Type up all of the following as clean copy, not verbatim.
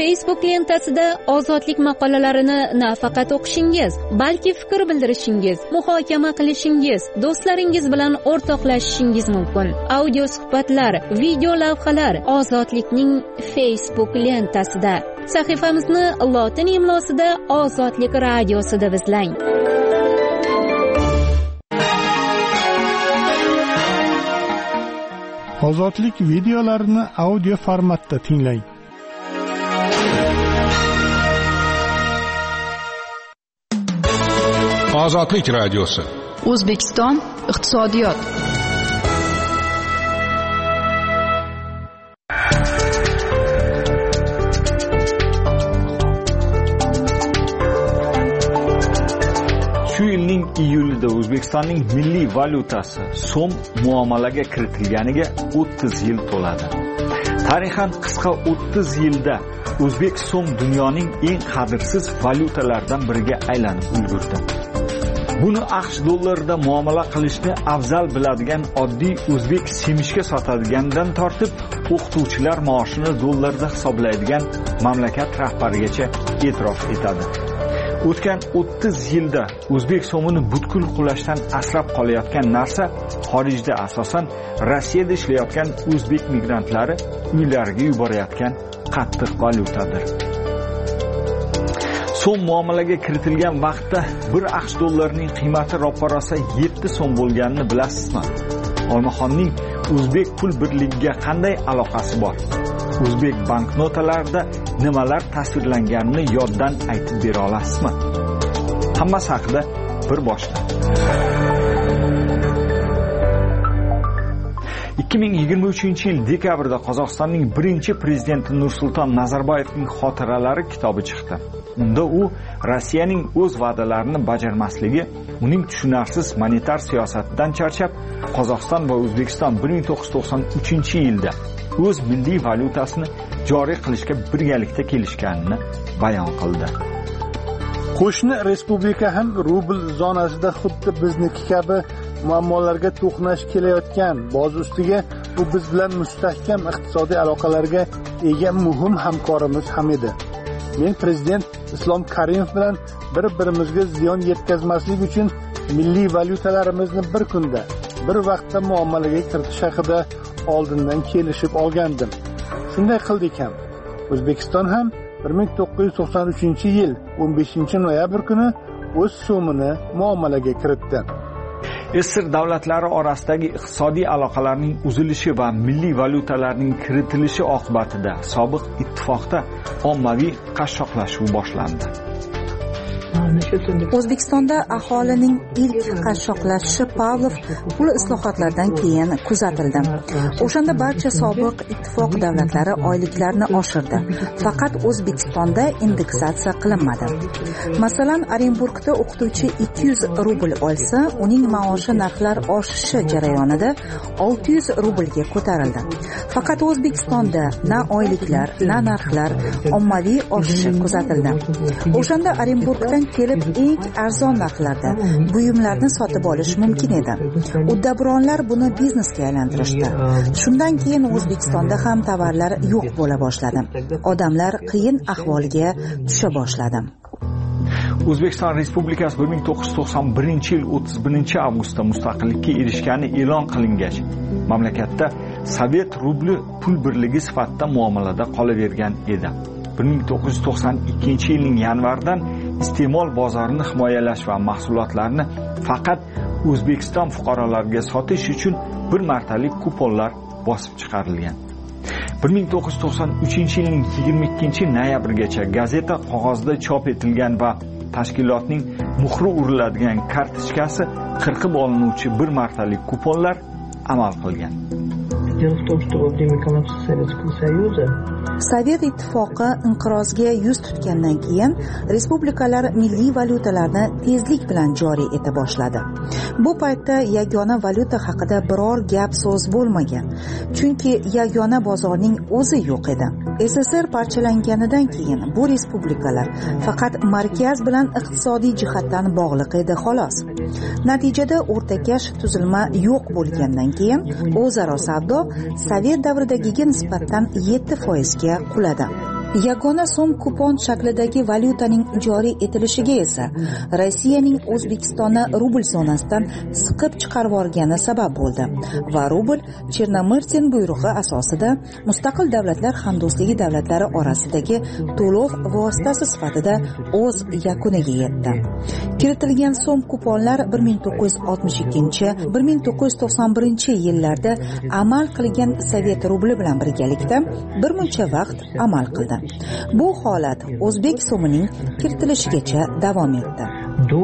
Facebook lentasida ozodlik maqolalarini nafaqat o'qishingiz, balki fikr bildirishingiz, muhokama qilishingiz, do'stlaringiz bilan o'rtoqlashishingiz mumkin. Audio suhbatlar, video lavhalar ozodlikning Facebook lentasida. Sahifamizni lotin imlosida Ozodlik radiosi deb izlang. Ozodlik videolarini audio formatda tinglang. Ozodlik radiosi. O'zbekiston iqtisodiyot. Shu yilning iyulida O'zbekistonning milliy valyutasi so'm muomalaga kiritilganiga 30 yil to'ladi. Tarixan qisqa 30 yilda o'zbek so'm dunyoning eng qadrsiz valyutalaridan biriga aylanib ulgurdi. Buni AQSh dollarida muomala qilishni afzal biladigan oddiy o'zbek semishga sotadigandan tortib, o'qituvchilar maoshini dollarda hisoblaydigan mamlakat rahbarigacha e'tirof etadi. O'tgan 30 yilda o'zbek so'mini butkul qulashdan asrab qolayotgan narsa xorijda, asosan Rossiyada ishlayotgan o'zbek migrantlari uylariga yuborayotgan qattiq valyutadir. So'm muomalaga kiritilgan vaqtda bir AQSh dollarining qiymati roppa-rosa 7 so'm bo'lganini bilasizmi? Olmaxonning o'zbek pul birligiga qanday aloqasi bor? O'zbek banknotalarida nimalar tasvirlanganini yoddan aytib bera olasizmi? Hammasi haqida bir boshdan. 2023-yil dekabrda Qozog'istonning birinchi prezidenti Nursulton Nazarboyevning xotiralari kitobi chiqdi. Unda u Rossiyaning o'z va'dalarini bajarmasligi, uning tushunarsiz monetar siyosatidan charchab, Qozog'iston va O'zbekiston 1993-yilda o'z milliy valyutasini joriy qilishga birgalikda kelishganini bayon qildi. Qo'shni respublika ham rubl zonasida xuddi bizniki kabi muammolarga to'qnash kelayotgan, boz ustiga u biz bilan mustahkam iqtisodiy aloqalarga ega muhim hamkorimiz ham edi. Men prezident Islom Karimov bilan bir-birimizga ziyon yetkazmaslik uchun milliy valyutalarimizni bir kunda, bir vaqtda muomalaga kiritish haqida oldindan kelishib olgandim. Shunday qildik ham. O'zbekiston ham 1993-yil 15-noyabr kuni o'z so'mini muomalaga kiritdi. Isr davlatlari orasidagi iqtisodiy aloqalarning uzilishi va milliy valyutalarning kiritilishi oqibatida sobiq ittifoqda ommaviy qashshoqlashuv boshlandi. O'zbekistonda aholining ilk qashshoqlashishi Pavlov pul islohotlaridan keyin kuzatildi. O'shanda barcha sobiq ittifoq davlatlari oyliklarni oshirdi. Faqat O'zbekistonda indeksatsiya qilinmadi. Masalan, Orenburgda o'qituvchi 200 rubl olsa, uning maoshi narxlar oshishi jarayonida 600 rublga ko'tarildi. Faqat O'zbekistonda na oyliklar, na narxlar ommaviy oshishi kuzatildi. O'shanda Orenburgdan kelib eng arzon narxlarda buyumlarni sotib olish mumkin edi. Uddaburonlar buni biznesga aylantirishdi. Shundan keyin O'zbekistonda ham tovarlar yo'q bo'la boshladi. Odamlar qiyin ahvolga tusha boshladi. O'zbekiston Respublikasi 1991-yil 31-avgustda mustaqillikka erishgani e'lon qilingach, mamlakatda Sovet rubli pul birligi sifatida muomalada qolavergan edi. 1992-yilning yanvaridan iste'mol bozorini himoyalash va mahsulotlarni faqat O'zbekiston fuqarolariga sotish uchun bir martalik kuponlar bosib chiqarilgan. 1993-yilning 22-noyabrigacha gazeta qog'ozda chop etilgan va tashkilotning muhri uriladigan kartochkasi qirqib olinuvchi bir martalik kuponlar amal qilgan. Дело в том, что во время коллапса Советского Союза Sovet ittifoqi inqirozga yuz tutgandan keyin respublikalar milliy valyutalarni tezlik bilan joriy eta boshladi. Bu paytda yagona valyuta haqida biror gap so'z bo'lmagan, chunki yagona bozorning o'zi yo'q edi. SSR parchalanganidan keyin bu respublikalar faqat markaz bilan iqtisodiy jihatdan bog'liq edi xolos. Natijada o'rtakash tuzilma yo'q bo'lgandan keyin o'zaro savdo Sovet davridagiga nisbatan 7% ga quladi. Yagona so'm kupon shaklidagi valyutaning joriy etilishiga esa Rossiyaning O'zbekistonni rubl zonasidan siqib chiqarib yuborgani sabab bo'ldi va rubl Chernomortin buyrug'i asosida mustaqil davlatlar hamdo'stligi davlatlari orasidagi to'lov vositasi sifatida o'z yakuniga yetdi. Kiritilgan so'm kuponlar 1962-1991 yillarda amal qilgan Sovet rubli bilan birgalikda bir muncha vaqt amal qildi. Bu holat o'zbek so'mining kiritilishigacha davom etdi. До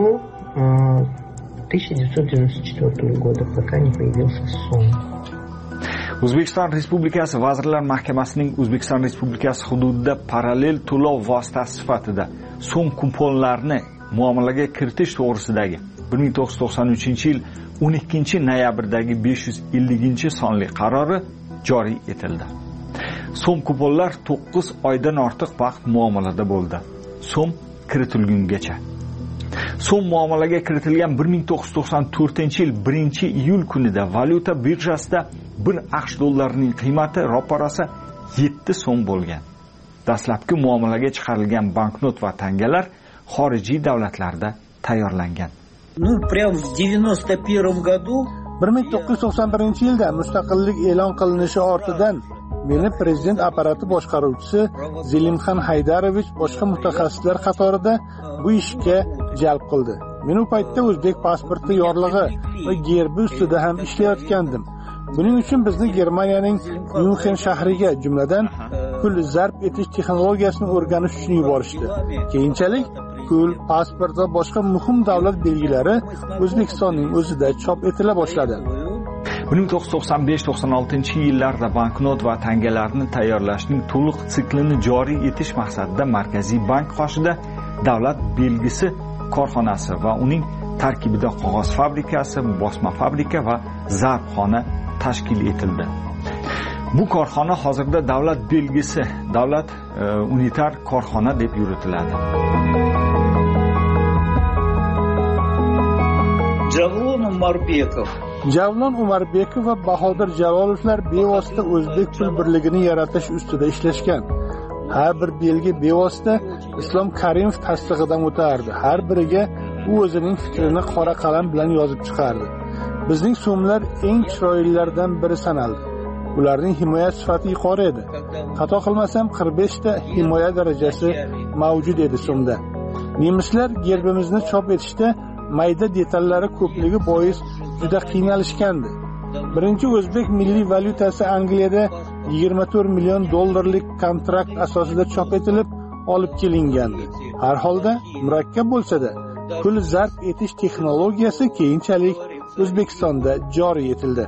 1994 года, пока не появился сом. O'zbekiston Respublikasi Vazirlar Mahkamasining O'zbekiston Respublikasi hududida parallel to'lov vositasi sifatida so'm kuponlarni muomalaga kiritish to'g'risidagi 1993-yil 12-noyabrdagi 550-sonli qarori joriy etildi. So'm kuponlar 9 oydan ortiq vaqt muomalada bo'ldi. So'm kiritilgungacha. So'm muomalaga kiritilgan 1994-yil 1-iyul kunida valyuta birjasida 1 AQSh dollarining qiymati ro'parasi 7 so'm bo'lgan. Dastlabki muomalaga chiqarilgan banknot va tangalar xorijiy davlatlarda tayyorlangan. Прям в 91 году 1991-yilda mustaqillik e'lon qilinishi ortidan meni prezident apparati boshqaruvchisi Zelimxon Haydarovich boshqa mutaxassislar qatorida bu ishga jalb qildi. Men u paytda o'zbek pasporti yorlig'i va gerbi ustida ham ishlayotgandim. Buning uchun bizni Germaniyaning Myunxen shahriga, jumladan pul zarb etish texnologiyasini o'rganish uchun yuborishdi. Keyinchalik pul, pasport va boshqa muhim davlat belgilari O'zbekistonning o'zida chop etila boshladi. 1995-96 yillarda banknot va tangalarni tayyorlashning to'liq siklini joriy etish maqsadida Markaziy bank qoshida davlat belgisi korxonasi va uning tarkibida qog'oz fabrikasi, bosma fabrika va zarbxona tashkil etildi. Bu korxona hozirda davlat belgisi, davlat unitar korxona deb yuritiladi. Javlon Umarbekov va Bahodir Jalolovlar bevosita o'zbek pul birligini yaratish ustida ishlashgan. Har bir belgi bevosita Islom Karimov tasdig'idan o'tardi. Har biriga u o'zining fikrini qora qalam bilan yozib chiqardi. Bizning so'mlar eng chiroylilardan biri sanaldi. Ularning himoya sifati yuqori edi. Xato qilmasam 45 ta himoya darajasi mavjud edi so'mda. Nemislar gerbimizni chop etishda mayda detallari ko'pligi bois juda qiynalishgandi. Birinchi o'zbek milliy valyutasi Angliyada 24 million dollarlik kontrakt asosida chop etilib olib kelingandi. Har holda murakkab bo'lsa-da, pul zarb etish texnologiyasi keyinchalik O'zbekistonda joriy etildi.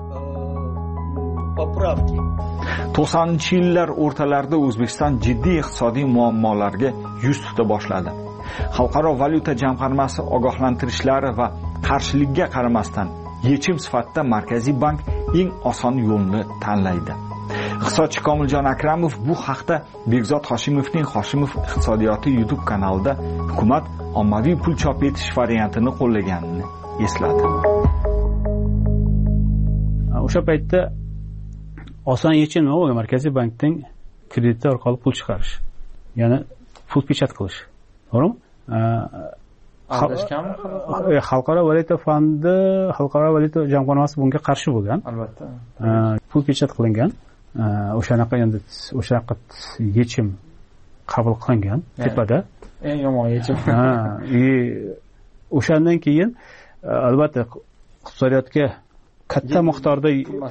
90-yillar o'rtalarida O'zbekiston jiddiy iqtisodiy muammolarga yuz tuta boshladi. Xalqaro valyuta jamg'armasi ogohlantirishlari va qarshilikka qaramasdan yechim sifatida Markaziy bank eng oson yo'lni tanlaydi. Iqtisodchi Komiljon Akramov bu haqda Bekzod Hoshimovning Hoshimov iqtisodiyoti YouTube kanalida hukumat ommaviy pul chop etish variantini qo'llaganini esladi. O'sha paytda oson yechim nima bo'lgan? Markaziy bankdan kredit orqali pul chiqarish, ya'ni pul pechat qilish. To'g'rimi? Xalqaro valyuta fondi, xalqaro valyuta jamg'armasi bunga qarshi bo'lgan. Albatta. Pul pechat qilingan. O'shanaqa yechim qabul qilingan tepada. Eng yomon yechim. O'shandan keyin albatta iqtisodiyotga katta miqdorda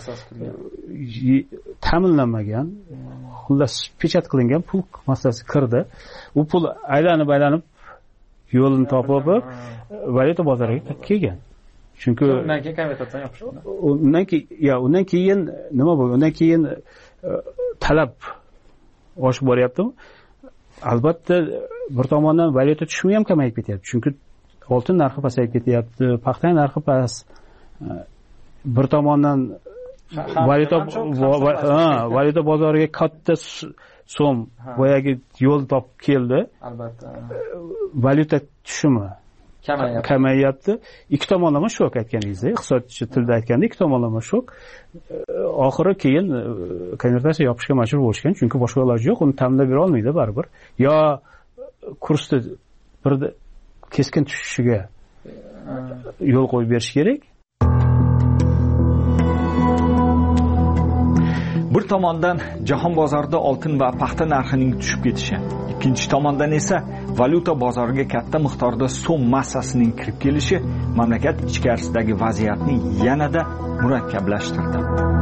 ta'minlanmagan, xullas pechat qilingan pul masalasi kirdi. U pul aylanib yo'lini topib valyuta bozoriga kelgan. Chunki undan keyin nima bo'lgan? Undan keyin talab oshib boryapti. Albatta bir tomondan valyuta tushumi ham kamayib ketyapti. Chunki oltin narxi pasayib ketyapti, paxta narxi past. Bir tomondan valyuta bozoriga katta so'm boyagi yo'l topib keldi. Albatta. Valyuta tushumi kamayyapti. Ikki tomonlama shok aytganingizdek, iqtisodchi tilda aytganda ikki tomonlama shok. Oxiri keyin konvertatsiya yopishga majbur bo'lishgan, chunki boshqa iloji yo'q, uni ta'minlab bera olmaydi baribir. Yo kursni bir keskin tushishiga yo'l qo'yib berish kerak. Bir tomondan jahon bozorida oltin va paxta narxining tushib ketishi, ikkinchi tomondan esa valyuta bozoriga katta miqdorda so'm massasining kirib kelishi mamlakat ichkarisidagi vaziyatni yanada murakkablashtirdi.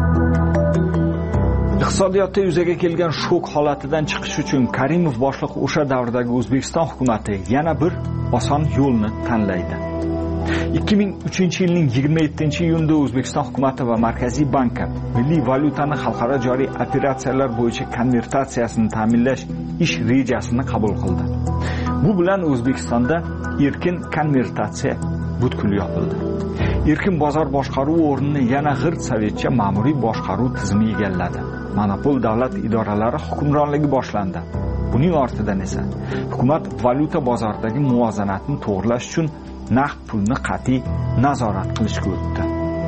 Iqtisodiyotda yuzaga kelgan shok holatidan chiqish uchun Karimov boshliq o'sha davrdagi O'zbekiston hukumatı yana bir oson yo'lni tanlaydi. 2003-yilning 27-iyunda O'zbekiston hukumatı va Markaziy banki milliy valyutani xalqaro joriy operatsiyalar bo'yicha konvertatsiyasini ta'minlash ish rejasini qabul qildi. Bu bilan O'zbekistonda erkin konvertatsiya butkul yopildi. Erkin bozor boshqaruvi o'rnini yana g'irt sovetcha ma'muriy boshqaruv tizimi egalladi. Monopol davlat idoralari hukmronligi boshlandi. Buning ortidan esa hukumat valyuta bozoridagi muvozanatni to'g'rilash uchun naqd pulni qat'iy nazorat qilishga o'tdi.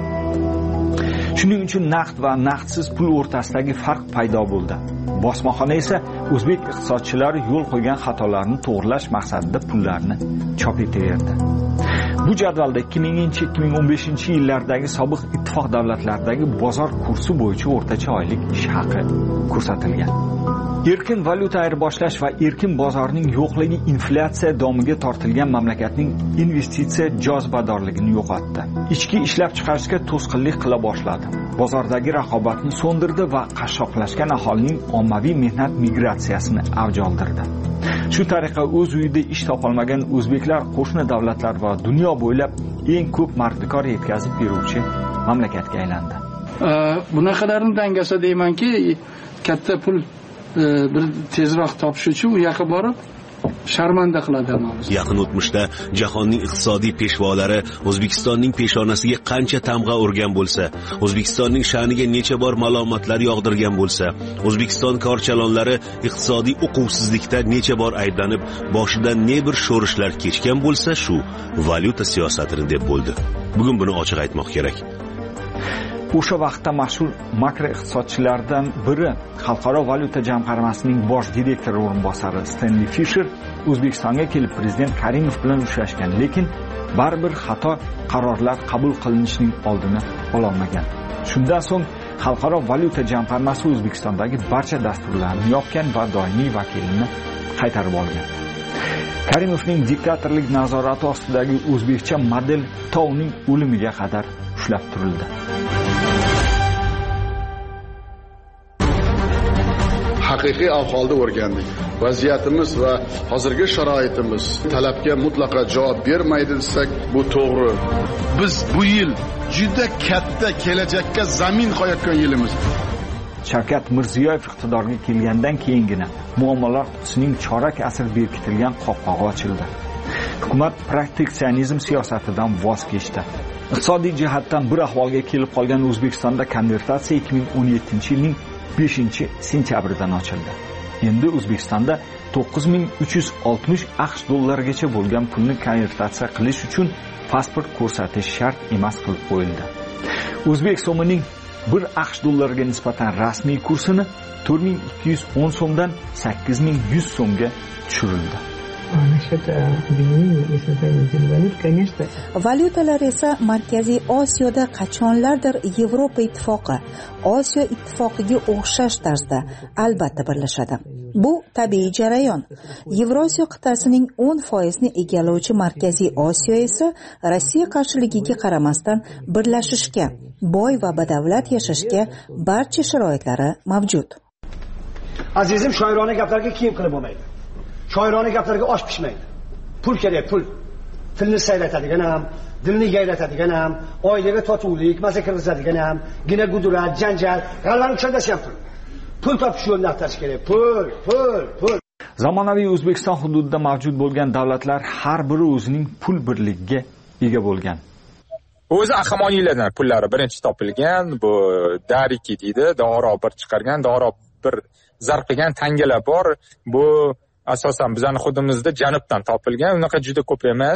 Shuning uchun naqd va naqdsiz pul o'rtasidagi farq paydo bo'ldi. Bosmaxona esa o'zbek iqtisodchilari yo'l qo'ygan xatolarni to'g'rilash maqsadida pullarni chop etaverdi. Bu jadvalda 2000-2015-yillardagi sobiq ittifoq davlatlaridagi bozor kursi bo'yicha o'rtacha oylik ish haqi ko'rsatilgan. Erkin valyuta ayirboshlash va erkin bozorning yo'qligi inflyatsiya domiga tortilgan mamlakatning investitsiya jozibadorligini yo'qotdi. Ichki ishlab chiqarishga to'sqinlik qila boshladi. Bozordagi raqobatni so'ndirdi va qashshoqlashgan aholining ommaviy mehnat migratsiyasini avj oldirdi. Shu tariqa o'z uyida ish topolmagan o'zbeklar qo'shni davlatlar va dunyo bo'ylab eng ko'p mardikor yetkazib beruvchi mamlakatga aylandi. Bunaqalarni dangasa deymanki, katta pul bir tezroq topish uchun u yoqqa borib sharmanda qiladi hammamiz. Yaqin o'tmishda jahonning iqtisodiy peshvolari O'zbekistonning peshonasiga qancha tamg'a urgan bo'lsa, O'zbekistonning sha'niga necha bor malomatlar yog'dirgan bo'lsa, O'zbekiston korchalonlari iqtisodiy uquvsizlikda necha bor ayblanib, boshidan ne bir sho'rishlar kechgan bo'lsa, shu valyuta siyosatini deb bo'ldi. Bugun buni ochiq aytmoq kerak. O'sha vaqtda mashhur makroiqtisodchilardan biri Xalqaro valyuta jamg'armasining bosh direktori o'rinbosari Stanley Fisher O'zbekistonga kelib prezident Karimov bilan uchrashgan, lekin baribir xato qarorlar qabul qilinishining oldini ololmagan. Shundan so'ng Xalqaro valyuta jamg'armasi O'zbekistondagi barcha dasturlarni yopgan va doimiy vakilini qaytarib olgan. Karimovning diktatorlik nazorati ostidagi o'zbekcha model Tovning o'limiga qadar ushlab turildi. Haqiqiy ahvolni o'rgandik. Vaziyatimiz va hozirgi sharoitimiz talabga mutlaqo javob bermaydi desak, bu to'g'ri. Biz bu yil juda katta kelajakka zamin qo'yayotgan yilimiz. Shavkat Mirziyoyev iqtidorga kelgandan keyingina muammolar qutisining chorak asr berkitilgan qopqog'i ochildi. Hukumat proteksionizm siyosatidan voz kechdi. Iqtisodiy jihatdan bir ahvolga kelib qolgan O'zbekistonda konvertatsiya 2017-yilning 5-sentyabridan ochildi. Endi O'zbekistonda 9360 AQSh dollarigacha bo'lgan pulni konvertatsiya qilish uchun pasport ko'rsatish shart emas qilib qo'yildi. O'zbek so'mining 1 AQSh dollariga nisbatan rasmiy kursini 4210 so'mdan 8100 so'mga tushirildi. Valyutalar esa Markaziy Osiyoda qachonlardir Yevropa ittifoqi, Osiyo ittifoqiga o'xshash tarzda albatta birlashadi. Bu tabiiy jarayon. Yevrosiyo qit'asining 10% ni egallovchi Markaziy Osiyo esa Rossiya qarshiligiga qaramasdan birlashishga, boy va badavlat yashashga barcha sharoitlari mavjud. Azizim, shoirona gaplarga kiyim qilib bo'lmaydi. Shoirona gaplarga osh pishmaydi. Pul kerak, pul. Tilni sayratadigan ham, dilni yayratadigan ham, oilaga totuvlik, maza kirgizadigan ham, gina gudurat, janjal, g'alvani ushaldasi ham pul. Pul topish yo'lini axtarish kerak. Pul. Zamonaviy O'zbekiston hududida mavjud bo'lgan davlatlar har biri o'zining pul birligiga ega bo'lgan. O'zi ahamoniylardan pullari birinchi topilgan, bu dariki deydi, doro bir chiqargan, doro bir zarb qilgan tangalar bor. Bu asosan bizning hududimizda janubdan topilgan, unaqa juda ko'p emas.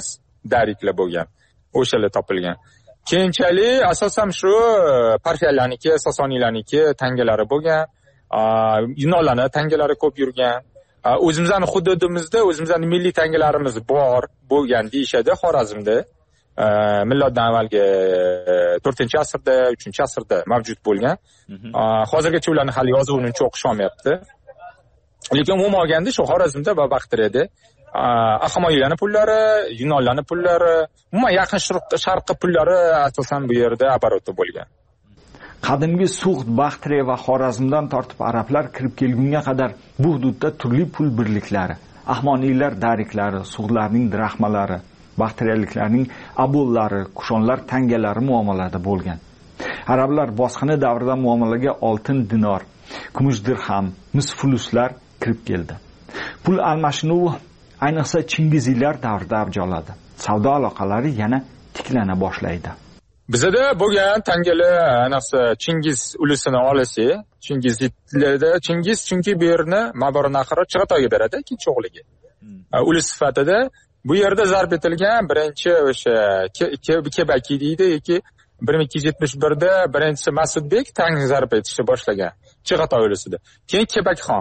dariklar bo'lgan. O'shalar topilgan. Keyinchalik asosan shu Parfiyalarniki, Sasoniylarniki tangalari bo'lgan. Yunonlarni tangalari ko'p yurgan. O'zimizning hududimizda o'zimizning milliy tangalarimiz bor bo'lgan deyishadi Xorazmda. Millatdan avvalgi 4-asrda, 3-asrda mavjud bo'lgan. Hozirgacha ularni hali yozuvini uncha o'qish olmayapti. Lekin umuman olganda shu Xorazmda va Baxtiriyada Ahmoiylarning pullari, Yunonlarning pullari, umuman yaqin sharqqa pullari asosan bu yerda оборотda bo'lgan. Qadimgi Sug'd, Baxtiriya va Xorazmdan tortib arablar kirib kelgunga qadar bu hududda turli pul birliklari, Ahmoniylar dariklari, Sug'dlarning drahmalari, Baxtiriyaliklarning abullari, Kushonlar tangalari muomalada bo'lgan. Arablar bosqini davrida muomalaga oltin dinor, kumush dirham, mis fuluslar kirib keldi. Pul almashinuvi ayniqsa Chingiziylar davrida avj oladi. Savdo aloqalari yana tiklana boshlaydi. Bizda bo'lgan tangalar ayniqsa Chingiz ulusini olasi, Chingiz chunki bu yerni Maborinaqaro Chig'atoyga beradi, ikkinchi o'g'liga. Ulus sifatida bu yerda zarb etilgan birinchi o'sha Kebaki deydi yoki 1271da birinchisi Masudbek tang zarb etishni boshlagan Chig'atoy ulusida. Keyin Kebakxon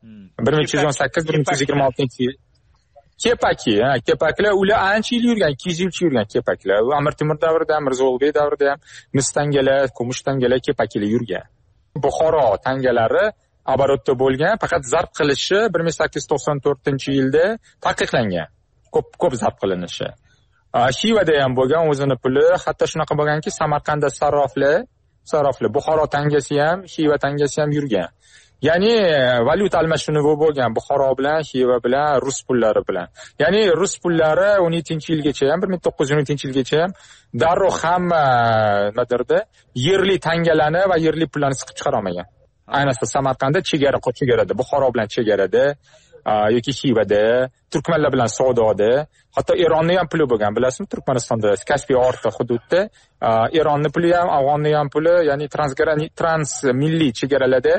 1318-1326 Kepaklar ular ancha yil yurgan, 200 yil yurgan Kepaklar. Amir Temur davrida, Mirzo Ulug'bek davrida ham mis tangalar, kumush tangalar, Kepaklar yurgan. Buxoro tangalari оборотda bo'lgan, faqat zarb qilishi 1894-yilda taqiqlangan. Ko'p zarb qilinishi. Xivada ham bo'lgan o'zini puli, hatto shunaqa bo'lganki, Samarqandda sarofli, Buxoro tangasi ham, Xiva tangasi ham yurgan. Ya'ni valyuta almashinuvi bo'lgan Buxoro bilan, Xiva bilan, rus pullari bilan. Ya'ni rus pullari 17-yilgacha ham, 1917-yilgacha ham darrov hamma nimadirda yerli tangalarni va yerli pullarni siqib chiqara olmagan. Ayniqsa Samarqandda chegarada, Buxoro bilan chegarada yoki Xivada, turkmanlar bilan savdoda, hatto Eronning ham puli bo'lgan, bilasizmi? Turkmanistonda, Kaspiy orti hududda Eronning puli ham, Afg'onning ham puli, ya'ni transmilliy chegaralarda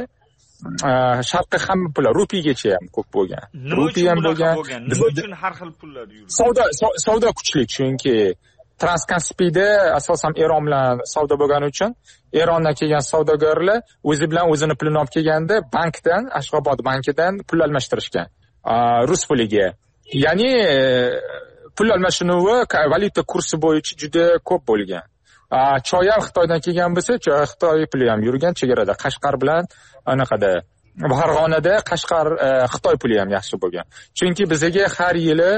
sharqqa hamma pullar rupiyagacha ham ko'p bo'lgan. Rupiya ham bo'lgan. Nima uchun har xil pullar yurdi? Savdo kuchli, chunki Transkaspiyda asosan Eron bilan savdo bo'lgani uchun Erondan kelgan savdogarlar o'zi bilan o'zini pulini olib kelganda bankdan, Ashxobod bankidan pul almashtirishgan. Rus puliga. Ya'ni pul almashinuvi valyuta kursi bo'yicha juda ko'p bo'lgan. Choy ham Xitoydan kelgan bo'lsa, Xitoy puli ham yurgan chegarada. Qashqar bilan anaqada Farg'onada Qashqar Xitoy puli ham yaxshi bo'lgan. Chunki bizga har yili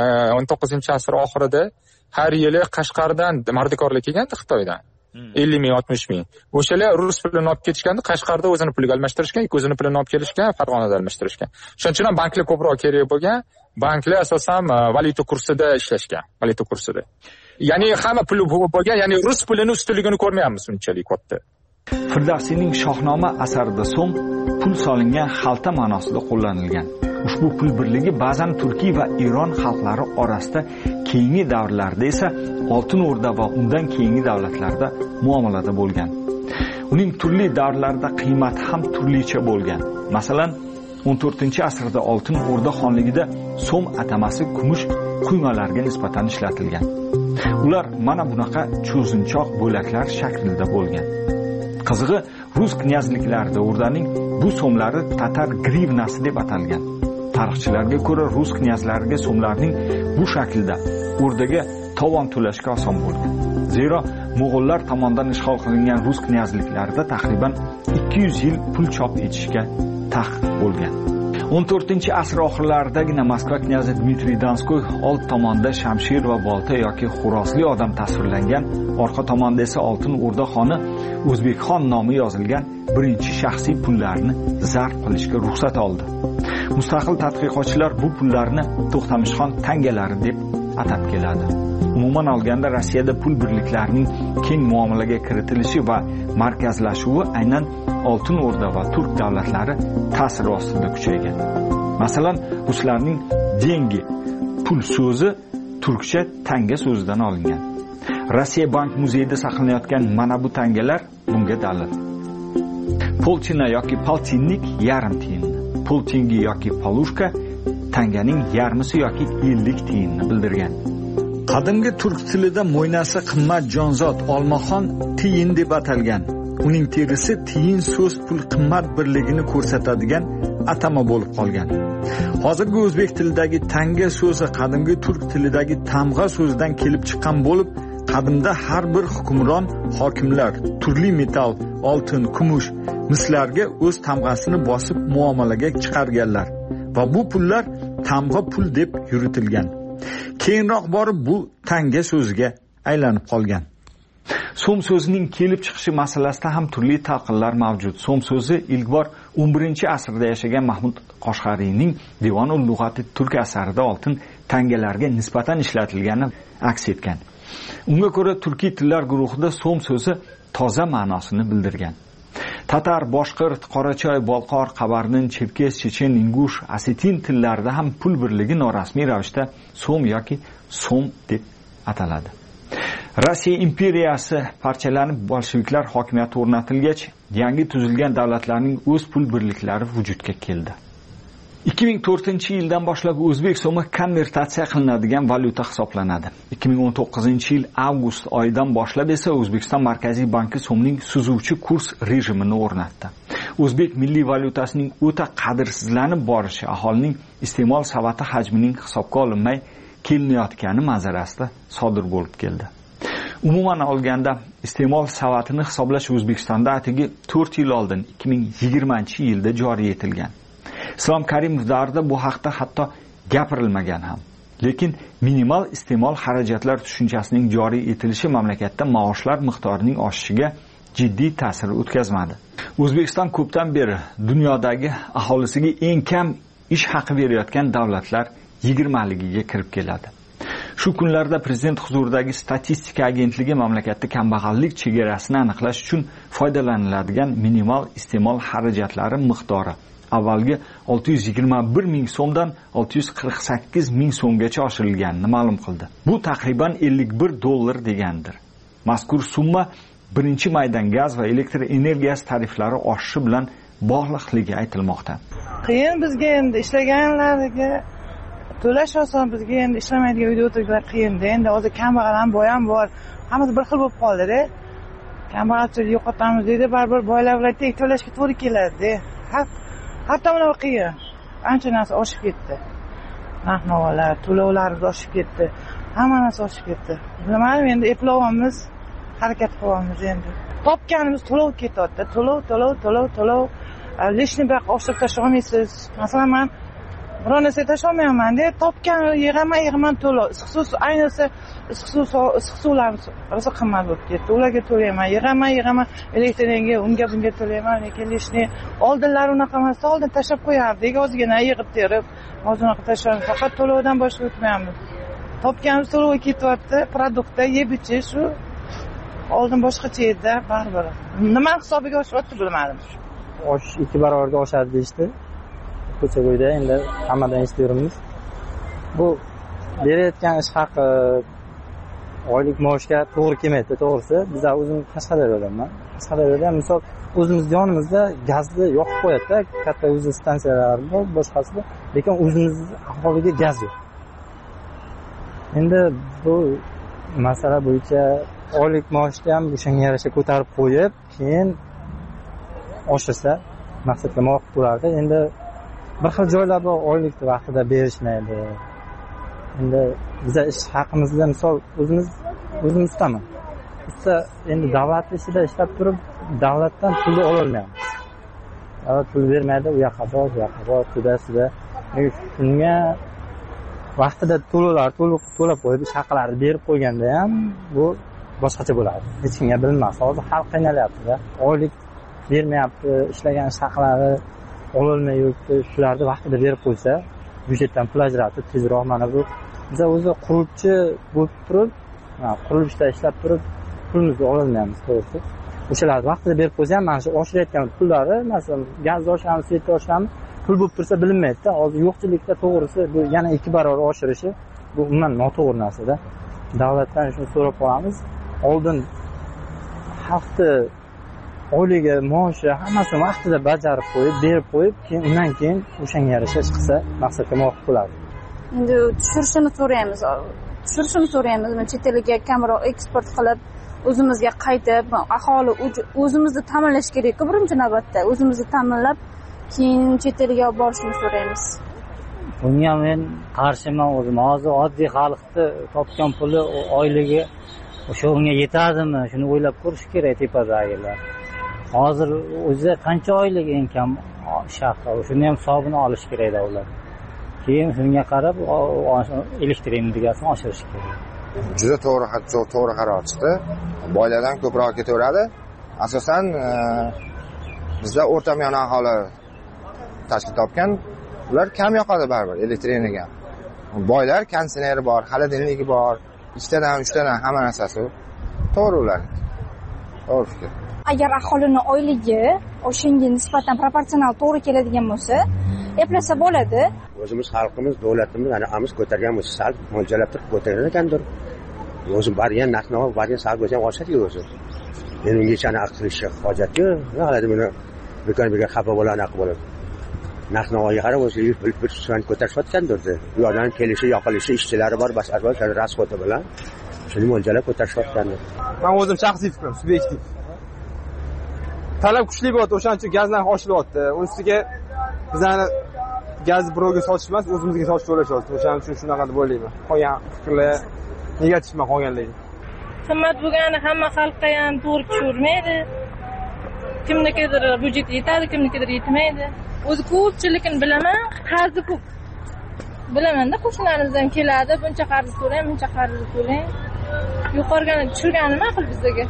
19-asr oxirida har yili Qashqardan mardikorlar kelganda Xitoydan. 50 ming, 60 ming. O'shalar rus pulini olib ketishganda Qashqarda o'zini puliga almashtirishgan, o'zini pulini olib kelishgan, Farg'onada almashtirishgan. Shuning uchun ham banklar ko'proq kerak bo'lgan. Banklar asosan valyuta kursida ishlashgan, valyuta kursida. Ya'ni hamma puli bo'lgan, ya'ni rus pulini ustunligini ko'rmayapmiz unchalik katta. Firdavsiyning Shohnoma asarida so'm pul solingan xalta ma'nosida qo'llanilgan. Ushbu pul birligi ba'zan Turkiy va Eron xalqlari orasida keyingi davrlarda esa Oltin O'rda va undan keyingi davlatlarda muomalada bo'lgan. Uning turli davrlarda qiymati ham turlicha bo'lgan. Masalan, 14-asrda Oltin O'rda xonligida so'm atamasi kumush quymalarga nisbatan ishlatilgan. Ular mana bunaqa cho'zinchoq bo'laklar shaklida bo'lgan. Qizig'i, rus knyazliklarida O'rdaning bu so'mlari tatar grivnasi deb atalgan. Tarixchilarga ko'ra, rus knyazlariga so'mlarning bu shaklda O'rdaga tovon to'lashga oson bo'lgan. Zero Mo'g'ullar tomonidan ishg'ol qilingan rus knyazliklarida taxriban 200 yil pul chop etishga taqiq bo'lgan. 14-asr oxirlaridagina Moskva knyazi Dmitriy Donskoy old tomonda shamshir va bolta yoki xo'rosli odam tasvirlangan, orqa tomonda esa Oltin O'rda xoni O'zbekxon nomi yozilgan birinchi shaxsiy pullarni zarb qilishga ruxsat oldi. Mustaqil tadqiqotchilar bu pullarni To'xtamishxon tangalari deb atab keladi. Umuman olganda Rossiyada pul birliklarining keng muomalaga kiritilishi va markazlashuvi aynan Oltin O'rda va turk davlatlari ta'siri ostida kuchaygan. Masalan, ruslarning dengi pul so'zi turkcha tanga so'zidan olingan. Rossiya bank muzeyida saqlanayotgan mana bu tangalar bunga dalil. Polchina yoki poltinnik yarim tiyin, poltingi yoki palushka tanganing yarmisi yoki 50 tiyinni bildirgan. Qadimgi turk tilida mo'ynasi qimmat jonzot olmaxon tiyin deb atalgan. Uning terisi tiyin so'z pul qimmat birligini ko'rsatadigan atama bo'lib qolgan. Hozirgi o'zbek tilidagi tanga so'zi qadimgi turk tilidagi tamg'a so'zidan kelib chiqqan bo'lib, qadimda har bir hukmron hokimlar turli metall, oltin, kumush, mislarga o'z tamg'asini bosib muomalaga chiqarganlar va bu pullar tamg'a pul deb yuritilgan. Keyinroq borib bu tanga so'ziga aylanib qolgan. So'm so'zining kelib chiqishi masalasida ham turli talqinlar mavjud. So'm so'zi ilk bor 11-asrda yashagan Mahmud Qoshg'ariyning Devon-ul Lug'ati turk asarida oltin tangalarga nisbatan ishlatilgani aks etgan. Unga ko'ra turkiy tillar guruhida so'm so'zi toza ma'nosini bildirgan. Tatar, boshqirt, qorachoy, bolqor, qabarnin, chepkes, chechen, ingush, asetin tillarida ham pul birligi norasmiy ravishda so'm yoki so'm deb ataladi. Rossiya imperiyasi parchalanib bolsheviklar hokimiyati o'rnatilgach, yangi tuzilgan davlatlarning o'z pul birliklari vujudga keldi. 2004-yildan boshlab o'zbek so'mi konvertatsiya qilinadigan valyuta hisoblanadi. 2019-yil avgust oyidan boshlab esa O'zbekiston Markaziy banki so'mning suzuvchi kurs rejimini o'rnatdi. O'zbek milliy valyutasining o'ta qadrsizlanib borishi aholining iste'mol savati hajmining hisobga olinmay kelinayotgani manzarasida sodir bo'lib keldi. Umuman olganda iste'mol savatini hisoblash O'zbekistonda atigi 4 yil oldin 2020-yilda joriy etilgan. Islom Karimov davrida bu haqda hatto gapirilmagan ham. Lekin minimal iste'mol xarajatlar tushunchasining joriy etilishi mamlakatda maoshlar miqdorining oshishiga jiddiy ta'sir o'tkazmadi. O'zbekiston ko'pdan beri dunyodagi aholisiga eng kam ish haqi berayotgan davlatlar 20ligiga kirib keladi. Shu kunlarda prezident huzuridagi statistika agentligi mamlakatda kambag'allik chegarasini aniqlash uchun foydalaniladigan minimal iste'mol xarajatlari miqdori avvalgi 621 ming so'mdan 648 ming so'mgacha oshirilganini ma'lum qildi. Bu taxriban $51 degandir. Mazkur summa birinchi maydan gaz va elektr energiyasi tariflari oshishi bilan bog'liqligi aytilmoqda. Qiyin bizga endi ishlaganlarga to'lash oson, bizga endi ishlamaydigan uyda o'tirganlar qiyin-da. Endi hozir kambag'al ham boy ham bor. Hammasi bir xil bo'lib qoldi-da. Kambag'alchilikni yo'qotamiz deydi, baribir boylar bilan teng to'lashga to'g'ri keladi-da. Har tomonlama qiyin. Ancha narsa oshib ketdi. Narx-navolar, to'lovlarimiz oshib ketdi. Hamma narsa oshib ketdi. Bilmadim, endi eplovamiz, harakat qilyapmiz endi. Topganimiz to'lov ketyapti. To'lov. Lishni baq oshirib tashlay olmaysiz. Masalan, men biror narsa tashlay olmayman-da. Topgan yig'aman to'lov. Issiq suv, ayniqsa issiq suvlarimiz rosa qimmat bo'lib ketdi. Ularga to'layman, yig'aman, elektr energiya unga bunga to'layman, lekin lishni oldinlari unaqa emas, oldin tashlab qo'yardik, ozgina yig'ib terib, hozir unaqa tashlaymiz. Faqat to'lovdan boshqa o'tmaymiz. Topganimiz to'lovga ketyapti, produktda yeb ichish shu. Oldin boshqacha edi, baribir. Nima hisobiga oshyapti bilmadim. 2 barobarga oshadi deyishdi. Ko'cha-ko'yda endi hammadan eshitamiz. Bu berayotgan ish haqi oylik maoshga to'g'ri kelmaydi, to'g'risi. Biz o'zim Qashqadaryodanman. Qashqadaryoda misol o'zimiz yonimizda gazni yoqib qo'yadi-da, katta o'zi stansiyalar bor, boshqasi, lekin o'zimiz aholiga gaz yo'q. Endi bu masala bo'yicha oylik maoshni ham o'shanga yarasha ko'tarib qo'yib, keyin oshirsa maqsadga muvofiq bo'lardi. Endi bir xil joylarda oylikni vaqtida berishmaydi. Endi biz ish haqimizda misol o'zimiz ustaman. Usta endi davlat ishida ishlab turib, davlatdan pul ola olmaymiz. Davlat pul bermaydi, u yoqqa bor, to'da. Shunga vaqtida to'lab qo'yib, ish haqlarini berib qo'yganda ham bu boshqacha bo'ladi. Hech kimga bilinmas. Hozir xalq qiynalyapti-da. Oylik bermayapti, ishlagan ish haqlari ololmay yuribdi. Shularni vaqtida berib qo'ysa, byudjetdan pul ajratib, tezroq mana bu biz o'zi quruvchi bo'lib turib, qurilishda ishlab turib, pulimizni ololmaymiz, to'g'risi. O'shalarni vaqtida berib qo'ysa ham mana shu oshirayotgan pullari, masalan, gaz oshiramiz, svet oshiramiz, pul bo'lib tursa bilinmaydi-da. Hozir yo'qchilikda to'g'risi bu yana 2 barobar oshirishi bu umuman noto'g'ri narsa-da. Davlatdan shuni so'rab qolamiz. Oldin hafta oyligi, maoshi hammasini vaqtida bajarib qo'yib, berib qo'yib, keyin undan keyin o'shanga yarasha ish qilsa maqsadga muvofiq bo'ladi. Endi tushirishini so'raymiz. tushirishni so'raymiz. Chet elga kamroq eksport qilib, o'zimizga qaytib, aholi o'zimizni ta'minlash kerak-ku birinchi navbatda. O'zimizni ta'minlab, keyin chet elga olib borishni so'raymiz. Bunga men qarshiman o'zim. Hozir oddiy xalqni topgan puli oyligi o'sha unga yetadimi? Shuni o'ylab ko'rish kerak tepadagilar. Hozir o'zi qancha oylik eng kam shahar, shuni ham hisobini olish kerak davlat. Keyin shunga qarab elektr energiyasini oshirish kerak. Juda to'g'ri qaror chiqdi. Boylardan ko'proq ketaveradi. Asosan bizda o'rtamiyona aholi tashkil topgan, ular kam yoqadi baribir elektr energiya. Boylar konditsioneri bor, xolodilnigi bor, 2 tadan 3 tadan hamma narsasi. To'g'ri ular. To'g'ri fikr. Agar aholini oyligi o'shanga nisbatan proporsional to'g'ri keladigan bo'lsa, eplasa bo'ladi. O'zimiz xalqimiz, davlatimiz anaqamiz ko'targan bo'lsa, sal mo'ljallab turib ko'tarar ekandir. O'zi barigan narx-navo barigan sal bo'lsa ham oshadi o'zi. Men unga chana aql qilishga hojat yo'q. Naqaladi buni bekor xafa bo'ladi, aql bo'ladi. Narx-navoga qarab o'zi bir so'm ko'tarishayotgandir. Bu yoqdan kelishi, yoqilishi, ishchilari bor, boshqa rasxoti bilan shuni mo'ljallab ko'tarishayotgandir. Men o'zim shaxsiy fikrim, subyektiv. Talab kuchli bo'ldi, o'shaning uchun gaz narxi oshiryapti. Uning ustiga bizani gaz birovga sotish emas, o'zimizga sotish to'lashyapti. O'shaning uchun shunaqa deb o'ylayman. Qolgan fikrlar negativman qolganligi. Qimmat bo'lgani hamma xalqqa ham to'g'ri tushirmaydi. Kimnikidir byudjet yetadi, kimnikidir yetmaydi. O'zi ko'pchilikni bilaman, qarzi ko'p. Bilaman-da, qo'shnilarimizdan keladi, buncha qarz to'lang, buncha qarz to'lang. Yuqorgani tushirgani ma'qul bizga.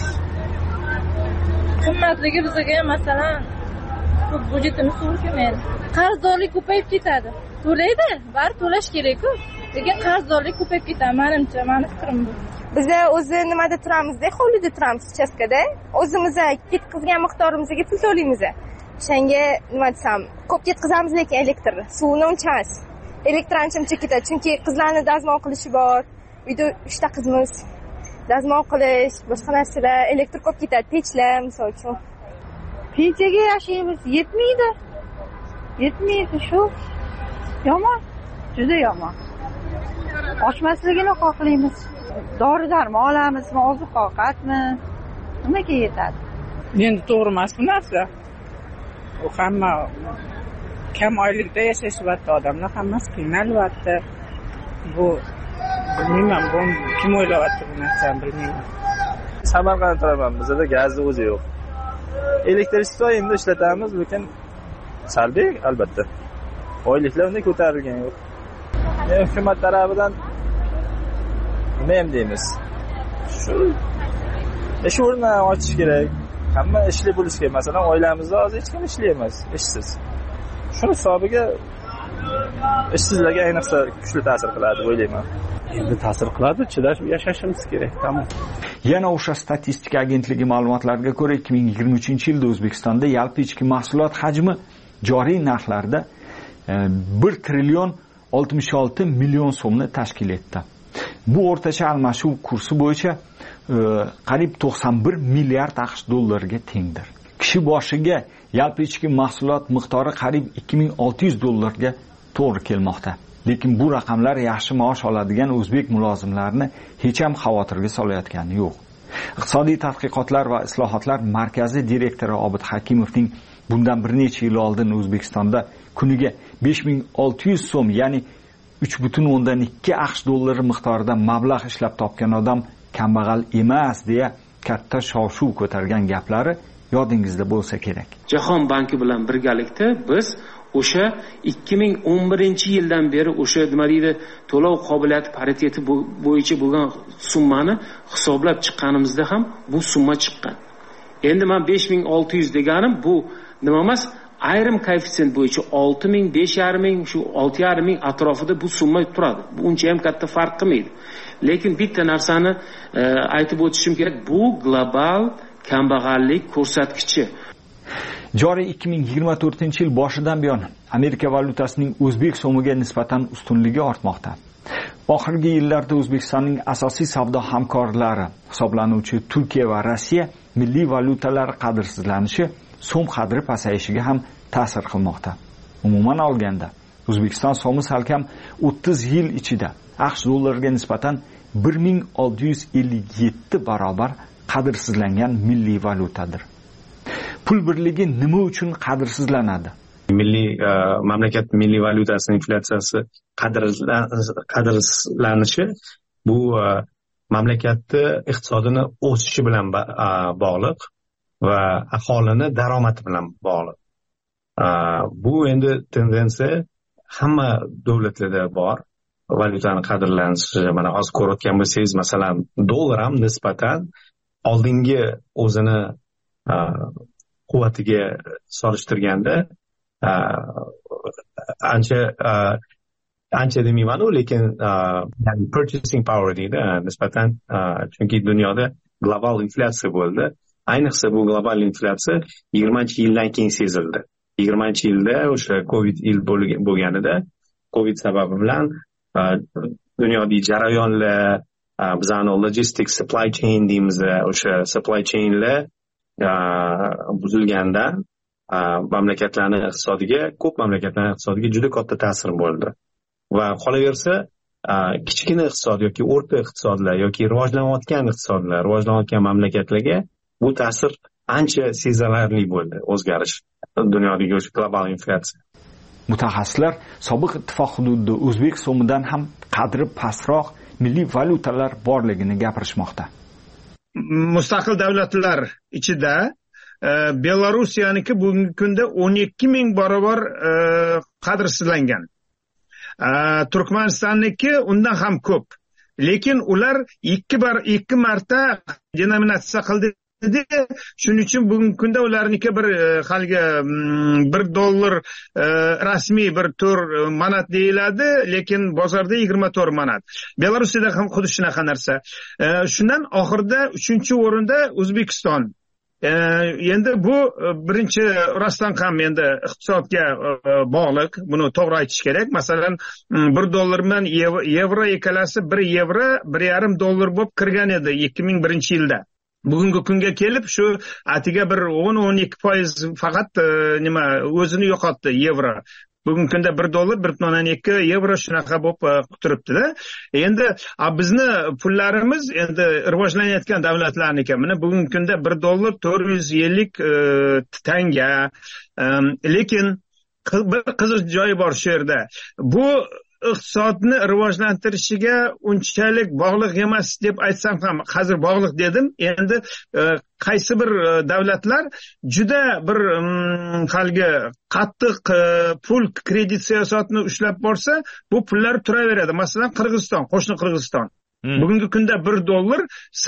Qimmatligi bizga masalan ko'p byudjetimiz to'g'ri kelmaydi. Qarzdorlik ko'payib ketadi. To'laydi, bari to'lash kerak-ku. Lekin qarzdorlik ko'payib ketadi, menimcha, meni fikrim bu. Biz o'zi nimada turamizda, hovlida turamiz, uchastkada. O'zimiz ketkizgan miqdorimizga pul to'laymiz. O'shanga nima desam, ko'p ketkizamiz, lekin elektr, suvni unchamiz. Elektr ancha ketadi, chunki qizlarning dazmol qilishi bor. Uyda 3 ta qizimiz. Dazmol qilish, boshqa narsalar, elektr ko'p ketadi, pechlar, misol uchun. Pensiyaga yashaymiz, yetmaydi. Yetmaydi shu. Yomon, juda yomon. Oshmasligini xohlaymiz. Dori-darmon olamizmi, oziq-ovqatmi? Nimaga yetadi? Endi to'g'ri emas bu narsa. U hamma kam oylikda yashashyapti odamlar, hammasi qiynalyapti. Bu bilmayman, bu kim o'ylayapti bu narsani bilmayman. Samarqandda turaman, bizda gazni o'zi yo'q. Elektr istoyimda ishlatamiz, lekin salbiy albatta. Oyliklar unday ko'tarilgan yo'q. Hukumat tarafidan nima ham deymiz? Shu ish o'rni ochish kerak. Hamma ishli bo'lish kerak. Masalan, oilamizda hozir hech kim ishli emas, ishsiz. Shuni hisobiga ishsizlarga ayniqsa kuchli ta'sir qiladi deb o'ylayman. Endi ta'sir qiladi, chidash, yashashimiz kerak, tamom. Yana o'sha statistika agentligi ma'lumotlariga ko'ra 2023-yilda O'zbekistonda yalpi ichki mahsulot hajmi joriy narxlarda 1 trillion 66 million so'mni tashkil etdi. Bu o'rtacha almashuv kursi bo'yicha qariyb 91 milliard AQSh dollariga tengdir. Kishi boshiga yalpi ichki mahsulot miqdori qariyb 2600 dollarga to'g'ri kelmoqda. Lekin bu raqamlar yaxshi maosh oladigan o'zbek mulozimlarini hech ham xavotirga solayotgani yo'q. Iqtisodiy tadqiqotlar va islohotlar markazi direktori Obid Hakimovning bundan bir necha yil oldin O'zbekistonda kuniga 5600 so'm, ya'ni 3.2 AQSh dollari miqdorida mablag' ishlab topgan odam kambag'al emas deya katta shov-shuv ko'targan gaplari yodingizda bo'lsa kerak. Jahon banki bilan birgalikda biz o'sha 2011-yildan beri o'sha nima deydi, to'lov qobiliyati pariteti bo'yicha bo'lgan summani hisoblab chiqqanimizda ham bu summa chiqqan. Endi men 5600 deganim bu nima emas, ayrim koeffitsient bo'yicha 6000, 5500, shu 6500 atrofida bu summa turadi. Bu uncha ham katta farq qilmaydi. Lekin bitta narsani aytib o'tishim kerak, bu global kambag'allik ko'rsatkichi. Joriy 2024-yil boshidan buyon Amerika valyutasining o'zbek so'miga nisbatan ustunligi ortmoqda. Oxirgi yillarda O'zbekistonning asosiy savdo hamkorlari hisoblanuvchi Turkiya va Rossiya milliy valyutalar qadrsizlanishi so'm qadri pasayishiga ham ta'sir qilmoqda. Umuman olganda, O'zbekiston so'mi salkam 30 yil ichida AQSh dollariga nisbatan 1657 barobar qadrsizlangan milliy valyutadir. Pul birligi nima uchun qadrsizlanadi? Mamlakat milliy valyutasining inflyatsiyasi qadrsizlanishi bu mamlakatni iqtisodini o'sishi bilan bog'liq va aholini daromadi bilan bog'liq. Bu endi tendensiya hamma davlatlarda bor. Valyutani qadrlanishi, mana hozir ko'rayotgan bo'lsangiz, masalan, dollar ham nisbatan oldingi o'zini quvvatiga solishtirganda ancha demayman-u, lekin purchasing power deydi nisbatan, chunki dunyoda global inflyatsiya bo'ldi. Ayniqsa bu global inflyatsiya 20-yildan keyin sezildi. 20-yilda o'sha Covid yil bo'lganida, Covid sababi bilan dunyodagi jarayonlar, bizani logistics supply chain deymiz, o'sha supply chainlar buzilganda mamlakatlarning iqtisodiga, ko'p mamlakatlarning iqtisodiga juda katta ta'sir bo'ldi. Va qolaversa, kichkina iqtisod yoki o'rta iqtisodlar yoki rivojlanayotgan iqtisodlar, rivojlanayotgan mamlakatlarga bu ta'sir ancha sezilarli bo'ldi, o'zgarish dunyodagi o'sha global inflyatsiya. Mutaxassislar sobiq ittifoq hududida o'zbek so'midan ham qadri pastroq milliy valyutalar borligini gapirishmoqda. Mustaqil davlatlar ichida Belorussiyaniki bugungi kunda 12,000 barobar qadrsizlangan. Turkmanistonniki undan ham ko'p. Lekin ular 2 marta denominatsiya qildi. Shuning uchun bugungi kunda ularniki bir haligi $1 rasmiy bir 4 manat deyiladi, lekin bozorda 24 manat. Belarusda ham xuddi shunaqa narsa. Shundan oxirida 3-o'rinda O'zbekiston. Endi bu birinchi rostdan ham endi iqtisodga bog'liq, buni to'g'ri aytish kerak. Masalan, $1 bilan yevro ekalasi $1 $1,5 bo'lib kirgan edi 2001-yilda. Bugungi kunga kelib shu atiga bir 10-12% faqat o'zini yo'qotdi yevro. Bugungi kunda $1 $1.2 shunaqa bo'lib turibdi-da. Endi bizni pullarimiz endi rivojlanayotgan davlatlarniki. Mana bugungi kunda $1 450 tanga. Lekin bir qiziq joyi bor shu yerda. Bu iqtisodni rivojlantirishiga unchalik bog'liq emas deb aytsam ham, hozir bog'liq dedim. Endi qaysi bir davlatlar juda bir haligi qattiq pul kredit siyosatini ushlab borsa, bu pullar turaveradi. Masalan, Qirg'iziston, qo'shni Qirg'iziston. Bugungi kunda $1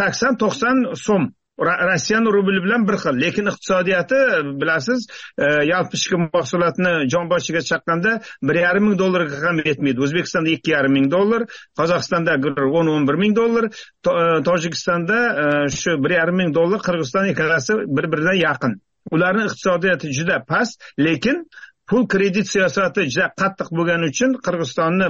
80-90 so'm. Rossiyaning rubli bilan bir xil, lekin iqtisodiyati bilasiz, yalpi mahsulotni jon boshiga chaqqanda $1,500 ga ham yetmaydi. O'zbekistonda $2,500, Qozog'istonda $10-11,000, Tojikistonda shu $1,500, Qirg'iziston ikkalasi bir-biridan yaqin. Ularning iqtisodiyati juda past, lekin pul kredit siyosati juda qattiq bo'lgani uchun Qirg'izistonning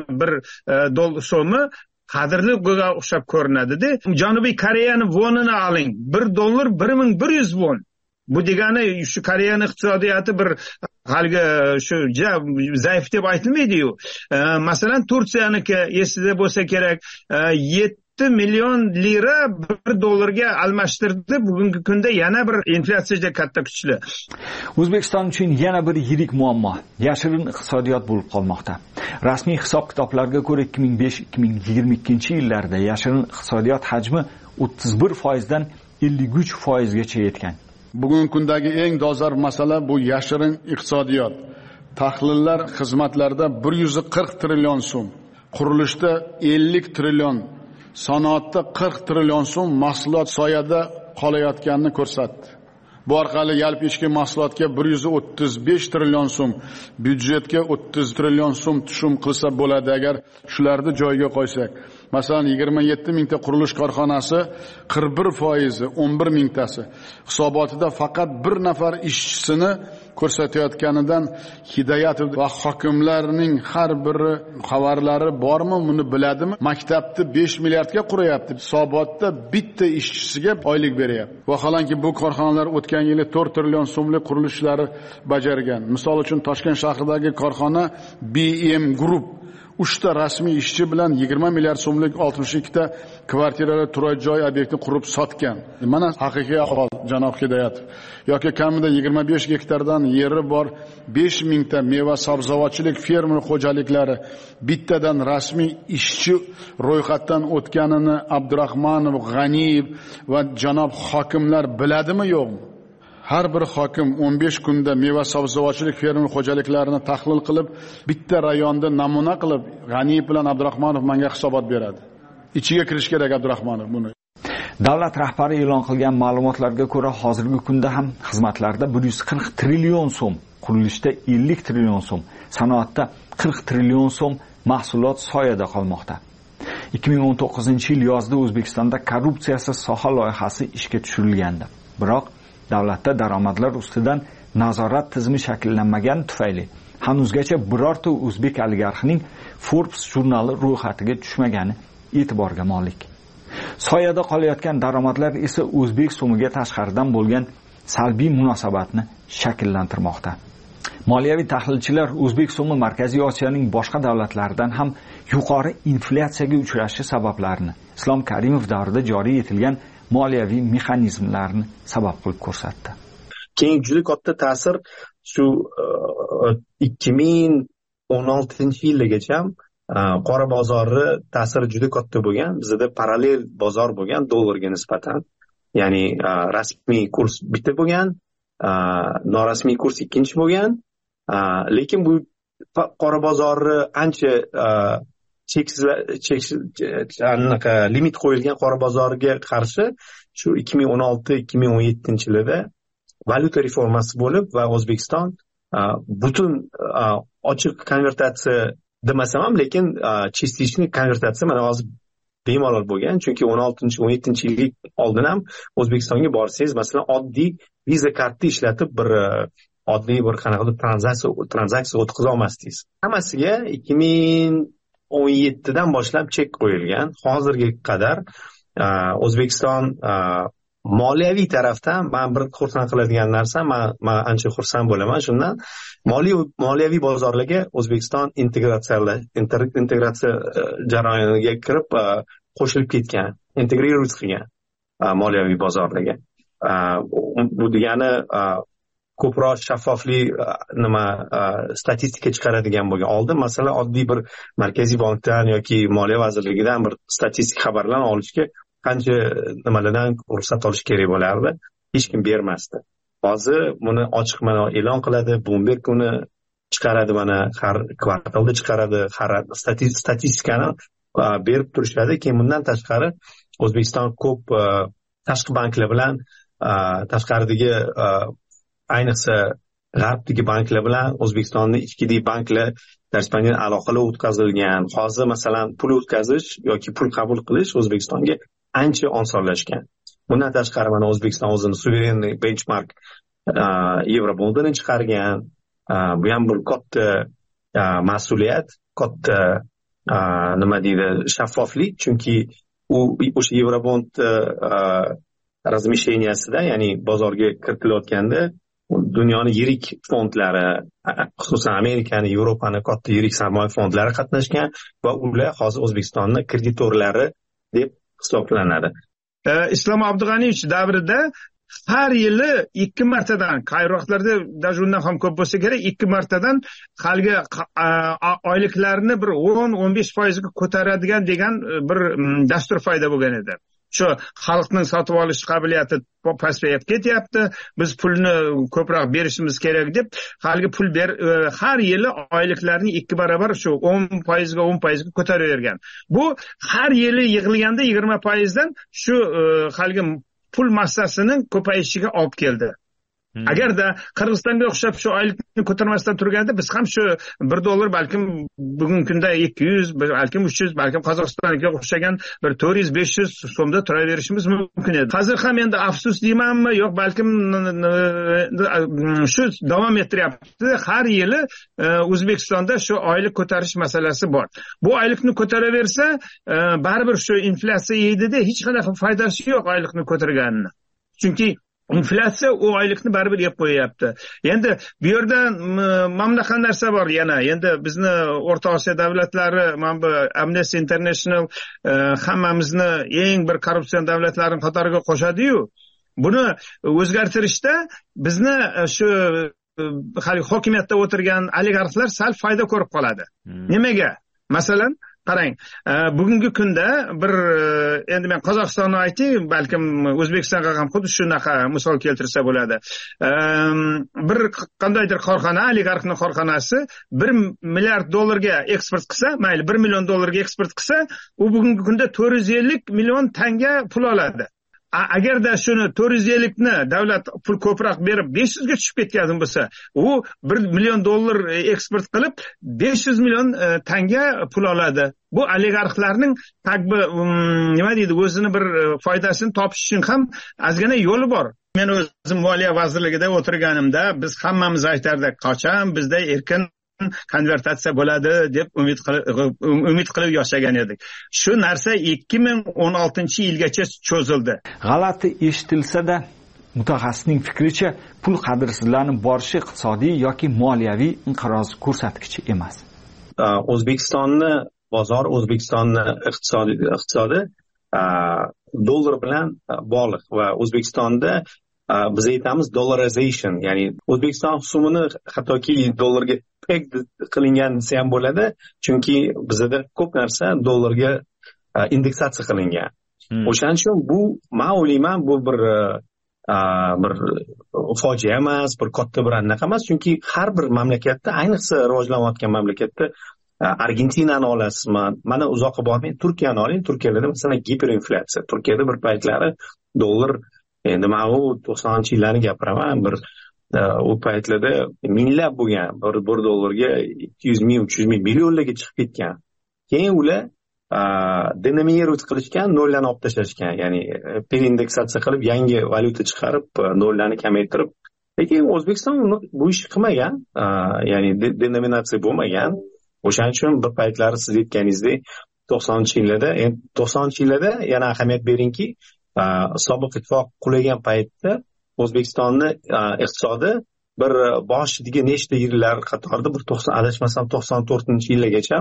$1 so'mi qadrli go'ga o'xshab ko'rinadi-da. Janubiy Koreyaning vonini oling. $1 $1,100 von. Bu degani shu Koreyaning iqtisodiyoti bir haligi shu zaif deb aytilmaydi-yu. Masalan, Turkiyaniki esida bo'lsa kerak, 7 million lira $1 ga almashtirdi. Bugungi kunda yana bir inflyatsiya katta kuchli. O'zbekiston uchun yana bir yirik muammo yashirin iqtisodiyot bo'lib qolmoqda. Rasmiy hisob-kitoblarga ko'ra 2005-2022-yillarda yashirin iqtisodiyot hajmi 31% dan 53% gacha yetgan. Bugungi kundagi eng dolzarb masala bu yashirin iqtisodiyot. Tahlillar xizmatlarda 140 trillion so'm, qurilishda 50 trillion, sanoatda 40 trillion so'm mahsulot soyada qolayotganini ko'rsatdi. Bu orqali yalpi ichki mahsulotga 135 trillion so'm, byudjetga 30 trillion so'm tushum qilsa bo'ladi agar shularni joyiga qo'ysak. Masalan, 27 mingta qurilish korxonasi 41%, 11 mingtasi hisobotida faqat bir nafar ishchisini ko'rsatayotganidan Hidoyat va hokimlarning har biri xabarlari bormi, buni biladimi? Maktabni 5 milliardga quryapti. Hisobotda bitta ishchisiga oylik beryapti. Vaholanki bu korxonalar o'tgan yili 4 trillion so'mlik qurilishlarni bajargan. Misol uchun Toshkent shahridagi korxona BM Group 3 ta rasmiy ishchi bilan 20 milliard so'mlik 62 ta kvartiralar turar joy obyektini qurib sotgan. Mana haqiqiy ahvol, janob Hidoyatov. Yoki kamida 25 gektardan yeri bor 5000 ta meva sabzavotchilik fermer xo'jaliklari bittadan rasmiy ishchi ro'yxatdan o'tganini Abdurahmonov, G'aniyev va janob hokimlar biladimi yo'qmi? Har bir hokim 15 kunda meva sabzavotchilik fermer xo'jaliklarini tahlil qilib, bitta rayonda namuna qilib, G'aniyev bilan Abdurahmonov menga hisobot beradi. Ichiga kirish kerak Abdurahmonov buni. Davlat rahbari e'lon qilgan ma'lumotlarga ko'ra, hozirgi kunda ham xizmatlarda 140 trillion so'm, qurilishda 50 trillion so'm, sanoatda 40 trillion so'm mahsulot soyada qolmoqda. 2019-yil yozda O'zbekistonda korrupsiyasiz soha loyihasi ishga tushirilgandi. Biroq davlatda daromadlar ustidan nazorat tizimi shakllanmagani tufayli hanuzgacha birorta o'zbek oligarxining Forbes jurnali ro'yxatiga tushmagani e'tiborga molik. Soyada qolayotgan daromadlar esa o'zbek so'miga tashqaridan bo'lgan salbiy munosabatni shakllantirmoqda. Moliyaviy tahlilchilar o'zbek so'mi Markaziy Osiyoning boshqa davlatlaridan ham yuqori inflyatsiyaga uchrashi sabablarini Islom Karimov davrida joriy etilgan moliyaviy mexanizmlarni sabab qilib ko'rsatdi. Keyin juda katta ta'sir shu 2016-yilgacha qora bozorni ta'siri juda katta bo'lgan. Bizda parallel bozor bo'lgan dollarga nisbatan. Ya'ni rasmiy kurs bitta bo'lgan, norasmiy kurs ikkinchi bo'lgan. Lekin bu qora bozorni ancha cheksiz limit qo'yilgan qora bozorga qarshi shu 2016-2017-yilda valyuta reformasi bo'lib va O'zbekiston butun ochiq konvertatsiya demasam ham, lekin частичный konvertatsiya mana hozir bemalol bo'lgan. Chunki 16-17-yilga oldin ham O'zbekistonga borsangiz, masalan, oddiy viza kartni ishlatib oddiy bir qanaqadir tranzaksiya o'tkaza olmasdingiz. Hammasiga 2017dan boshlab chek qo'yilgan. Hozirga qadar O'zbekiston moliyaviy tarafdan men bir xursand qiladigan narsa, men ancha xursand bo'laman shundan. Moliyaviy bozorlarga O'zbekiston integratsiya jarayoniga kirib qo'shilib ketgan, integrировать qilgan moliyaviy bozorlarga. Bu degani ko'proq shaffoflik statistika chiqaradigan bo'lgan. Oldin masalan oddiy bir Markaziy bankdan yoki Moliya vazirligidan bir statistik xabarlarni olishga qancha nimalardan ruxsat olish kerak bo'lardi, hech kim bermasdi. Hozir buni ochiq mana e'lon qiladi, Bloomberg uni chiqaradi, mana har kvartalda chiqaradi, har statistikani berib turishadi. Keyin bundan tashqari O'zbekiston ko'p tashqi banklar bilan tashqaridagi ayniqsa g'arbdagi banklar bilan O'zbekistonning ichki banklar korrespondent aloqalar o'tkazilgan. Hozir masalan pul o'tkazish yoki pul qabul qilish O'zbekistonga ancha osonlashgan. Bundan tashqari mana O'zbekiston o'zini suveren benchmark Eurobondini chiqargan. Bu ham bir katta mas'uliyat, katta nima deydi, shaffoflik. Chunki u o'sha Eurobond razmisheniyasida, ya'ni bozorga kiritilayotganda dunyoning yirik fondlari, xususan Amerikani, Yevropani katta yirik sarmoya fondlari qatnashgan va ular hozir O'zbekistonning kreditorlari deb hisoblanadi. Islom Abdug'aniyevich davrida har yili 2 martadan, qayroqlarda даже undan ham ko'p bo'lsa kerak, 2 martadan haligi oyliklarni bir 10-15% ga ko'taradigan degan bir dastur foyda bo'lgan edi. Shu xalqning sotib olish qobiliyati pasayib ketyapti, biz pulni ko'proq berishimiz kerak deb haligi pul har yili oyliklarni 2 barobar shu 10% ga 10% ga ko'taravergan. Bu har yili yig'ilganda 20% dan shu haligi pul massasining ko'payishiga olib keldi. agarda Qirg'izistonga o'xshab shu oylikni ko'tarmasdan turganda biz ham shu $1 balkim bugungi kunda 200, balkim 300, balkim Qozog'istonga o'xshagan bir 400-500 so'mda turaverishimiz mumkin edi. Hozir ham endi afsus deymanmi, yo'q, balkim shu davom ettiryapti. Har yili O'zbekistonda shu oylik ko'tarish masalasi bor. Bu oylikni ko'taraversa, baribir shu inflyatsiya yeydi-da, hech qanaqa foydasi yo'q oylikni ko'targanini. Chunki inflyatsiya u oylikni baribir yeb qo'yapti. Endi bu yerda mamlakat narsa bor yana. Endi bizni O'rta Osiyo davlatlari, mana bu Amnesty International hammamizni eng bir korrupsion davlatlarning qatoriga qo'shadi-yu. Buni o'zgartirishda bizni shu hali hokimiyatda o'tirgan oligarxlar sal foyda ko'rib qoladi. Nimaga? Masalan, qarang, bugungi kunda bir endi men Qozog'istonni aytay, balkim O'zbekistonga ham xuddi shunaqa misol keltirsa bo'ladi. Bir qandaydir korxona, oligarxning korxonasi $1 milliard eksport qilsa, mayli $1 million eksport qilsa, u bugungi kunda 450 million tanga pul oladi. Agarda shuni 450 ni davlat pul ko'proq berib 500 ga tushib ketgan bo'lsa, u $1 million eksport qilib 500 million tanga pul oladi. Bu oligarxlarning nima deydi, o'zini bir foydasini topish uchun ham ozgina yo'li bor. Men o'zim Moliya vazirligida o'tirganimda biz hammamiz aytardik, qachon bizda erkin konvertatsiya bo'ladi deb umid qilib yashagan edik. Shu narsa 2016-yilgacha cho'zildi. G'alati eshitilsa-da, mutaxassisning fikricha, pul qadrsizlanib borishi iqtisodiy yoki moliyaviy inqiroz ko'rsatkichi emas. O'zbekistonni bozor, O'zbekistonni iqtisodi dollar bilan bog'liq va O'zbekistonda biz aytamiz dollarization, ya'ni O'zbekiston sumini hattoki dollarga peg qilingan desa ham bo'ladi, chunki bizda ko'p narsa dollarga indeksatsiya qilingan. O'shaning uchun bu men o'ylayman, bu bir fojia emas, bir katta bir anaqa emas, chunki har bir mamlakatda, ayniqsa rivojlanayotgan mamlakatda Argentinani olasizmi, mana uzoqqa bormang, Turkiyani oling. Turkiyada masalan giperinflyatsiya. Turkiyada bir paytlari dollar, endi men u 90-yillarni gapiraman, bir u paytlarda minglab bo'lgan, $1 200 ming, 300 ming, millionlarga chiqib ketgan. Keyin ular denominator qilishgan, nollarni olib tashlashgan, ya'ni perindeksatsiya qilib yangi valyuta chiqarib, nollarni kamaytirib. Lekin O'zbekiston bu ishni qilmagan, ya'ni denominatsiya bo'lmagan. O'shaning uchun bir paytlari siz aytganingizdek 90-yillarda yana ahamiyat beringki, sobiq ittifoq qulagan paytda O'zbekistonni iqtisodi bir boshidagi nechta yillar qatorida bir adashmasam 94-yilgacha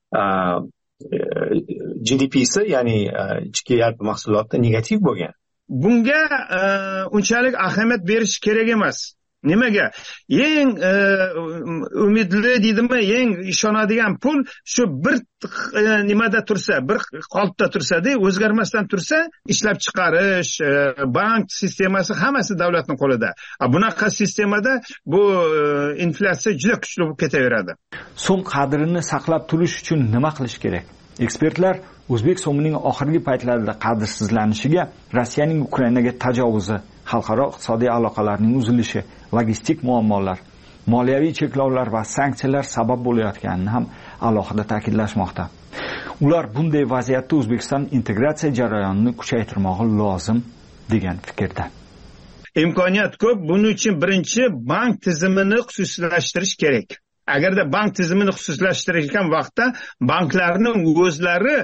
GDP'si, ya'ni ichki yalpi mahsulotda negativ bo'lgan. Bunga unchalik ahamiyat berish kerak emas. Nimaga? Eng umidli deydimi, eng ishonadigan pul shu bir nimada tursa, bir qolipda tursa-da, o'zgarmasdan tursa, ishlab chiqarish, bank sistemasi hammasi davlatning qo'lida. Bunaqa sistemada bu inflyatsiya juda kuchli bo'lib ketaveradi. So'm qadrini saqlab turish uchun nima qilish kerak? Ekspertlar o'zbek so'mining oxirgi paytlarda qadrsizlanishiga Rossiyaning Ukrainaga tajovuzi, xalqaro iqtisodiy aloqalarning uzilishi, logistik muammolar, moliyaviy cheklovlar va sanksiyalar sabab bo'layotganini ham alohida ta'kidlashmoqda. Ular bunday vaziyatda O'zbekiston integratsiya jarayonini kuchaytirmog'i lozim degan fikrda. Imkoniyat ko'p. Buning uchun birinchi bank tizimini xususiylashtirish kerak. Agarda bank tizimini xususiylashtirgan vaqtda banklarning o'zlari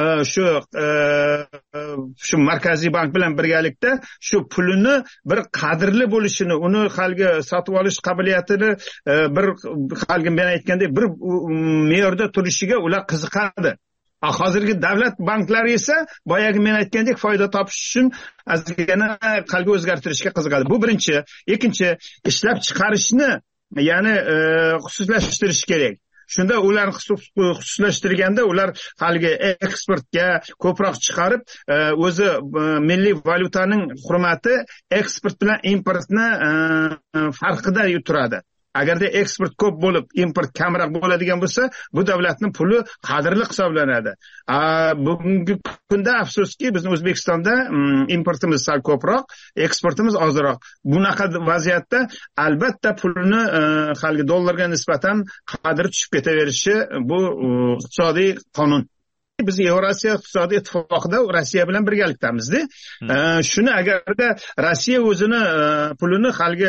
shu markaziy bank bilan birgalikda shu pulini bir qadrli bo'lishini, uni halgi sotib olish qobiliyatini bir halgi men aytgandek bir me'yorda turishiga ular qiziqadi. Hozirgi davlat banklari esa boyagi men aytgandek foyda topish uchun azgina qalbi o'zgartirishga qiziqadi. Bu birinchi. Ikkinchi, ishlab chiqarishni ya'ni xususlashtirish kerak. Shunda ularni xususlashtirganda ular haligi eksportga ko'proq chiqarib, o'zi milliy valyutaning hurmati eksport bilan importni farqida turadi. agarda eksport ko'p bo'lib import kamroq bo'ladigan bo'lsa bu davlatning puli qadrli hisoblanadi. Bugungi kunda afsuski bizni O'zbekistonda importimiz sal ko'proq, eksportimiz ozroq. Bunaqa vaziyatda albatta pulni xalqi dollarga nisbatan qadri tushib ketaverishi bu iqtisodiy qonun. Biz Yevrosiyo iqtisodiy ittifoqida Rossiya bilan birgalikdamizda. Shuni agarda Rossiya o'zini pulini xalqi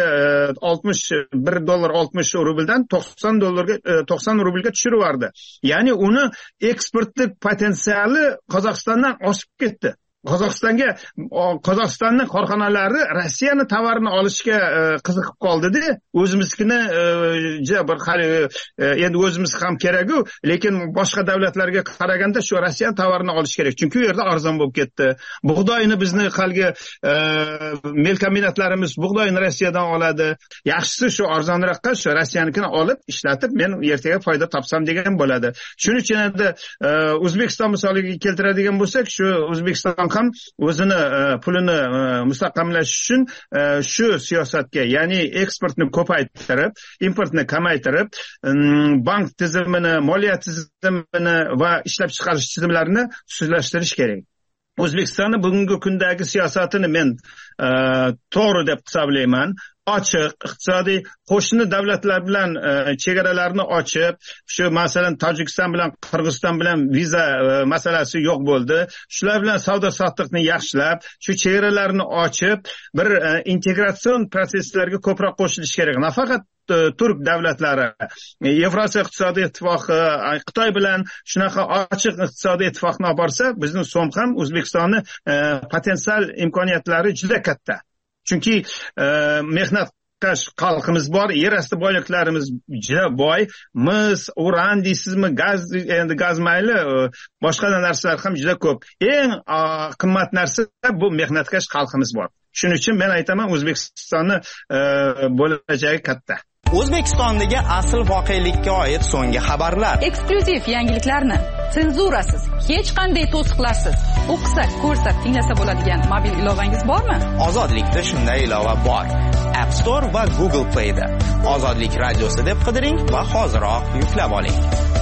1 dollar 60 rubldan 90 rublga tushirib yubordi. Ya'ni uni eksportlik potensiali Qozog'istondan oshib ketdi. Qozog'istonning korxonalari Rossiyaning tovarini olishga qiziqib qoldi-da, o'zimiznikini bir endi o'zimiz ham kerak-ku, lekin boshqa davlatlarga qaraganda shu Rossiya tovarini olish kerak. Chunki u yerda arzon bo'lib ketdi. Bug'doyni bizni xalqi melkombinatlarimiz bug'doyni Rossiyadan oladi. Yaxshisi shu arzonroqqa shu Rossiyanikini olib, ishlatib, men ertaga foyda topsam degan bo'ladi. Shuning uchun endi O'zbekiston misoliga keltiradigan bo'lsak, shu O'zbekiston ham o'zini pulini mustahkamlash uchun shu siyosatga, ya'ni eksportni ko'paytirib, importni kamaytirib, bank tizimini, moliya tizimini va ishlab chiqarish tizimlarini sustlashtirish kerak. O'zbekistonning bugungi kundagi siyosatini men to'g'ri deb hisoblayman. Ochiq, iqtisodiy qo'shni davlatlar bilan chegaralarni ochib, shu masalan Tojikiston bilan Qirg'iziston bilan viza masalasi yo'q bo'ldi. Shular bilan savdo-sotiqni yaxshilab, shu chegaralarni ochib, bir integratsion proseslarga ko'proq qo'shilish kerak. Nafaqat turk davlatlari, Yevrosiyo iqtisodiy ittifoqi, Xitoy bilan shunaqa ochiq iqtisodiy ittifoqni olib borsa, bizning so'm ham O'zbekistonning potensial imkoniyatlari juda katta. Chunki mehnatkash xalqimiz bor, yer osti boyliklarimiz juda boy, mis, uran deysizmi, gaz, endi gaz mayli, boshqa narsalar ham juda ko'p. Eng qimmat narsa bu mehnatkash xalqimiz bor. Shuning uchun men aytaman, O'zbekistonni bo'lajagi katta. O'zbekistondagi asl voqelikka oid so'nggi xabarlar, eksklyuziv yangiliklarni senzurasiz, hech qanday to'siqlarsiz o'qisak, ko'rsak, tinglasa bo'ladigan mobil ilovangiz bormi? Ozodlikda shunday ilova bor. App Store va Google Play da. Ozodlik radiosi deb qidiring va hoziroq yuklab oling.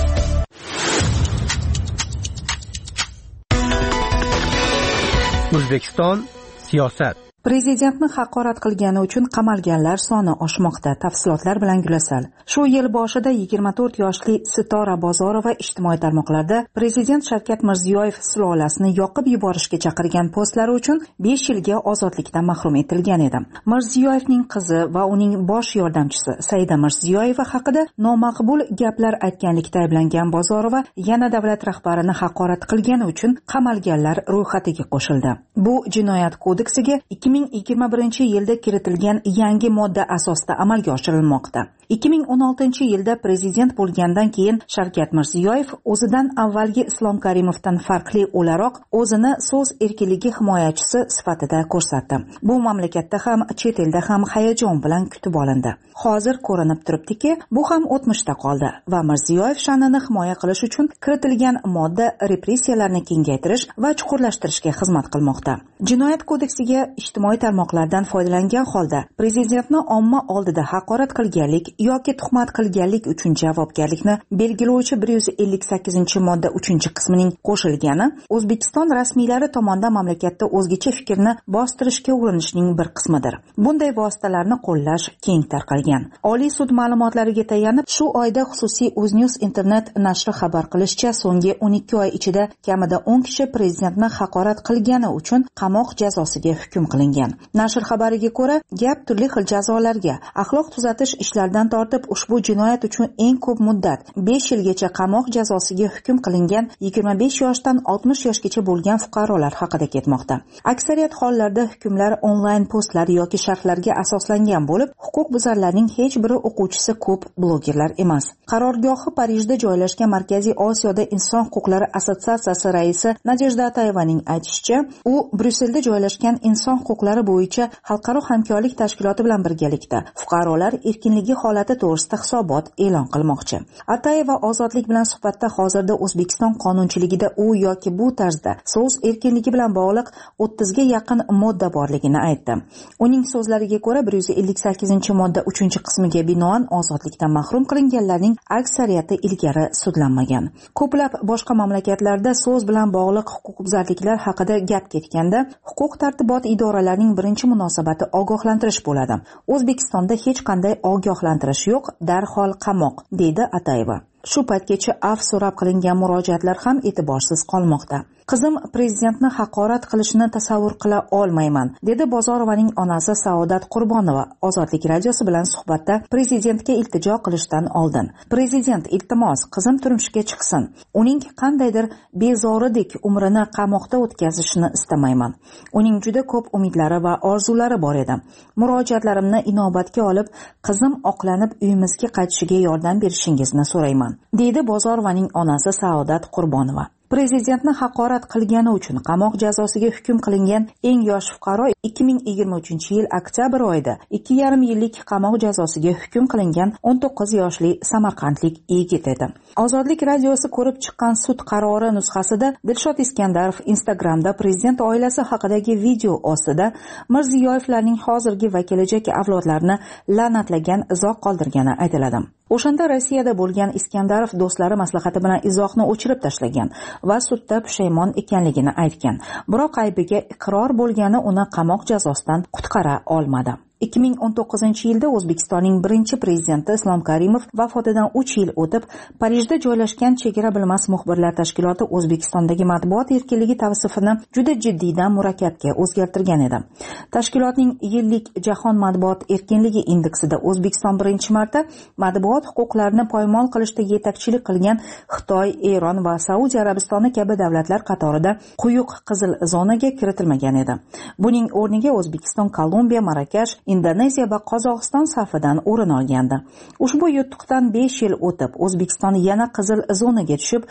O'zbekiston siyosat. Prezidentni haqorat qilgani uchun qamalganlar soni oshmoqda. Tafsilotlar bilan Gulasal. Shu yil boshida 24 yoshli Sitora Bozorova ijtimoiy tarmoqlarda Prezident Shavkat Mirziyoyev sulolasini yoqib yuborishga chaqirgan postlari uchun 5 yilga ozodlikdan mahrum etilgan edi. Mirziyoyevning qizi va uning bosh yordamchisi Saida Mirziyoyeva haqida nomaqbul gaplar aytganlikda ayblangan Bozorova yana davlat rahbarini haqorat qilgani uchun qamalganlar ro'yxatiga qo'shildi. Bu jinoyat kodeksiga 2021-yilda kiritilgan yangi modda asosida amalga oshirilmoqda. 2016-yilda prezident bo'lgandan keyin Shavkat Mirziyoyev o'zidan avvalgi Islom Karimovdan farqli o'laroq o'zini so'z erkinligi himoyachisi sifatida ko'rsatdi. Bu mamlakatda ham, chet elda ham hayajon bilan kutib olindi. Hozir ko'rinib turibdiki, bu ham o'tmishda qoldi va Mirziyoyev sha'nini himoya qilish uchun kiritilgan modda repressiyalarni kengaytirish va chuqurlashtirishga xizmat qilmoqda. Jinoyat kodeksiga ijtimoiy tarmoqlardan foydalangan holda prezidentni omma oldida haqorat qilganlik yoki tuhmat qilganlik uchun javobgarlikni belgilovchi 158-modda 3-qismining qo'shilgani O'zbekiston rasmiylari tomonidan mamlakatda o'zgacha fikrni bostirishga urinishning bir qismidir. Bunday vositalarni qo'llash keng tarqalgan. Oliy sud ma'lumotlariga tayanib, shu oyda xususiy UzNews internet nashri xabar qilishicha, so'nggi 12 oy ichida kamida 10 kishi prezidentni haqorat qilgani uchun qamoq jazosiga hukm qilingan. Nashr xabariga ko'ra, gap turli xil jazolarga, axloq tuzatish ishlaridan tortib ushbu jinoyat uchun eng ko'p muddat 5 yilgacha qamoq jazosiga hukm qilingan 25 yoshdan 60 yoshgacha bo'lgan fuqarolar haqida ketmoqda. Aksariyat hollarda hukmlar onlayn postlar yoki sharhlarga asoslangan bo'lib, huquqbuzarlarning hech biri o'quvchisi ko'p blogerlar emas. Qarorgohi Parijda joylashgan Markaziy Osiyoda inson huquqlari assotsiatsiyasi raisi Nadejda Atayevaning aytishicha, u Bryusselda joylashgan inson huquqlari huquqlari bo'yicha xalqaro hamkorlik tashkiloti bilan birgalikda fuqarolar erkinligi holati to'g'risida hisobot e'lon qilmoqchi. Atayeva ozodlik bilan suhbatda hozirda O'zbekiston qonunchiligida u yoki bu tarzda so'z erkinligi bilan bog'liq 30 ga yaqin modda borligini aytdi. Uning so'zlariga ko'ra 158-modda 3-qismiga binoan ozodlikdan mahrum qilinganlarning aksariyati ilgari sudlanmagan. Ko'plab boshqa mamlakatlarda so'z bilan bog'liq huquqbuzarliklar haqida gap ketganda huquq-tartibot idoralarining birinchi munosabati ogohlantirish bo'ladi. O'zbekistonda hech qanday ogohlantirish yo'q, darhol qamoq, deydi Atayeva. Shu paytgacha af so'rab qilingan murojaatlar ham e'tiborsiz qolmoqda. Qizim prezidentni haqorat qilishni tasavvur qila olmayman, dedi Bozorovaning onasi Saodat Qurbonova Ozodlik radiosi bilan suhbatda prezidentga iltijo qilishdan oldin. Prezident, iltimos, qizim turmushga chiqsin. Uning qandaydir bezoridek umrini qamoqda o'tkazishni istamayman. Uning juda ko'p umidlari va orzulari bor edi. Murojaatlarimni inobatga olib, qizim oqlanib uyimizga qaytishiga yordam berishingizni so'rayman, deydi Bozorovaning onasi Saodat Qurbonova. Prezidentni haqorat qilgani uchun qamoq jazosiga hukm qilingan eng yosh fuqaro 2023-yil oktyabr oyida 2,5 yillik qamoq jazosiga hukm qilingan 19 yoshli samarqandlik yigit edi. Ozodlik radiosi ko'rib chiqqan sud qarori nusxasida Dilshod Iskandarov Instagramda prezident oilasi haqidagi video ostida Mirziyoyevlarning hozirgi va kelajak avlodlarini la'natlagan izoh qoldirgani aytiladi. O'shanda Rossiyada bo'lgan Iskandarov do'stlari maslahati bilan izohni o'chirib tashlagan va sudda pushaymon ekanligini aytgan. Biroq aybiga iqror bo'lgani uni qamoq jazosidan qutqara olmadi. 2019-yilda O'zbekistonning birinchi prezidenti Islom Karimov vafotidan 3 yil o'tib, Parijda joylashgan Chegara bilmas muxbirlar tashkiloti O'zbekistondagi matbuot erkinligi tavsifini juda jiddiydan murakkabga o'zgartirgan edi. Tashkilotning yillik Jahon matbuot erkinligi indeksida O'zbekiston birinchi marta matbuot huquqlarini poymol qilishda yetakchilik qilgan Xitoy, Eron va Saudiya Arabistoni kabi davlatlar qatorida quyuq qizil zonaga kiritilmagan edi. Buning o'rniga O'zbekiston, Kolumbiya, Marokash, Indoneziya va Qozog'iston safidan o'rin olgandi. Ushbu yutuqdan 5 yil o'tib, O'zbekiston yana qizil zonaga tushib,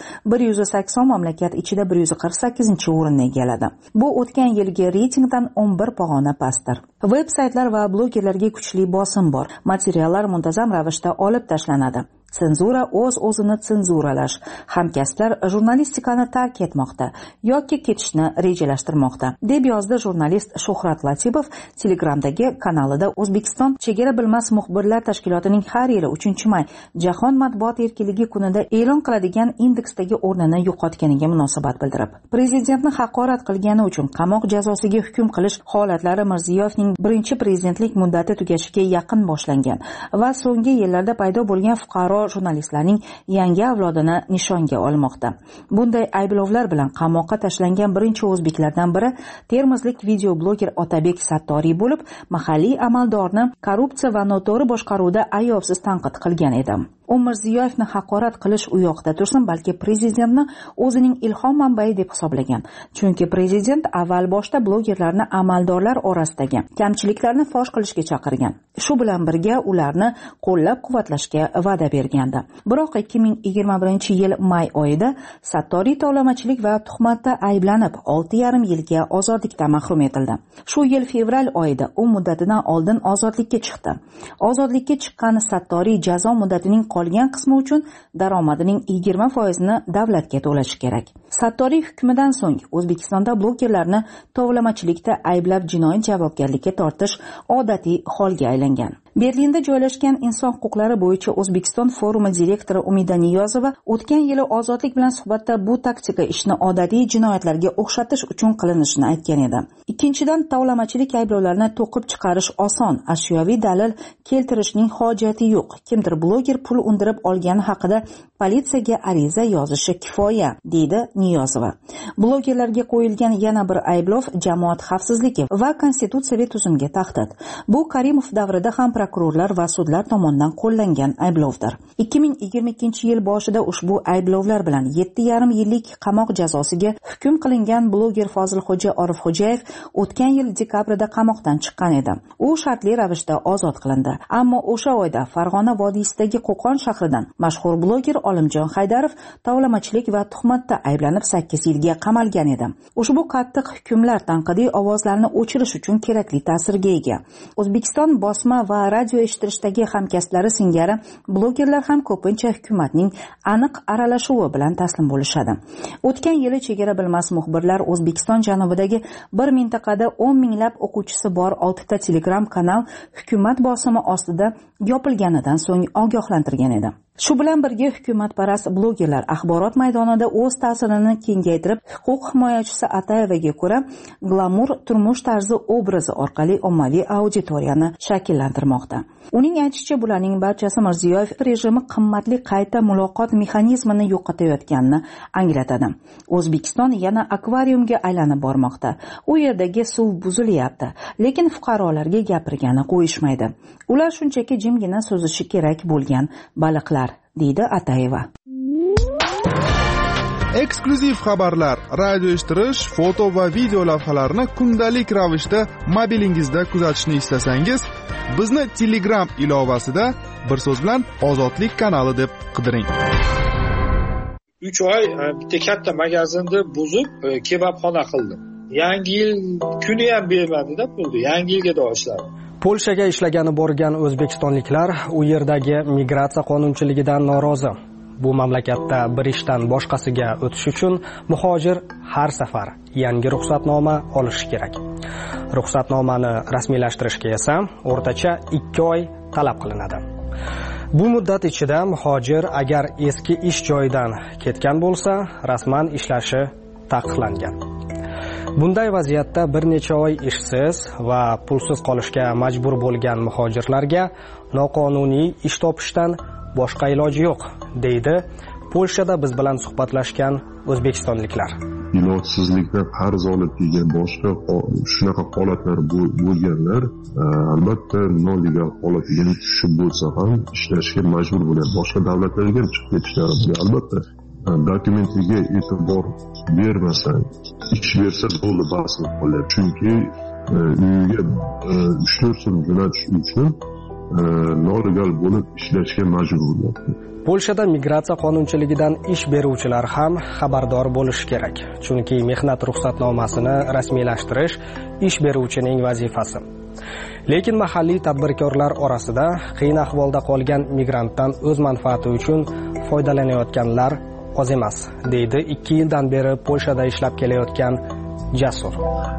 180 mamlakat ichida 148-o'rinni egalladi. Bu o'tgan yilgi reytingdan 11 pog'ona pastdir. Veb-saytlar va blogerlarga kuchli bosim bor. Materiallar muntazam ravishda olib tashlanadi. Senzura o'z-o'zini senzuralash. Hamkasblar jurnalistikani tark etmoqda yoki ketishni rejalashtirmoqda, deb yozdi jurnalist Shuhrat Latipov Telegramdagi kanalida. O'zbekiston Chegara bilmas muxbirlar tashkilotining har yili 3-may Jahon matbuot erkinligi kunida e'lon qiladigan indeksdagi o'rnini yo'qotganiga munosabat bildirib, prezidentni haqorat qilgani uchun qamoq jazosiga hukm qilish holatlari Mirziyoyevning birinchi prezidentlik muddati tugashiga yaqin boshlangan va so'nggi yillarda paydo bo'lgan fuqaro jurnalistlarning yangi avlodini nishonga olmoqda. Bunday ayblovlar bilan qamoqqa tashlangan birinchi o'zbeklardan biri termizlik videobloger Otabek Sattoriy bo'lib, mahalliy amaldorni korrupsiya va noto'g'ri boshqaruvda ayovsiz tanqid qilgan edi. U Mirziyoyevni haqorat qilish u yoqda tursin, balki prezidentni o'zining ilhom manbai deb hisoblagan. Chunki prezident avval boshda blogerlarni amaldorlar orasidagi kamchiliklarni fosh qilishga chaqirgan. Shu bilan birga ularni qo'llab-quvvatlashga va'da bergandi. Biroq 2021-yil may oyida Sattoriy tovlamachilik va tuhmatda ayblanib 6,5 yilga ozodlikdan mahrum etildi. Shu yil fevral oyida u muddatidan oldin ozodlikka chiqdi. Ozodlikka chiqqan Sattoriy jazo muddatining qolgan qismi uchun daromadining 20%ni davlatga to'lashi kerak. Sattoriy hukmidan so'ng O'zbekistonda blogerlarni tovlamachilikda ayblab jinoiy javobgarlikka tortish odatiy holga aylangan. Berlinda joylashgan inson huquqlari bo'yicha O'zbekiston forumi direktori Umida Niyozova o'tgan yili ozodlik bilan suhbatda bu taktika ishni odatiy jinoyatlarga o'xshatish uchun qilinishini aytgan edi. Ikkinchidan, tovlamachilik ayblovlarini to'qib chiqarish oson, ashyoviy dalil keltirishning hojati yo'q. Kimdir bloger pul undirib olgani haqida politsiyaga ariza yozishi kifoya, deydi Niyozova. Blogerlarga qo'yilgan yana bir ayblov jamoat xavfsizligi va konstitutsiyaviy tuzumga tahdid. Bu Karimov davrida ham prokurorlar va sudlar tomonidan qo'llangan ayblovdir. 2022-yil boshida ushbu ayblovlar bilan 7,5 yillik qamoq jazosiga hukm qilingan bloger Fozilxo'ja Orifxo'jayev o'tgan yil dekabrda qamoqdan chiqqan edi. U shartli ravishda ozod qilindi. Ammo o'sha oyda Farg'ona vodiysidagi Qo'qon shahridan mashhur bloger Olimjon Haydarov tovlamachilik va tuhmatda ayblanib 8 yilga qamalgan edi. Ushbu qattiq hukmlar tanqidiy ovozlarni o'chirish uchun kerakli ta'sirga ega. O'zbekiston bosma va radio eshittirishdagi hamkasblari singari blogerlar ham ko'pincha hukumatning aniq aralashuvi bilan taslim bo'lishadi. O'tgan yili chegara bilmas muxbirlar O'zbekiston janubidagi bir mintaqada 10 minglab o'quvchisi bor 6 ta Telegram kanal hukumat bosimi ostida yopilganidan so'ng ogohlantirgan edi. Shu bilan birga hukumatparast blogerlar axborot maydonida o'z ta'sirini kengaytirib, huquq himoyachisi Atayevaga ko'ra, glamur turmush tarzi obrazi orqali ommaviy auditoriyani shakllantirmoqda. Uning aytishicha, bularning barchasi Mirziyoyev rejimi qimmatli qayta muloqot mexanizmini yo'qotayotganini anglatadi. O'zbekiston yana akvariumga aylanib bormoqda. U yerdagi suv buzilyapti, lekin fuqarolarga gapirgani qo'yishmaydi. Ular shunchaki jimgina so'zishi kerak bo'lgan baliqlar, deydi Atayeva. Eksklyuziv xabarlar, radio eshittirish, foto va video lavhalarni kundalik ravishda mobilingizda kuzatishni istasangiz, bizni Telegram ilovasida bir so'z bilan Ozodlik kanali deb qidiring. 3 oy bitta katta magazinni buzib, kebabxona qildim. Yangi yil kuni ham bermadi-da pulni, yangi yilga boshladi. Polshaga ishlagani borgan o'zbekistonliklar u yerdagi migratsiya qonunchiligidan norozi. Bu mamlakatda bir ishdan boshqasiga o'tish uchun muhojir har safar yangi ruxsatnoma olishi kerak. Ruxsatnomani rasmiylashtirishga esa o'rtacha 2 oy talab qilinadi. Bu muddat ichida muhojir agar eski ish joyidan ketgan bo'lsa, rasman ishlashi taqiqlangan. Bunday vaziyatda bir necha oy ishsiz va pulsiz qolishga majbur bo'lgan muhojirlarga noqonuniy ish topishdan boshqa iloji yo'q, deydi Polshada biz bilan suhbatlashgan o'zbekistonliklar. Ilojsizlikdan qarz olib kelgan boshqa shunaqa holatlar bo'lganlar albatta nolegal holatga tushib bo'lsa ham ishlashga majbur bo'ladi. Boshqa davlatlarga chiqib ketishlari albatta dokumentiga e'tibor bermasdan ish bersa bo'ldi bas qilib, chunki uyiga 3-4 so'm jo'natish uchun nolegal bo'lib ishlashga majbur bo'ladi. Polshada migratsiya qonunchiligidan ish beruvchilar ham xabardor bo'lishi kerak, chunki mehnat ruxsatnomasini rasmiylashtirish ish beruvchining vazifasi. Lekin mahalliy tadbirkorlar orasida qiyin ahvolda qolgan migrantdan o'z manfaati uchun foydalanayotganlar oz emas, deydi 2 yildan beri Polshada ishlab kelayotgan Jasur.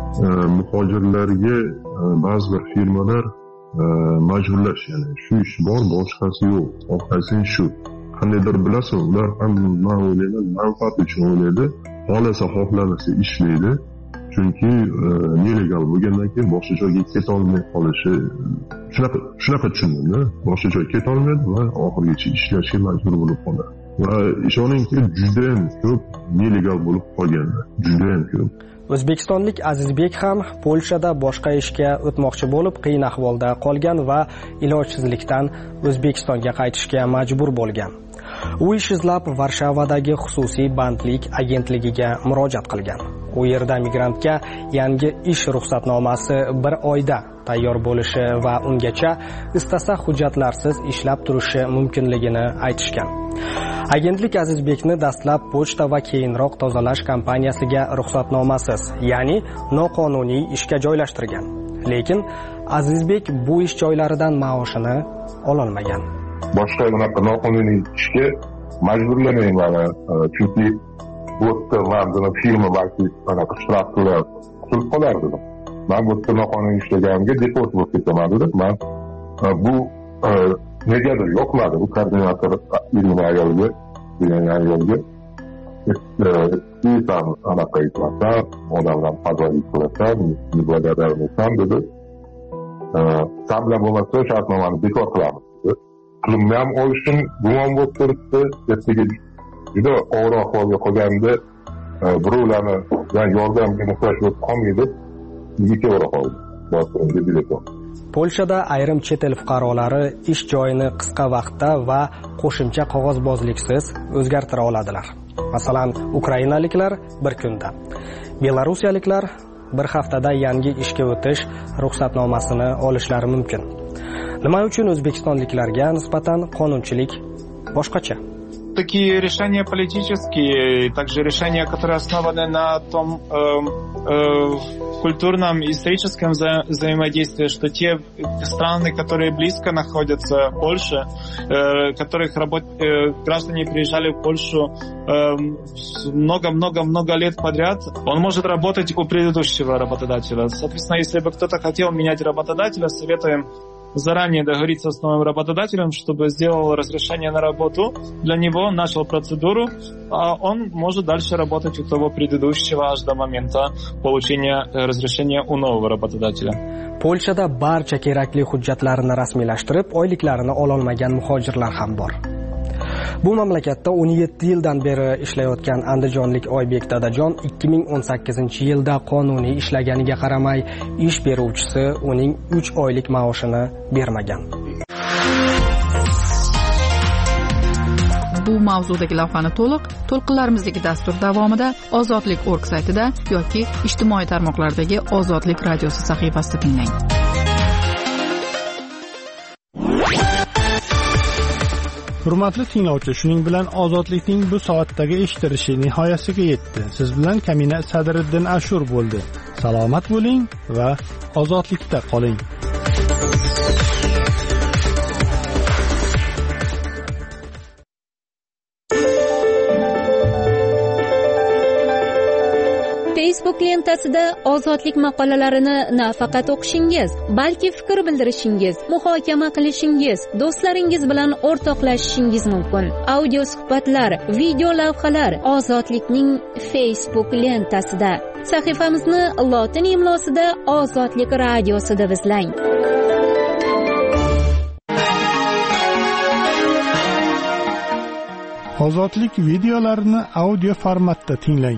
Muhojirlarga ba'zi bir firmalar majburlash, ya'ni shu ish bor, boshqasi yo'q, orqasini shu. Qandaydir bilasan, ular ham manfaat uchun o'ylaydi, xohlamasa ishlaydi. Chunki nelegal bo'lgandan keyin boshqa joyga keta olmay qolishi, shunaqa tushundim-da, boshqa joyga keta olmaydi va oxirigacha ishlashga majbur bo'lib qoladi. Va ishoningki, juda ham ko'p nelegal bo'lib qolganlar, juda ham ko'p. O'zbekistonlik Azizbek ham Polshada boshqa ishga o'tmoqchi bo'lib qiyin ahvolda qolgan va ilojsizlikdan O'zbekistonga qaytishga majbur bo'lgan. U ish izlab Varshavadagi xususiy bandlik agentligiga murojaat qilgan. U yerda migrantga yangi ish ruxsatnomasi 1 oyda tayyor bo'lishi va ungacha istasa hujjatlarsiz ishlab turishi mumkinligini aytishgan. Agentlik Azizbekni dastlab pochta va keyinroq tozalash kompaniyasiga ruxsatnomasiz, ya'ni noqonuniy ishga joylashtirgan. Lekin Azizbek bu ish joylaridan maoshini ololmagan. Boshqa bunaqa noqonuniy ishga majburlamayman, chunki bu yerda mana firma balki bunaqa shtraf to'lab qolardi. Men bu yerda noqonuniy ishlaganimga deport bo'lib ketaman dedim. Men bu negadir yo'qmadi. Bu koordinator Irina ayolga degan ayolga inson anaqa aytmasa, odamlar podvoylik qilsa, благодарностям dedi. Sen bilan bo'lmasa shartnomani bekor qilamiz dedi. Pulimni ham olishim gumon bo'lib turibdi. Ertaga juda og'ir ahvolga qolganda birovlarni yordamga muhtoj bo'lib qolmaydi. Ikkovra qoldi. Boshqaga bilet oldi. Polshada ayrim chet el fuqarolari ish joyini qisqa vaqtda va qo'shimcha qog'ozbozliksiz o'zgartira oladilar. Masalan, ukrainaliklar bir kunda, belorusiyaliklar bir haftada yangi ishga o'tish ruxsatnomasini olishlari mumkin. Nima uchun o'zbekistonliklarga nisbatan qonunchilik boshqacha? такие решения политические, также решения, которые основаны на том культурном и историческом взаимодействии, что те страны, которые близко находятся, Польша, которых граждане приезжали в Польшу много-много-много лет подряд, он может работать у предыдущего работодателя. Соответственно, если бы кто-то хотел менять работодателя, советуем заранее договориться с новым работодателем, чтобы сделал разрешение на работу для него, начал процедуру, а он может дальше работать у того предыдущего аж до момента получения разрешения у нового работодателя. Polshada barcha kerakli hujjatlarini rasmiylashtirib, oyliklarini ololmagan muhojirlar ham bor. Bu mamlakatda 17 yildan beri ishlayotgan andijonlik Oybek Dadajon 2018-yilda qonuniy ishlaganiga qaramay, ish beruvchisi uning 3 oylik maoshini bermagan. Bu mavzudagi lavhani to'lqinlarimizdagi dastur davomida Ozodlik.org saytida yoki ijtimoiy tarmoqlardagi Ozodlik radiosi sahifasida tinglang. Hurmatli tinglovchi, shuning bilan Ozodlikning bu soatdagi eshittirishi nihoyasiga yetdi. Siz bilan Kamina Sadriddin Ashur bo'ldi. Salomat bo'ling va ozodlikda qoling. Facebook lentasida ozodlik maqolalarini nafaqat o'qishingiz, balki fikr bildirishingiz, muhokama qilishingiz, do'stlaringiz bilan o'rtoqlashishingiz mumkin. Audio suhbatlar, video lavhalar Ozodlikning Facebook lentasida. Sahifamizni lotin imlosida Ozodlik radiosi deb izlang. Ozodlik videolarini audio formatda tinglang.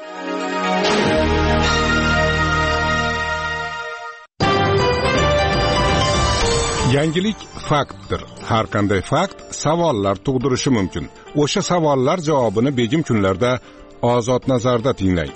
Yangilik faktdir. Har qanday fakt savollar tug'dirishi mumkin. O'sha savollar javobini begim kunlarda Ozod nazarda tinglang.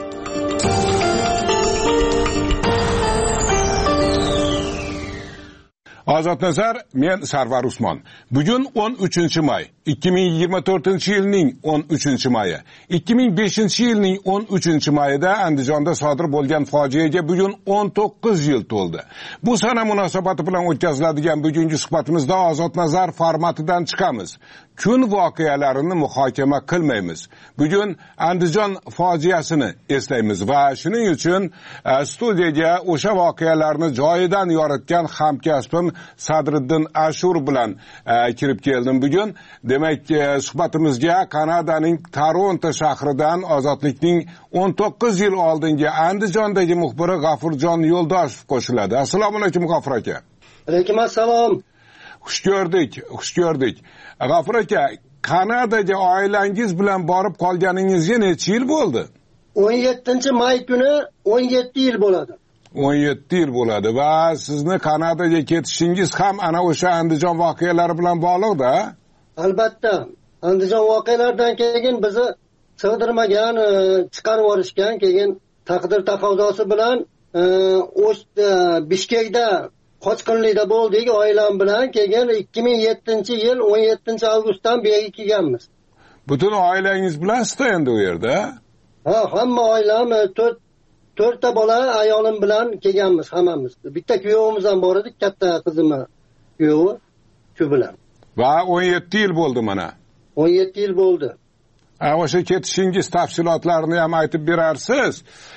Ozod nazar, men Sarvar Usmon. Bugun 13-may, 2024-yilning 13-mayi. 2005-yilning 13-mayida Andijonda sodir bo'lgan fojiaga bugun 19 yil to'ldi. Bu sana munosabati bilan o'tkaziladigan bugungi suhbatimizda Ozod nazar formatidan chiqamiz. Kun voqealarini muhokama qilmaymiz. Bugun Andijon fojiasini eslaymiz va shuning uchun studiyaga o'sha voqealarni joyidan yoritgan hamkasbim Sadriddin Ashur bilan kirib keldim bugun. Demak, suhbatimizga Kanadaning Toronto shahridan Ozodlikning 19 yil oldingi Andijondagi muxbiri G'afurjon Yo'ldoshev qo'shiladi. Assalomu alaykum G'afur aka. Alaykum assalom. Xush ko'rdik. G'afur aka, Kanadaga oilangiz bilan borib qolganingizga necha yil bo'ldi? 17-may kuni 17 yil bo'ladi. 17 yil bo'ladi va sizni Kanadaga ketishingiz ham ana o'sha Andijon voqealari bilan bog'liqda? Albatta. Andijon voqealaridan keyin bizni sig'dirmagan, chiqarib yuborishgan, keyin taqdir taqozosi bilan Bishkekda qochqinlikda bo'ldik oilam bilan. Keyin 2007-yil 17-avgustdan bu yerga kelganmiz. Butun oilangiz bilansizda endi u yerda? Ha, hamma oilam 4 ta bola, ayolim bilan kelganmiz hammamiz. Bitta kuyovimiz ham bor edi, katta qizimni kuyovi, shu bilan. Va 17 yil bo'ldi mana. 17 yil bo'ldi. O'sha ketishingiz tafsilotlarini ham aytib berarsiz.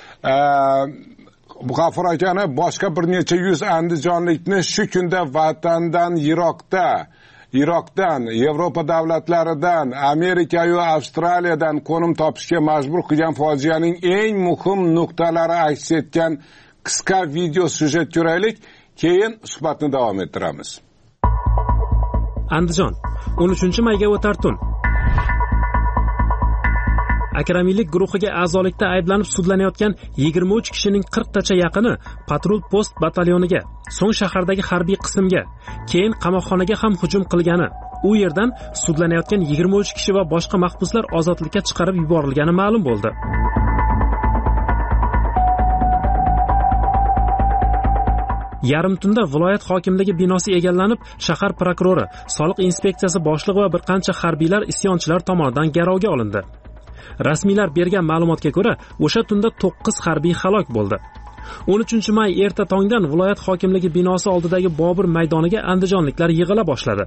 G'afur akani boshqa bir necha yuz andijonlikni shu kunda vatandan Iroqdan, Yevropa davlatlaridan, Amerika va Avstraliyadan qo'nim topishga majbur qilgan fojianing eng muhim nuqtalari aks etgan qisqa video syujet ko'raylik, keyin suhbatni davom ettiramiz. Andijon, 13-mayga o'tar tun. Akramiylik guruhiga a'zolikda ayblanib sudlanayotgan 23 kishining 40 tacha yaqini patrul post batalyoniga, so'ng shahardagi harbiy qismga, keyin qamoqxonaga ham hujum qilgani, u yerdan sudlanayotgan 23 kishi va boshqa mahbuslar ozodlikka chiqarib yuborilgani ma'lum bo'ldi. Yarim tunda viloyat hokimligi binosi egallanib, shahar prokurori, soliq inspeksiyasi boshlig'i va bir qancha harbiylar isyonchilar tomonidan garovga olindi. Rasmiylar bergan ma'lumotga ko'ra, o'sha tunda 9 harbiy halok bo'ldi. 13 may erta tongdan viloyat hokimligi binosi oldidagi Bobur maydoniga andijonliklar yig'ila boshladi.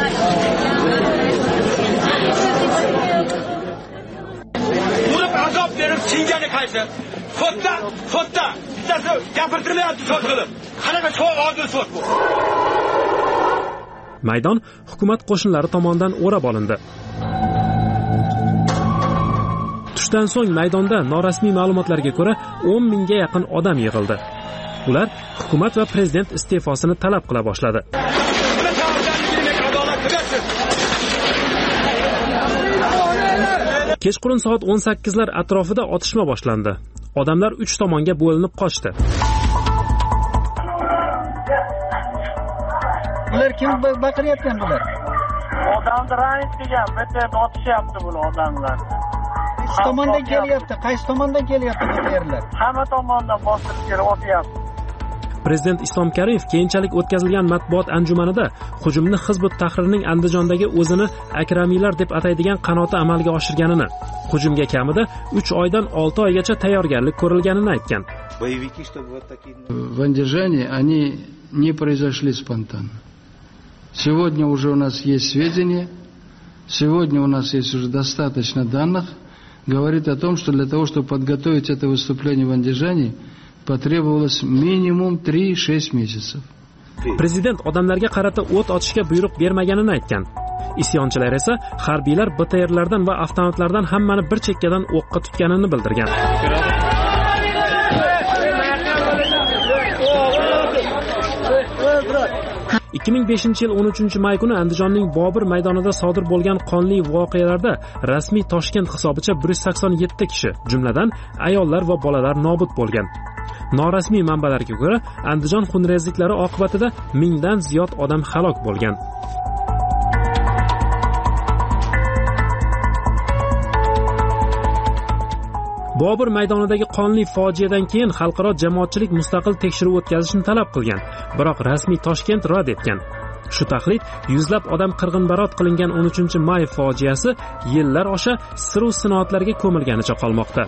Urib azob berib chingani qaysi? Sotda, bittasi gapirtirmayapti sot qilib. Qanaqa so'q odil sot bu? Maydon hukumat qo'shinlari tomonidan o'rab olindi. Tushdan so'ng maydonda norasmiy ma'lumotlarga ko'ra 10 mingga yaqin odam yig'ildi. Ular hukumat va prezident iste'fosini talab qila boshladi. Kechqurun soat 18lar atrofida otishma boshlandi. Odamlar 3 tomonga bo'linib qochdi. Ular kim baqiryapti bular? Odamni ranit degan, bitta otishyapti bular odamlar. Qaysi tomondan kelyapti? Qaysi tomondan kelyapti bu yerlar? Hamma tomondan bostirib kelib otyapti. Prezident Islom Karimov keyinchalik o'tkazilgan matbuot anjumanida hujumni Hizbut Tahrirning Andijondagi o'zini akramiylar deb ataydigan qanoti amalga oshirganini, hujumga kamida 3 oydan 6 oygacha tayyorgarlik ko'rilganini aytgan. В Андижане они не произошли спонтанно. Сегодня уже у нас есть сведения, сегодня у нас есть уже достаточно данных, говорит о том, что для того, чтобы подготовить это выступление в Андижане, потребовалось минимум 3-6 месяцев. Prezident odamlarga qarata o't ochishga buyruq bermaganini aytgan. Isyonchilar esa harbiylar BTRlardan va avtomatlardan hammani bir chekkadan o'qqa tutganini bildirgan. 2005 yil 13 may kuni Andijonning Bobur maydonida sodir bo'lgan qonli voqealarda rasmiy Toshkent hisobicha 187 kishi, jumladan ayollar va bolalar nobud bo'lgan. Norasmiy manbalarga ko'ra, Andijon xunrezliklari oqibatida 1000 dan ziyod odam halok bo'lgan. Bobur maydonidagi qonli fojiadan keyin xalqaro jamoatchilik mustaqil tekshiruv o'tkazishni talab qilgan, biroq rasmiy Toshkent rad etgan. Shu taqlid yuzlab odam qirg'inbarot qilingan 13 may fojiasi yillar osha sir-u sinoatlarga ko'milganicha qolmoqda.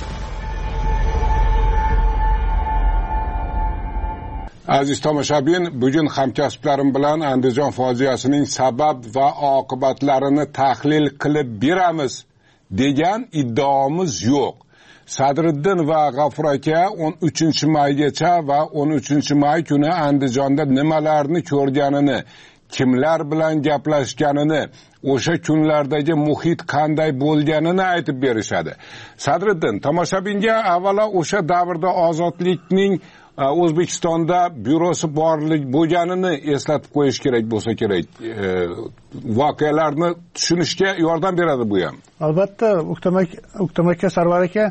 Aziz tomoshabin, bugun hamkasblarim bilan Andijon fojiasining sabab va oqibatlarini tahlil qilib beramiz degan iddaomiz yo'q. Sadriddin va G'afur aka 13 maygacha va 13 may kuni Andijonda nimalarni ko'rganini, kimlar bilan gaplashganini, o'sha kunlardagi muhit qanday bo'lganini aytib berishadi. Sadriddin, tomoshabinga avvalo o'sha davrda ozodlikning O'zbekistonda byurosi borlik bo'lganini eslatib qo'yish kerak bo'lsa kerak. Voqealarni tushunishga yordam beradi bu ham. Albatta, O'ktam aka, Sarvar aka,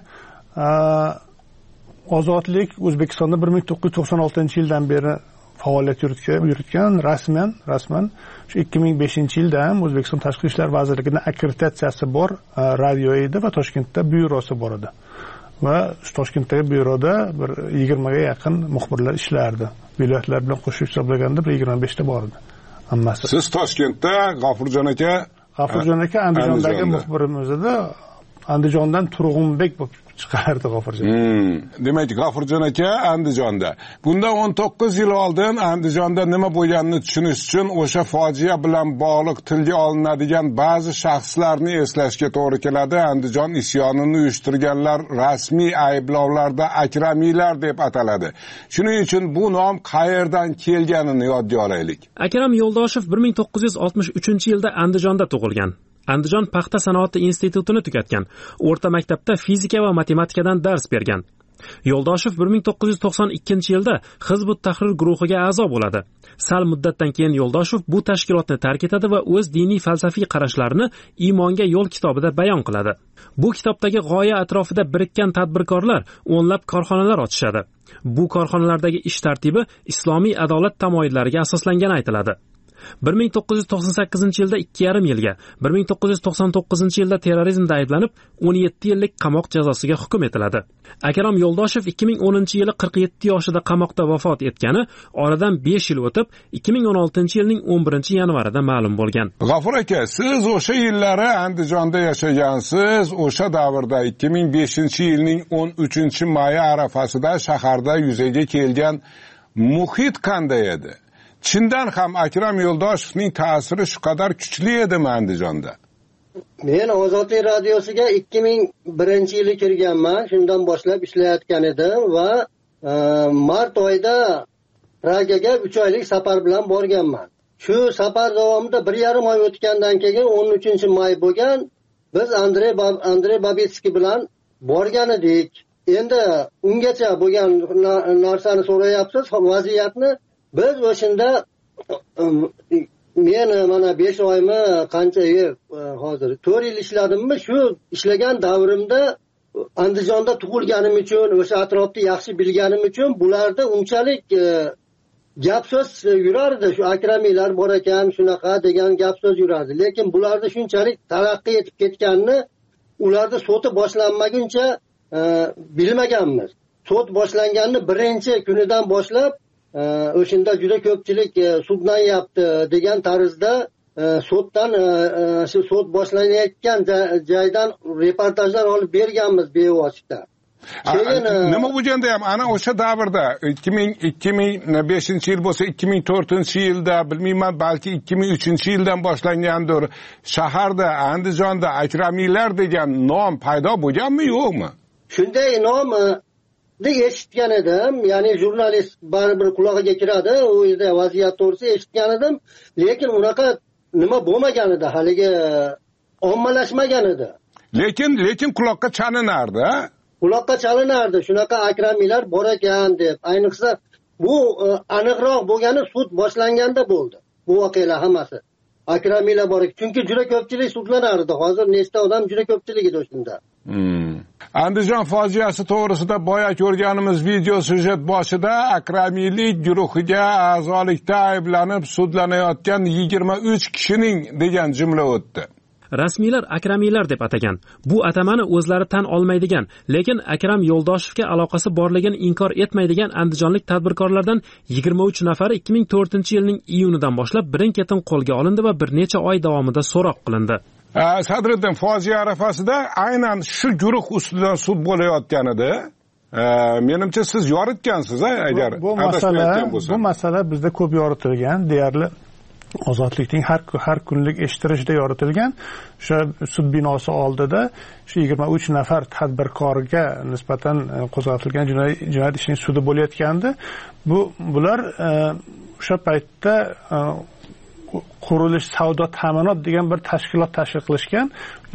ozodlik O'zbekistonda 1996-yildan beri faoliyat yuritgan, rasman shu 2005-yilda ham O'zbekiston Tashqi ishlar vazirligining akkreditatsiyasi bor radio edi va Toshkentda byurosi bor edi. Va Toshkentdagi byuroda bir 20 ga yaqin muxbirlar ishlardi. Viloyatlar bilan qo'shib hisoblaganda bir 25 ta bor edi. Hammasi. Siz Toshkentda, G'afurjon aka Andijondagi muxbirimiz edi. Andijondan Turg'unbek bo'lib chiqardi G'afurjon. Demak, G'afurjon aka Andijonda. Bundan 19 yil oldin Andijonda nima bo'lganini tushunish uchun o'sha fojia bilan bog'liq tilga olinadigan ba'zi shaxslarni eslashga to'g'ri keladi. Andijon isyonini uyushtirganlar rasmiy ayblovlarda akramiylar deb ataladi. Shuning uchun bu nom qayerdan kelganini yodga olaylik. Akram Yo'ldoshev 1963-yilda Andijonda tug'ilgan. Andijon paxta sanoati institutini tugatgan. O'rta maktabda fizika va matematikadan dars bergan. Yo'ldoshev 1992-yilda Hizbut Tahrir guruhiga a'zo bo'ladi. Sal muddatdan keyin Yo'ldoshev bu tashkilotni tark etadi va o'z diniy falsafiy qarashlarini Iymonga yo'l kitobida bayon qiladi. Bu kitobdagi g'oya atrofida birikkan tadbirkorlar o'nlab korxonalar ochishadi. Bu korxonalardagi ish tartibi islomiy adolat tamoyillariga asoslangani aytiladi. 1998-yilda 2,5 yilga, 1999-yilda terrorizmda ayblanib 17 yillik qamoq jazosiga hukm etiladi. Akrom Yo'ldoshev 2010-yili 47 yoshida qamoqda vafot etgani oradan 5 yil o'tib 2016-yilning 11-yanvarida ma'lum bo'lgan. G'afur aka, siz o'sha yillari Andijonda yashagansiz. O'sha davrda 2005-yilning 13-may arafasida shaharda yuzaga kelgan muhit qanday edi? Chindan ham Akrom Yo'ldoshevning ta'siri shu qadar kuchli edimi Andijonda? Men Ozodlik radiosiga 2001-yili kirganman. Shundan boshlab ishlayotgan edim va mart oyida Pragaga 3 oylik safar bilan borganman. Shu safar davomida 1,5 oy o'tgandan keyin 13-may bo'lgan, biz Andrey Babetskiy bilan borgan edik. Endi ungacha bo'lgan narsani so'rayapsiz, vaziyatni. Biz o'shanda men mana 5 oymi qancha hozir 4 yil ishladimmi, shu ishlagan davrimda Andijonda tug'ilganim uchun, o'sha atrofni yaxshi bilganim uchun bularda unchalik gap so'z yurardi. Shu akramiylar bor ekan, shunaqa degan gap so'z yurardi. Lekin bularda shunchalik taraqqiy etib ketganini ularda soti boshlanmaguncha bilmaganmiz. Sot boshlanganini birinchi kunidan boshlab o'shanda juda ko'pchilik sudlanyapti degan tarzda sotdan shu sot boshlanayotgan joydan reportajlar olib berganmiz bevosita. Nima bo'lganda ham ana o'sha davrda 2005-yil bo'lsa 2004-yilda bilmayman, balki 2003-yildan boshlangandir. Shaharda Andijonda akramiylar degan nom paydo bo'lganmi, yo'qmi? Shunday nom eshitgan edim, ya'ni jurnalist baribir quloqiga kiradi, u yerda vaziyat to'g'risida eshitgan edim, lekin unaqa nima bo'lmagan edi, haligi ommalashmagan edi. Lekin quloqqa chalinardi. Quloqqa chalinardi, shunaqa akramiylar bor ekan deb. Ayniqsa bu aniqroq bo'lgani sud boshlanganda bo'ldi. Bu voqealar hammasi. Akramiylar bor ekan, chunki juda ko'pchilik sudlanardi. Hozir nechta odam juda ko'pchilik edi o'shunda. Andijon fojiasi to'g'risida boya ko'rganimiz video syujet boshida akramiylik guruhiga a'zolikda ayblanib sudlanayotgan 23 kishining degan jumla o'tdi. Rasmiylar akramiylar deb atagan. Bu atamani o'zlari tan olmaydigan, lekin Akram Yo'ldoshevga aloqasi borligini inkor etmaydigan andijonlik tadbirkorlardan 23 nafari 2004-yilning iyunidan boshlab birin-ketin qo'lga olindi va bir necha oy davomida so'roq qilindi. Sadriddin, fojia arafasida aynan shu guruh ustidan sud bo'layotgan edi. Menimcha siz yoritgansiz, agar adashmayotgan bo'lsam. Bu masala bizda ko'p yoritilgan, deyarli Ozodlikning har kunlik eshittirishda yoritilgan. O'sha sud binosi oldida shu 23 nafar tadbirkorga nisbatan qo'zg'atilgan jinoyat ishining sudi bo'layotgandi. Bular o'sha paytda qurilish savdo ta'minot degan bir tashkilot tashkil qilishgan.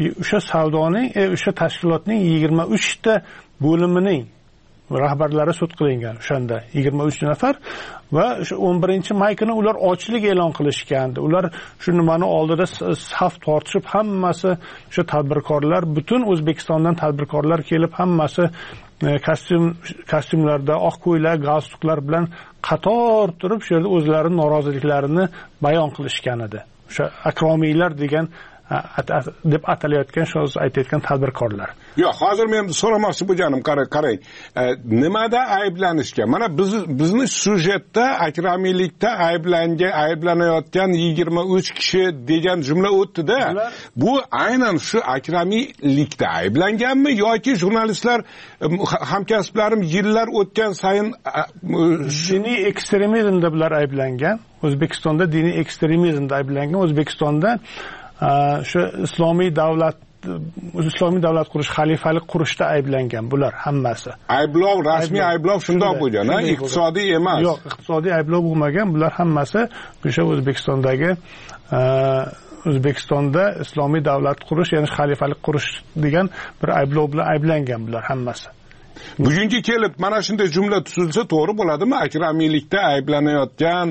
O'sha tashkilotning 23 ta bo'limining rahbarlari sud qilingan o'shanda 23 nafar va 11-may kuni ular ochlik e'lon qilishgandi. Ular shu nimani oldida saf tortishib, hammasi o'sha tadbirkorlar, butun O'zbekistondan tadbirkorlar kelib, hammasi kostyumlarda, oq ko'ylak, galstuklar bilan qator turib, shu yerda o'zlarining noroziliklarini bayon qilishgan edi. O'sha akromiylar degan deb atalayotgan, shu aytayotgan tadbirkorlar. Yo'q, hozir men so'ramoqchi bo'lganim, qarang. Nimada ayblanishgan? Mana bizni syujetda akramiylikda ayblanayotgan 23 kishi degan jumla o'tdi-da. Bu aynan shu akramiylikda ayblanganmi yoki jurnalistlar hamkasblarim yillar o'tgan sayin diniy ekstremizmda bular ayblangan? O'zbekistonda diniy ekstremizmda ayblangan. O'zbekistonda shu islomiy davlat qurish, xalifalik qurishda ayblangan bular hammasi. Ayblov, rasmiy ayblov shundoq bo'lgan, iqtisodiy emas. Yo'q, iqtisodiy ayblov bo'lmagan. Bular hammasi o'sha O'zbekistonda islomiy davlat qurish, ya'ni xalifalik qurish degan bir ayblov bilan ayblangan bular hammasi. Bugungi kelib mana shunday jumla tuzilsa to'g'ri bo'ladimi? Akramiylikda ayblanayotgan,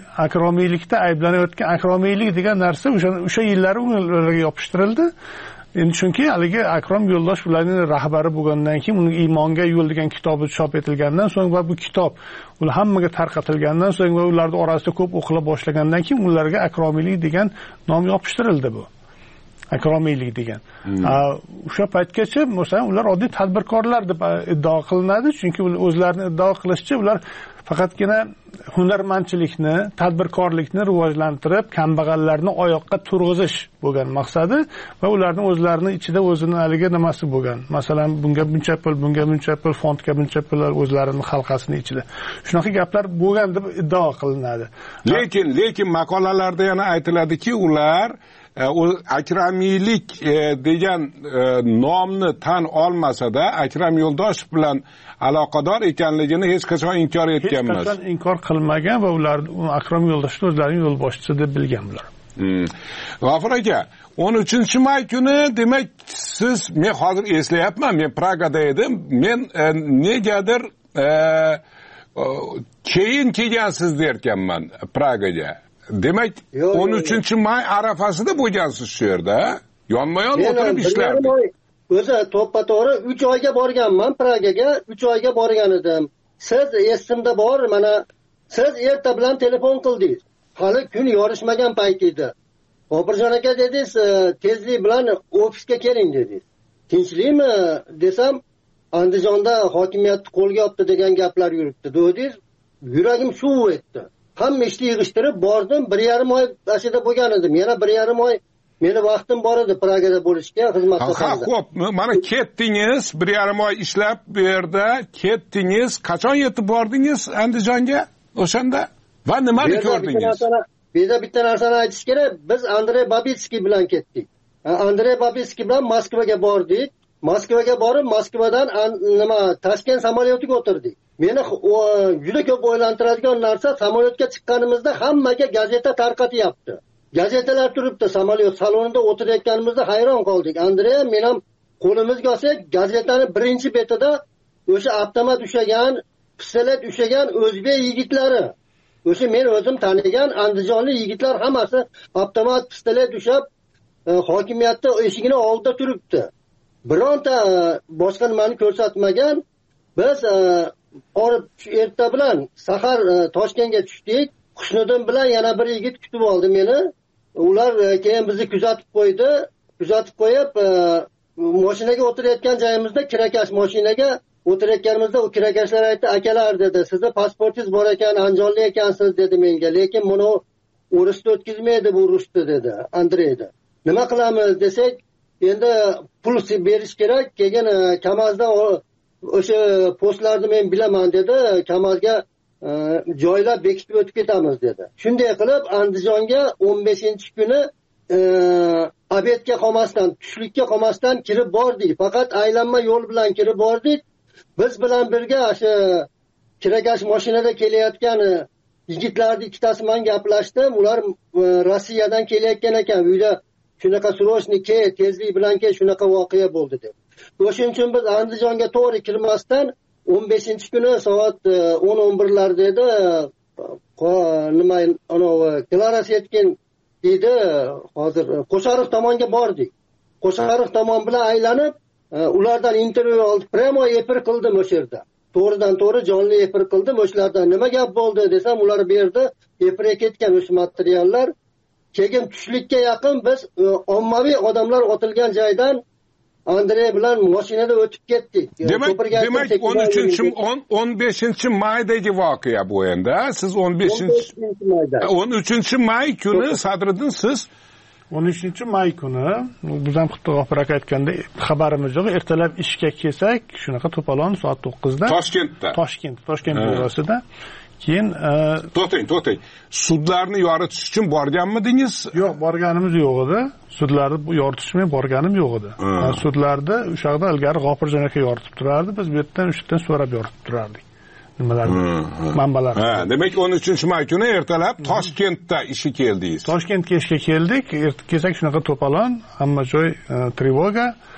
akromiylikda ayblanayotgan, akromiylik degan narsa o'sha yillari ularga yopishtirildi endi chunki haligi Akrom Yo'ldosh ularning rahbari bo'lgandan keyin uning Iymonga yo'l degan kitobi chop etilgandan so'ng va bu kitob ular hammaga tarqatilgandan so'ng va ularning orasida ko'p o'qila boshlagandan keyin ularga akromiylik degan nom yopishtirildi bu. Akromiylik degan. O'sha paytgacha masalan ular oddiy tadbirkorlar deb iddao qilinadi, chunki o'zlarini iddao qilishicha ular faqatgina hunarmandchilikni, tadbirkorlikni rivojlantirib, kambag'allarni oyoqqa turg'izish bo'lgan maqsadi va ularning o'zlarini ichida o'zini haligi nimasi bo'lgan. Masalan, bunga buncha pul, fondga buncha pul o'zlarining xalqasining ichida. Shunaqa gaplar bo'lgan deb iddao qilinadi. Lekin maqolalarda yana aytiladiki, ular akramiylik degan nomni tan olmasa-da Akram Yo'ldoshev bilan aloqador ekanligini hech qachon inkor etgan emas. Hech qachon inkor qilmagan va ular Akram Yo'ldoshevni o'zlarining yo'lboshchisi deb bilgan bular. G'afur aka, 13-may kuni demak siz, men hozir eslayapman, men Pragada edim, men negadir keyin kelgansiz derkanman Pragaga. Demak 13-may arafasida bo'lgansiz shu yerda, yonma-yon o'tirib ishlardik. O'zi to'ppa-to'g'ri 3 oyga borganman Pragaga, 3 oyga borgan edim. Siz esimda bor, mana siz erta bilan telefon qildingiz. Hali kun yorishmagan payt edi. G'ofurjon aka dedingiz, tezlik bilan ofisga keling dedingiz. Tinchlikmi desam, Andijonda hokimiyatni qo'lga olibdi degan gaplar yuribdi dedingiz. Yuragim shuv etdi. Hamma ishni yig'ishtirib bordim, 1,5 oy ashida bo'lgan edim. Yana 1,5 oy meni vaqtim bor edi Pragada bo'lishga, xizmat qilgandim. Xo'p, mana ketdingiz, 1,5 oy ishlab bu yerda ketdingiz. Qachon yetib bordingiz Andijonga o'shanda? Va nimani ko'rdingiz? Bitta narsani aytish kerak. Biz Andrey Babitskiy bilan ketdik. Andrey Babitskiy bilan Moskvaga bordik. Moskvaga borib, Moskvadan Toshkent samolyotiga o'tirdik. Meni juda ko'p o'ylantiradigan narsa, samolyotga chiqqanimizda hammaga gazeta tarqatyapti. Gazetalar turibdi, samolyot salonida o'tirayotganimizda hayron qoldik. Andrey, men ham qo'limizga olsak, gazetani birinchi betida o'sha avtomat ushlagan, pistolet ushlagan o'zbek yigitlari. O'sha men o'zim tanigan andijonlik yigitlar hammasi avtomat pistolet ushlab hokimiyatda eshigini oldida turibdi. Bironta boshqa nimani ko'rsatmagan. Biz erta bilan sahar Toshkentga tushdik. Xusniddin bilan yana bir yigit kutib oldi meni. Ular keyin bizni kuzatib qo'ydi. Kuzatib qo'yib, mashinaga o'tirayotgan joyimizda kirakash mashinaga o'tirayotganimizda u kirakashlar aytdi, "Akalar" dedi, "Sizni pasportingiz bor ekan, andijonlik ekansiz" dedi menga. Lekin buni o'risda o'tkazmaydi bu rusda dedi, Andreyda. Nima qilamiz desak, endi pul berish kerak. Keyin Kamazda o'sha postlarni men bilaman dedi. Kamazga joylab bekitib o'tib ketamiz dedi. Shunday qilib Andijonga 15-kuni obedga qolmasdan, tushlikka qolmasdan kirib bordik. Faqat aylanma yo'l bilan kirib bordik. Biz bilan birga o'sha kirakash mashinada kelayotgan yigitlarning ikkitasi bilan gaplashdim. Ular Rossiyadan kelayotgan ekan. Uyda shunaqa srochniy tezlik bilan shunaqa voqea bo'ldi deb. O'shuning uchun biz Andijonga to'g'ri kirmasdan 15-kuni soat 10-11larda edi. Nima Klara Setkin deydi, hozir Qo'shariq tomonga bordik. Qo'shariq tomon bilan aylanib, ulardan intervyu oldik. Pramo efir qildim o'sha yerda. To'g'ridan to'g'ri jonli efir qildim. O'shalardan nima gap bo'ldi desam, ular bu yerda efirga ketgan o'sha materiallar. Keyin tushlikka yaqin biz ommaviy odamlar otilgan joydan Andrey bilan mashinada o'tib ketdik. Demak 15-maydagi voqea bu endi. Siz 13-may kuni Sadriddin siz 13-may kuni biz ham xuddi G'ofur aka aytgandek xabarimiz yo'q. Ertalab ishga kelsak, shunaqa to'polon soat 9da Toshkent byurosida. Keyin to'xtang. Sudlarni yoritish uchun borganmidingiz? Yo'q, borganimiz yo'q edi. Sudlarni yoritishmay borganim yo'q edi. Sudlarda o'sha yerda ilgari G'ofurjon aka yoritib turardi. Biz bu yerdan o'shadan so'rab yoritib turardik. Nimalarni? Manbalar. Demak 13-may kuni ertalab Toshkentda ishga keldingiz. Toshkentga ishga keldik. Kelsak shunaqa to'polon, hamma joy trevoga.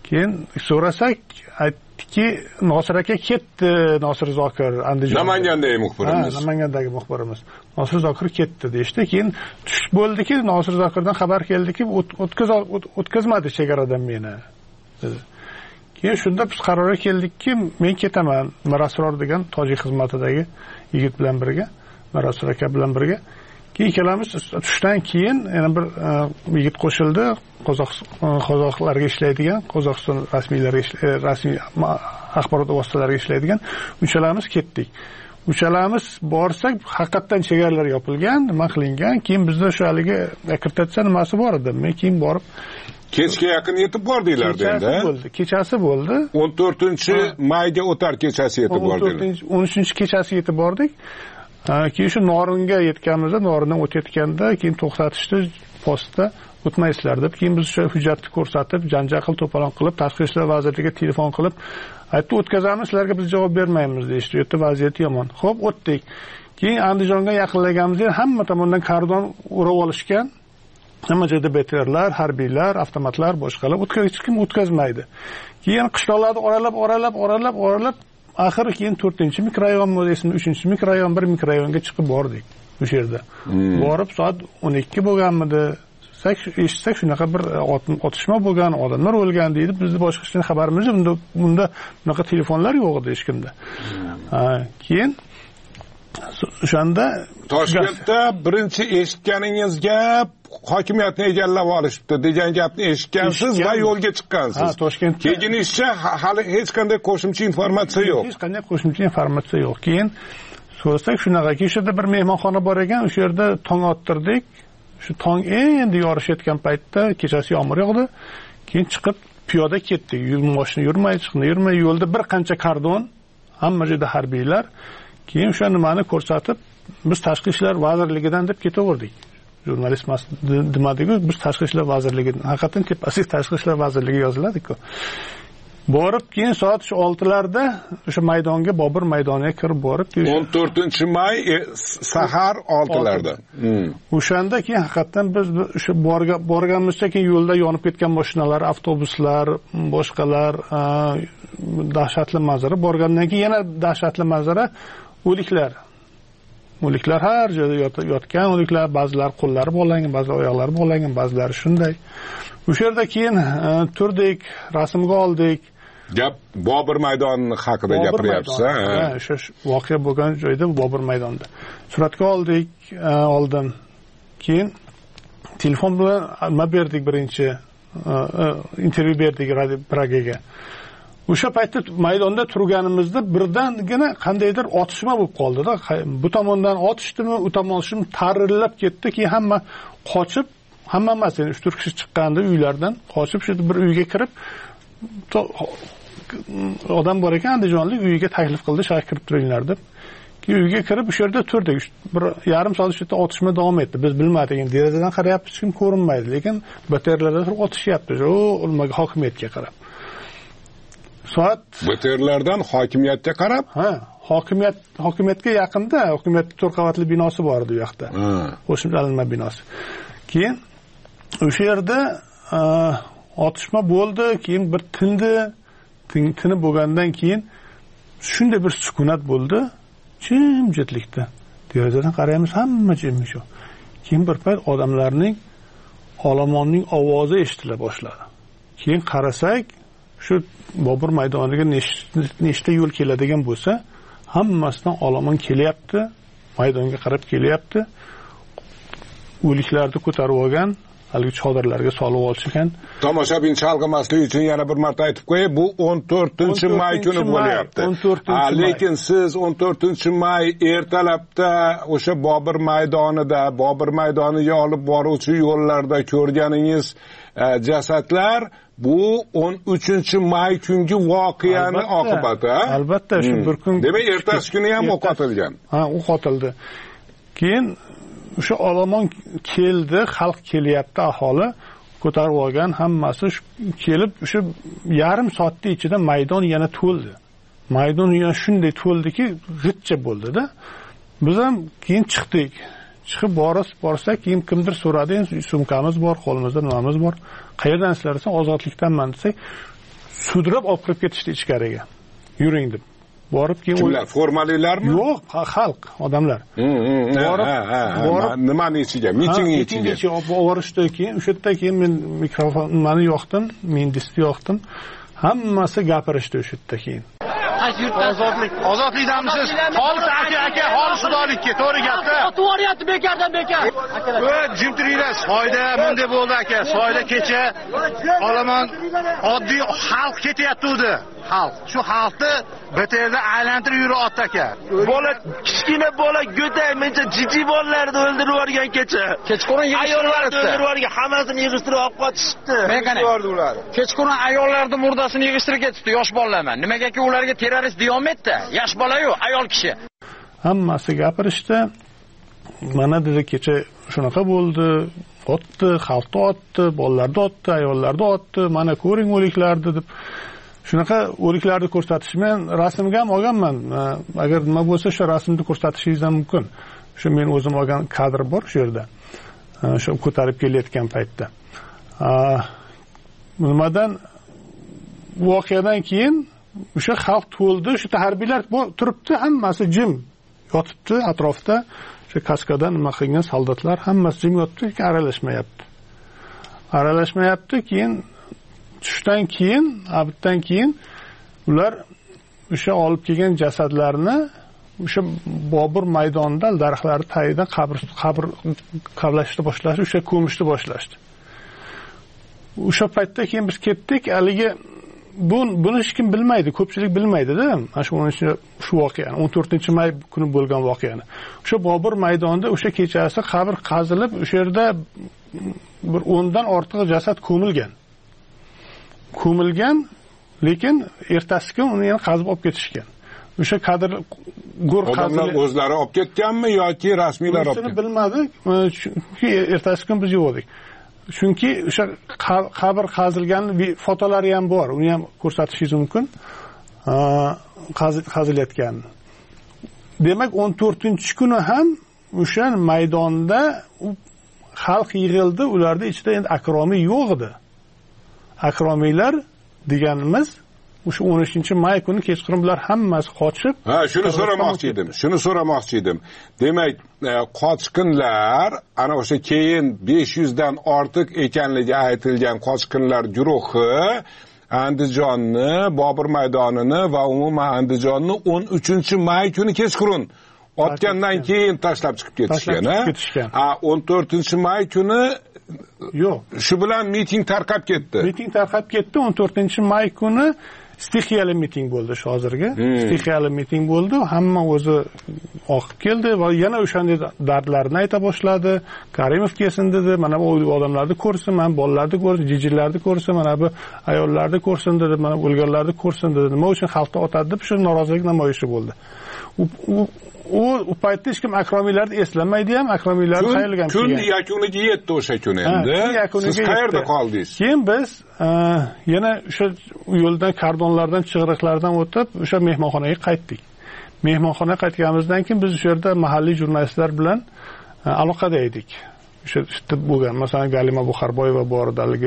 keyin so'rasak aytdiki Nosir aka ketdi, Nosir Zokir Andijon Namangandagi muxbirimiz. Namangandagi muxbirimiz Nosir Zokir ketdi deyishdi. Keyin tush bo'ldiki Nosir Zokirdan xabar keldiki o'tkazmadi chegaradan meni dedi. Keyin shunda biz qarorga keldikki men ketaman, Mirasror degan tojik xizmatidagi yigit bilan birga, Mirasror aka bilan birga. Keyin ikkalamiz tushdan keyin yana bir yigit qo'shildi, qozoqlarga ishlaydigan, Qozog'iston rasmiy axborot vositalariga ishlaydigan. Uchalamiz ketdik. Uchalamiz borsak, haqiqatan chegaralar yopilgan, nima qilingan. Keyin bizda shu haligi akkreditatsiya nimasi bor edi. Men keyin borib kechga yaqin yetib bordinglar endi. Kechasi bo'ldi. 14-mayga o'tar kechasi yetib bordinglar. 13-kechasi yetib bordik. Keyin shu Noringa yetganimizda, Norindan o'tayotganda keyin to'xtatishdi postda, o'tmaysizlar deb. Keyin biz o'sha hujjatni ko'rsatib, janjal to'polon qilib, Tashqi ishlar vazirligiga telefon qilib, aytdi o'tkazamiz, sizlarga biz javob bermaymiz deyishdi. Yerda vaziyat yomon. Xo'p, o'tdik. Keyin Andijonga yaqinlaganimizda hamma tomondan kordon o'rab olishgan. Hamma joyda BTRlar, harbiylar, avtomatlar, boshqalar hech kim o'tkazmaydi. Keyin qishloqlarni oralab axir keyin 4-mikrorayon, 3-mikrorayon, 1-mikrorayonga chiqib bordik o'sha yerda. Borib soat 12 bo'lganmidi? Eshitsak shunaqa bir otishma bo'lgan, odamlar o'lgan deydi. Bizning boshqa hech narsa xabarimiz yo'q. Bunda bunaqa telefonlar yo'q edi hech kimda. Keyin o'shanda Toshkentda birinchi eshitganingiz gap hokimiyatni egallab olishibdi degan gapni eshitgansiz va yo'lga chiqqansiz. Toshkentda Keyin hali hech qanday qo'shimcha informatsiya yo'q. Hech qanday qo'shimcha informatsiya yo'q. Keyin so'rasak shunaqaki, o'sha yerda bir mehmonxona bor ekan, o'sha yerda tong ottirdik. Shu tong endi yorishayotgan paytda kechasi yomg'ir yog'di. Keyin chiqib piyoda ketdik. Mashina yurmay, yo'lda bir qancha kordon, hamma joyda harbiylar. Keyin o'sha nimani ko'rsatib, biz Tashqi ishlar vazirligidan deb ketaverdik. Jurnalist demadiku, biz Tashqi ishlar vazirligidan, haqiqatan tepasiga Tashqi ishlar vazirligi yoziladi-ku. Borib keyin soat 6larda o'sha maydonga, Bobur maydoniga kirib borib, 14-may sahar 6larda. O'shanda keyin haqiqatan biz o'sha borganimizda keyin yo'lda yonib ketgan mashinalar, avtobuslar, boshqalar, dahshatli manzara. Borgandan keyin yana dahshatli manzara, o'liklar. O'liklar har joyda yotgan o'liklar, ba'zilar qo'llari bog'langan, ba'zilar oyoqlari bog'langan, ba'zilari shunday. O'sha yerda keyin turdik, rasmga oldik. Gap Bobur maydoni haqida gapiryapsiz, ha? O'sha voqea bo'lgan joyda Bobur maydonida. Suratga oldim. Keyin telefon bilan nima berdik, birinchi intervyu berdik Radio Pragaga. O'sha paytda maydonda turganimizda birdangina qandaydir otishma bo'lib qoldi-da. Bu tomondan otishdimi, u tomondan tarillab ketdi, keyin hamma qochib, hamma emas, 3-4 kishi chiqqandi uylardan, qochib shu bir uyga kirib, odam bor ekan Andijonlik, uyiga taklif qildi, shayx kirib turinglar deb. Keyin uyga kirib o'sha yerda turdik. Bir yarim soat ichida otishma davom etdi. Biz bilmadik, endi derazadan qarayapmiz, hech kim ko'rinmaydi, lekin BTRlarda turib otishyapti. Hokimiyatga qarab. BTRlardan hokimiyatga qarab? Ha, hokimiyatga yaqinda, hokimiyatning 4 qavatli binosi bor edi u yoqda. Qo'shimchalanma binosi. Keyin o'sha yerda otishma bo'ldi, keyin bir tinib bo'lgandan keyin shunday bir sukunat bo'ldi, jimjitlikda. Derazadan qaraymiz, hamma jimmish. Keyin bir payt odamlarning olomonning ovozi eshitila boshladi. Keyin qarasak, shu Bobur maydoniga nechta yo'l keladigan bo'lsa, hammasidan olomon kelyapti, maydonga qarab kelyapti. O'liklarni ko'tarib olgan, haligi chodirlarga solib olishgan. Tomoshabin chalg'imasligi uchun yana bir marta aytib qo'yay, bu 14-may kuni bo'lyapti. Lekin siz 14-may ertalabda o'sha Bobur maydonida, Bobur maydoniga olib boruvchi yo'llarda ko'rganingiz jasadlar bu 13-may kungi voqeani oqibati, ha? Albatta, shu bir kun. Demak, ertasi kuni ham o'qotilgan. Ha, o'qotildi. Keyin o'sha olomon keldi, xalq kelyapti, aholi ko'tarib olgan, hammasi kelib o'sha yarim soatning ichida maydon yana to'ldi. Maydon yana shunday to'ldiki, g'itcha bo'ldi-da. Biz ham keyin chiqdik. Chiqib borsak, keyin kimdir so'radi, sumkamiz bor, qo'limizda nimamiz bor. Qayerdansizlar desa, ozodlikdanman desak, sudrab olib kirib ketishdi ichkariga. Yuring deb. Borib keyin kimlar? Formalilarmi? Yo'q, xalq, odamlar. Borib nimani ichiga? Mitingning ichiga. Olib borishdi. Keyin o'sha yerda keyin men mikrofonni yoqdim, mendisni yoqdim. Hammasi gapirishdi o'sha yerda keyin. Ozodlikdanmisiz? Xolis aka, xolis xudolikka, to'g'ri gapda. To'g'riyatni bekardan bekar. Jim turinglar, soyda bunday bo'ldi aka. Soyda kecha olomon oddiy xalq ketyapti edi. Xalq. Shu xalqni BTRda aylantirib yurib otdi aka. Bola, kichkina bola go'day mencha jiji bolalarni o'ldirib yuborgan kecha. Kechqurun ayollarni o'ldirib yuborgan, hammasini yig'ishtirib olib qochishdi. Kechqurun ayollarning murdasini yig'ishtirib ketibdi, yosh bolalar. Nimagaki ularga terrorist deyolmaydi. Yosh bola-yu, ayol kishi. Hammasi gapirishdi. Mana dedi kecha shunaqa bo'ldi. Otdi, xalqni otdi, bolalarni otdi, ayollarni otdi. Mana ko'ring o'liklarni deb. Shunaqa o'liklarni ko'rsatish. Men rasmga ham olganman. Agar nima bo'lsa, shu rasmni ko'rsatishingiz ham mumkin. Shu men o'zim olgan kadr bor shu yerda. Shu ko'tarib kelayotgan paytda. Nimadan voqeadan keyin o'sha xalq to'ldi, shu harbiylar turibdi, hammasi jim yotibdi atrofda. Shu kaskadan nima qilgan soldatlar hammasi jim yotibdi, aralashmayapti. Keyin tushdan keyin, abitdan keyin ular o'sha olib kelgan jasadlarni o'sha Bobur maydonida daraxtlar tagidan qabr qablashni boshlashdi, o'sha ko'mishni boshlashdi. O'sha paytda keyin biz ketdik, haligi buni hech kim bilmaydi, ko'pchilik bilmaydi-da. Mana shu voqeani, 14-may kuni bo'lgan voqeani. O'sha Bobur maydonida o'sha kechasi qabr qazilib, o'sha yerda bir 10 dan ortiq jasad ko'milgan, lekin ertasi kun uni yana qazib olib ketishgan. O'sha kadr odamlar o'zlari olib ketganmi yoki rasmiylar olib ketgan? Bilmadik. Chunki ertasi kun biz yo'q edik. Chunki o'sha qabr qazilgan fotolari ham bor. Uni ham ko'rsatishingiz mumkin. Qazilayotgan. Demak, 14-kuni ham o'sha maydonda xalq yig'ildi, ularda ichida endi akromiy yo'q edi. Akromiylar deganimiz o'sha 13-may kuni kechqurun bular hammasi qochib. Shuni so'ramoqchi edim. Demak, qochqinlar ana o'sha keyin 500 dan ortiq ekanligi aytilgan qochqinlar guruhi Andijonni, Bobur maydonini va umuman Andijonni 13-may kuni kechqurun otgandan keyin tashlab chiqib ketishgan. 14-may kuni yo'q. Shu bilan miting tarqab ketdi. 14-may kuni stixiyali miting bo'ldi shu hozirgi. Stixiyali miting bo'ldi. Hamma o'zi oqib keldi va yana o'shanday dardlarini ayta boshladi. Karimov kelsin dedi. Mana bu odamlarni ko'rsin, mana bolalarni ko'rsin, jijilarni ko'rsin, mana bu ayollarni ko'rsin dedi, mana o'lganlarni ko'rsin dedi. Nima uchun xalqni otadi deb shu norozilik namoyishi bo'ldi. U paytda hech kim akromiylarni eslamaydi ham, akromiylarni qayerga kun yakuniga yetdi o'sha kun endi. Siz qayerda qoldingiz? Keyin biz yana o'sha yo'ldan kordonlardan, chig'iriqlardan o'tib o'sha mehmonxonaga qaytdik. Mehmonxonaga qaytganimizdan keyin biz o'sha yerda mahalliy jurnalistlar bilan aloqada edik. O'sha bo'lgan, masalan, Galima Buxarboyeva bor edi, haligi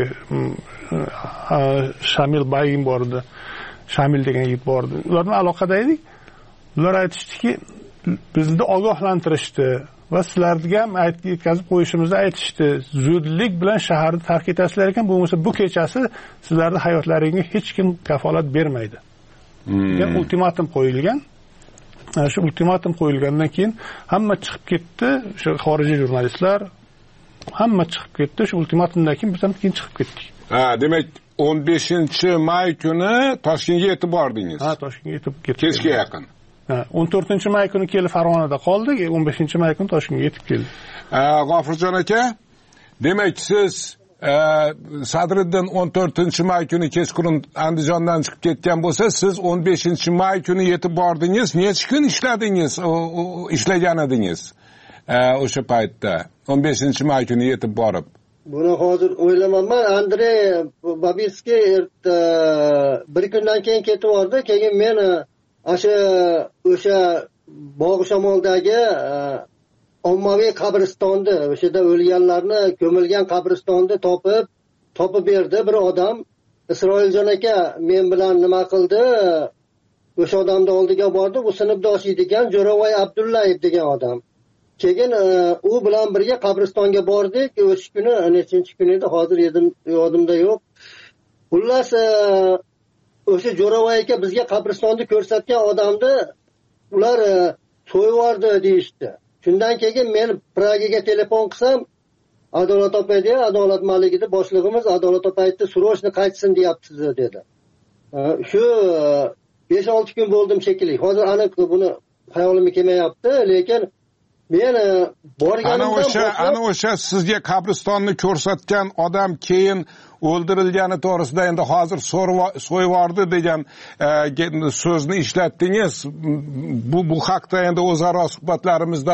Shamil Baygin bor edi. Shamil degan yigit bor edi. Ular bilan aloqada edik. Ular aytishdiki, bizni ogohlantirishdi va sizlarga ham yetkazib qo'yishimizni aytishdi. Zudlik bilan shaharni tark etasizlar ekan, bo'lmasa bu kechasi sizlarning hayotlaringizga hech kim kafolat bermaydi. degan ultimatum qo'yilgan. Shu ultimatum qo'yilgandan keyin hamma chiqib ketdi, o'sha xorijiy jurnalistlar hamma chiqib ketdi. Shu ultimatumdan keyin biz ham keyin chiqib ketdik. Demak 15-may kuni Toshkentga yetib bordingiz. Toshkentga yetib ketdik. Kechga yaqin. 14-may kuni kelib Farg'onada qoldik, 15-may kuni Toshkentga yetib keldik. G'ofurjon aka, demak siz Sadriddin 14-may kuni kechqurun Andijondan chiqib ketgan bo'lsa, siz 15-may kuni yetib bordingiz. Necha kun ishladingiz, ishlagan edingiz o'sha paytda? 15-may kuni yetib borib. Buni hozir o'ylamayman. Andrey Babinskiy bir kundan keyin ketib bordi. Keyin men o'sha Bog' Shamoldagi ommaviy qabristonni, o'sha yerda o'lganlarni ko'milgan qabristonni topib berdi bir odam. Isroiljon aka men bilan nima qildi? O'sha odamni oldiga bordi, u sinfdosh ekan, Jo'ravoy Abdullayev degan odam. Keyin u bilan birga qabristonga bordik. O'sha kuni nechinchi kun edi, hozir yodimda yo'q. Xullas o'sha Jo'ravoy aka bizga qabristonni ko'rsatgan odamni ular so'yvordi deyishdi. Shundan keyin men Pragaga telefon qilsam, Adolat opa edi, Adolat maligida boshlig'imiz Adolat opa aytdi, "Srochni qaytsin deyapsiz" dedi. Shu 5-6 kun bo'ldim shekilli. Hozir aniq buni hayolimga kelmayapti, lekin men ana o'sha sizga qabristonni ko'rsatgan odam keyin o'ldirilgani to'g'risida endi hozir so'yvordi degan so'zni ishlatdingiz. Bu haqda endi o'zaro suhbatlarimizda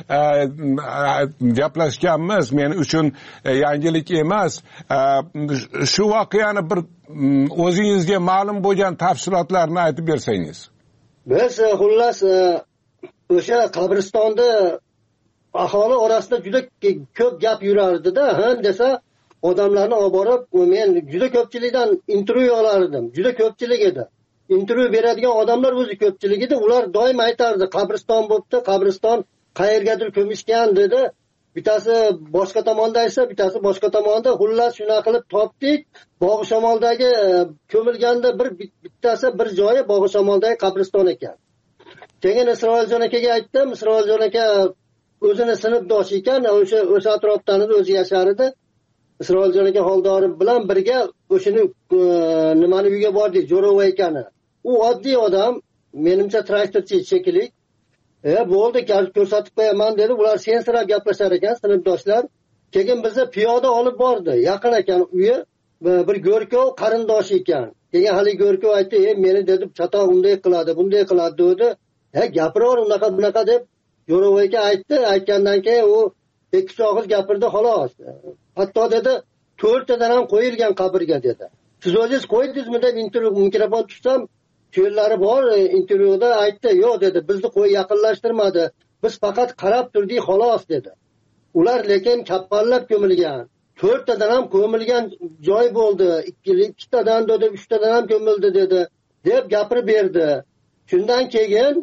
gaplashganmiz. Men uchun yangilik emas. Shu voqeani bir o'zingizga ma'lum bo'lgan tafsilotlarni aytib bersangiz. Biz xullas o'sha qabristonda aholi orasida juda ko'p gap yurardi-da, desa odamlarni olib borib, men juda ko'pchilikdan intervyu olardim. Juda ko'pchilik edi. Intervyu beradigan odamlar o'zi ko'pchilik edi. Ular doim aytardi, qabriston bo'pti, qabriston qayergadir ko'mishgan dedi. Bittasi boshqa tomonda aytsa, bittasi boshqa tomonda. Xullas shuna qilib topdik. Bog'i Shamoldagi ko'milganda bittasi bir joyi Bog'i Shamoldagi qabriston ekan. Keyin Isroiljon akaga aytdim, Isroiljon aka o'zini sinfdosh ekan, o'sha atrofdan o'zi yashar edi. Isroiljon aka Xoldorov bilan birga o'shini nimani uyga bordik, Jo'ravoy akani. U oddiy odam, menimcha traktorchi shekilli. Bo'ldi, ko'rsatib qo'yaman dedi. Ular sensirab gaplashar ekan, sinfdoshlar. Keyin bizni piyoda olib bordi. Yaqin ekan uyi, bir go'rkov qarindosh ekan. Keyin hali go'rkov aytdi, meni dedi, chatoq unday qiladi, bunday qiladi dedi. Gapiraver unaqa deb Jo'ravoy aka aytdi. Aytgandan keyin u ikki og'iz gapirdi, xolos. Hatto dedi, 4 tadan ham qo'yilgan qabrga dedi. Siz o'zingiz qo'ydingizmi deb mikrofon tutsam, cho'llari bor, intervyuda aytdi, yo'q dedi, bizni yaqinlashtirmadi. Biz faqat qarab turdik, xolos dedi. Ular lekin kappallab ko'milgan. 4 tadan ham ko'milgan joy bo'ldi. 2 tadan dedi, 3 tadan ham ko'mildi dedi, deb gapirib berdi. Shundan keyin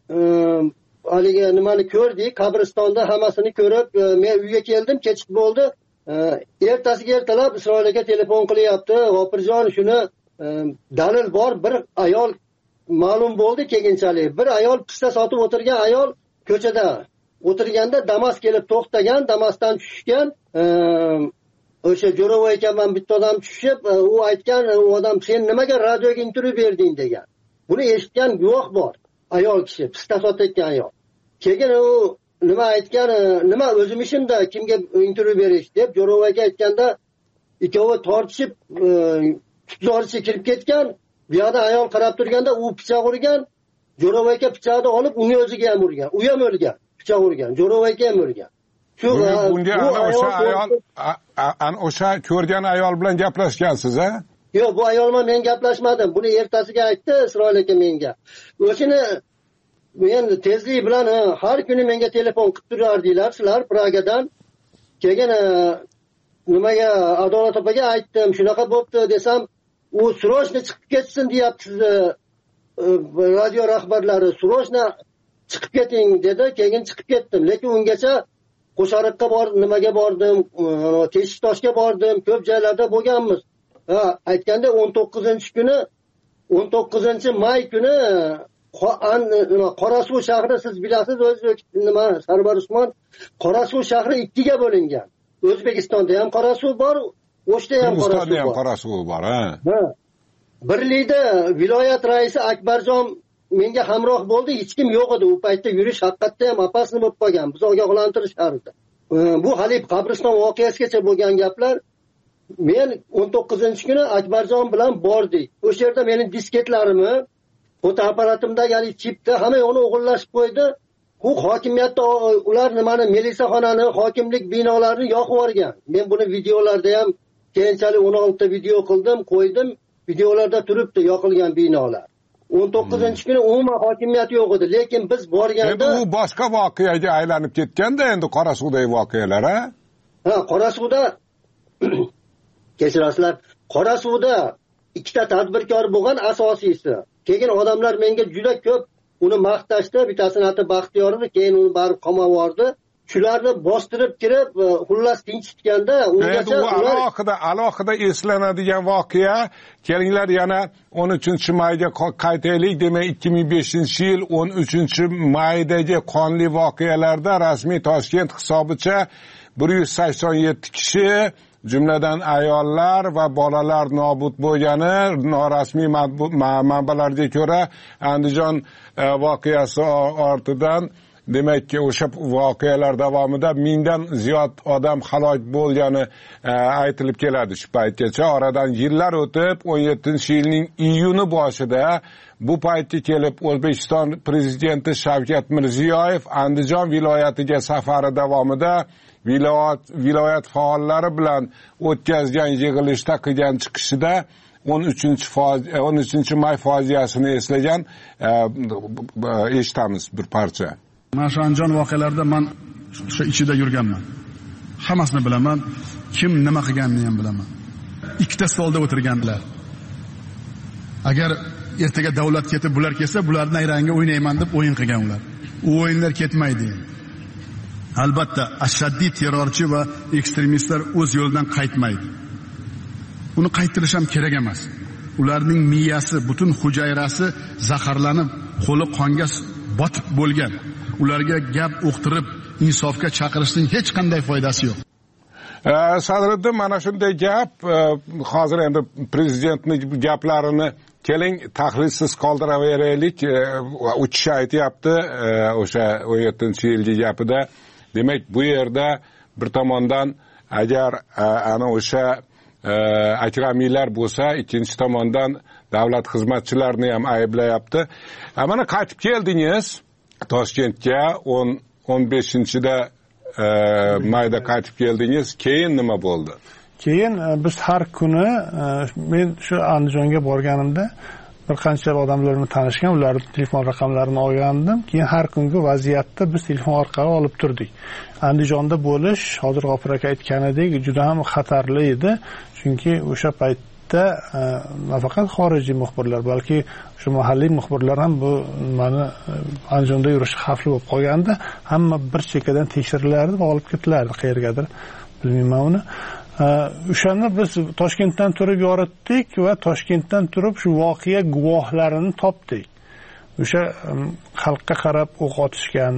haligi nimani ko'rdik, qabristonda hammasini ko'rib, men uyga keldim, kechki bo'ldi. Ertasiga ertalab Isroil aka telefon qilyapti, "G'ofirjon, shuni dalil bor, bir ayol ma'lum bo'ldi keyinchalik. Bir ayol pista sotib o'tirgan ayol ko'chada o'tirganda Damas kelib to'xtagan, Damasdan tushgan. O'sha Jo'ravoy aka bilan bitta odam tushib, u aytgan, u odam sen nimaga radioga intervyu berding degan. Buni eshitgan guvoh bor. Ayol kishi, pista sotayotgan ayol. Keyin u nima aytgan, nima o'zim ishimda kimga intervyu berish deb Jo'ravoy aka aytganda, ikkovi tortishib, tutzorchiga kirib ketgan. Bu yerda ayol qarab turganda u pichoq urgan. Jo'ravoy aka pichoqni olib uni o'ziga ham urgan. U ham o'lgan, pichoq urgan. Jo'ravoy aka ham o'lgan. Shu bunga o'sha ko'rgan ayol bilan gaplashgansiz, a? Yo'q, bu ayol bilan men gaplashmadim. Buni ertasiga aytdi Isroil aka menga. O'shini men tezlik bilan har kuni menga telefon qilib turardinglar sizlar Pragadan. Keyin nimaga Adolat opaga aytdim, shunaqa bo'pti desam, u Srochni chiqib ketsin deyapsiz. Radio rahbarlari Srochni chiqib keting dedi. Keyin chiqib ketdim, lekin ungacha Qo'shariqqa nimaga bordim, Teshiktoshga bordim, ko'p joylarda bo'lganmiz. Aytganda 19-may kuni Qorasuv shahri, siz bilasiz, nima Sarvar Usmon, Qorasuv shahri 2ga bo'lingan. O'zbekistonda ham Qorasuv bor, O'shda ham Qorasuv bor, ha. Birlikda viloyat raisi Akbarjon menga hamroh bo'ldi, hech kim yo'q edi. U paytda yurish haqiqatda ham opasni bo'lib qolgan. Biz ogohlantirishardi. Bu hali qabriston voqeasigacha bo'lgan gaplar. Men 19-kuni Akbarjon bilan bordik. O'sha yerda mening disketlarimni, fotoapparatimdagi hali chipda hamma yo'qni o'g'irlashib qo'ydi. U hokimiyatda ular nimani, milisaxonani, hokimlik binolarini yoqib yuborgan. Men buni videolarda ham keyinchalik 16 ta video qildim, qo'ydim. Videolarda turibdi yoqilgan binolar. 19-kuni umuman hokimiyat yo'q edi, lekin biz borganda u boshqa voqeaga aylanib ketganda endi Qorasuvdagi voqealar, ha? Qorasuvda kechirasizlar. Qorasuvda ikkita tadbirkor bo'lgan asosiysi. Keyin odamlar menga juda ko'p uni maqtashdi, bittasini ati Baxtiyorni, keyin uni barib qamab yubordi. Shularni bostirib kirib, xullas tinchitganda ungacha alohida eslanadigan voqea. Kelinglar yana 13-mayga qaytaylik. Demak, 2005-yil 13-maydagi qonli voqealarda rasmiy Toshkent hisobicha 187 kishi, jumladan ayollar va bolalar nobud bo'lgani norasmiy manbalarga ko'ra Andijon voqeasi ortidan demakki o'sha voqealar davomida 1000 dan ziyod odam halok bo'lgani aytilib keladi shu paytgacha. Oradan yillar o'tib 17-yilning iyuni boshida bu paytga kelib O'zbekiston prezidenti Shavkat Mirziyoyev Andijon viloyatiga safari davomida viloyat faollari bilan o'tkazgan yig'ilishda qilgan chiqishida 13-may fojiasini eslagan eshitamiz bir parcha. Mana shu Andijon voqealarida men o'sha ichida yurganman. Hammasini bilaman, kim nima qilganini ham bilaman. Ikkita stolda o'tirganlar. Agar ertaga davlat ketib bular kelsa, bularning nayrangga o'ynayman deb o'yin qilgan ular. U o'yinlar ketmaydi. Albatta, ashaddiy terrorchi va ekstremistlar o'z yo'lidan qaytmaydi. Uni qaytirish ham kerak emas. Ularning miyasi, butun hujayrasi zaharlanib, qo'li qonga botib bo'lgan. Ularga gap o'qtirib, insofga chaqirishning hech qanday foydasi yo'q. Sadriddin, mana shunday gap, hozir endi prezidentning gaplarini keling tahlilsiz qoldiraveraylik. U kishi aytayapti o'sha 17-yilgi gapida. Demak, bu yerda bir tomondan agar ana o'sha akramiylar bo'lsa, ikkinchi tomondan davlat xizmatchilarini ham ayblayapti. Mana qaytib keldingiz Toshkentga 15-da mayda qaytib keldingiz. Keyin nima bo'ldi? Keyin biz har kuni men shu Andijonga borganimda bir qancha odamlar bilan tanishgan, ularning telefon raqamlarini olgandim. Keyin har kungi vaziyatni biz telefon orqali olib turdik. Andijonda bo'lish, hozir G'ofur aka aytganidek, juda ham xatarli edi. Chunki o'sha paytda nafaqat xorijiy muxbirlar, balki shu mahalliy muxbirlar ham bu meni Andijonda yurish xavfli bo'lib qolganda, hamma bir chekkadan tekshirilardi va olib ketilardi qayergadir. Bilmayman uni. O'shanda biz Toshkentdan turib yoritdik va Toshkentdan turib shu voqea guvohlarini topdik. O'sha xalqqa qarab o'q otishgan,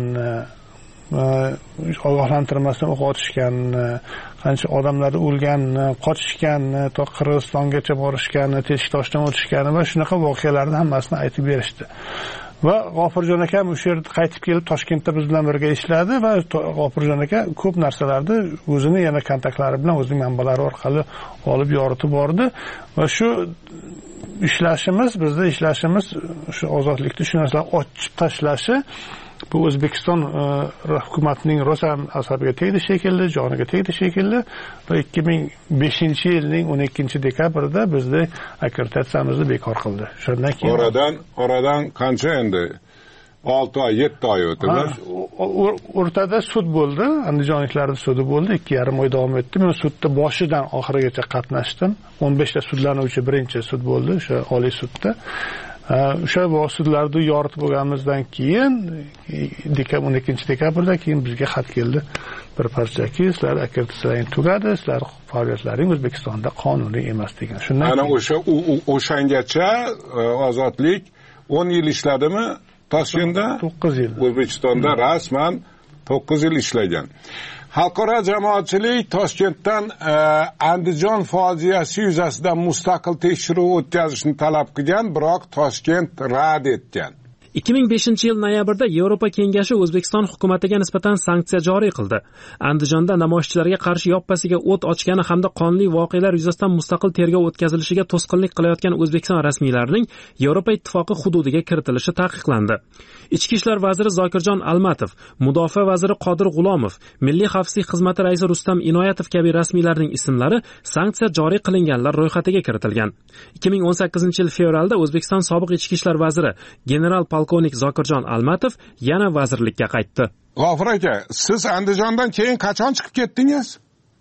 ogohlantirmasdan o'q otishgan, qancha odamlar o'lgan, qochishgan, to Qirg'izistongacha borishgan, teshik toshdan o'tishgan va shunaqa voqealarni hammasini aytib berishdi. Va G'ofurjon akam o'sha yerda qaytib kelib Toshkentda biz bilan birga ishladi va G'ofurjon aka ko'p narsalarni o'zini yana kontaktlari bilan o'zining manbalari orqali olib yoritib bordi va shu bizda ishlashimiz shu ozodlikni shu narsalarni ochib tashlashi bu O'zbekiston hukumatining rosa asabiga tegdi shekilli, joniga tegdi shekilli va 2005-yilning 12-dekabrida bizda akkreditatsiyamizni bekor qildi. Shundan keyin oradan qancha endi 6 oy, 7 oy o'tdi. O'rtada sud bo'ldi, andijonliklarning sudi bo'ldi, 2,5 oy davom etdi. Men sudda boshidan oxirigacha qatnashdim. 15 ta sudlanuvchi birinchi sud bo'ldi o'sha Oliy sudda. O'sha sudlarni yoritib bo'lganimizdan keyin 12-dekabrda keyin bizga xat keldi. Bir parchaki sizlar akkreditatsiyalaring tugadi, sizlar faoliyatlaring O'zbekistonda qonuniy emas degan. Shundan ana o'shangacha ozodlik 10 yil ishladimi Toshkentda? 9 yil. O'zbekistonda rasman 9 yil ishlagan. Xalqaro jamoatchilik Toshkentdan Andijon fojiasi yuzasidan mustaqil tekshiruv o'tkazishni talab qilgan, biroq Toshkent rad etgan. 2005-yil noyabrda Yevropa kengashi O'zbekiston hukumatiga nisbatan sanksiya joriy qildi. Andijonda namoyishchilarga qarshi yoppasiga o't ochgani hamda qonli voqealar yuzasidan mustaqil tergov o'tkazilishiga to'sqinlik qilayotgan O'zbekiston rasmiylarining Yevropa ittifoqi hududiga kiritilishi taqiqlandi. Ichki ishlar vaziri Zokirjon Almatov, Mudofaa vaziri Qodir G'ulomov, Milliy xavfsizlik xizmati raisi Rustam Inoyatov kabi rasmiylarning ismlari sanksiya joriy qilinganlar ro'yxatiga kiritilgan. 2018-yil fevralda O'zbekiston sobiq ichki ishlar vaziri general polkovnik Zokirjon Almatov yana vazirlikka qaytdi. G'ofur aka, siz Andijondan keyin qachon chiqib ketdingiz?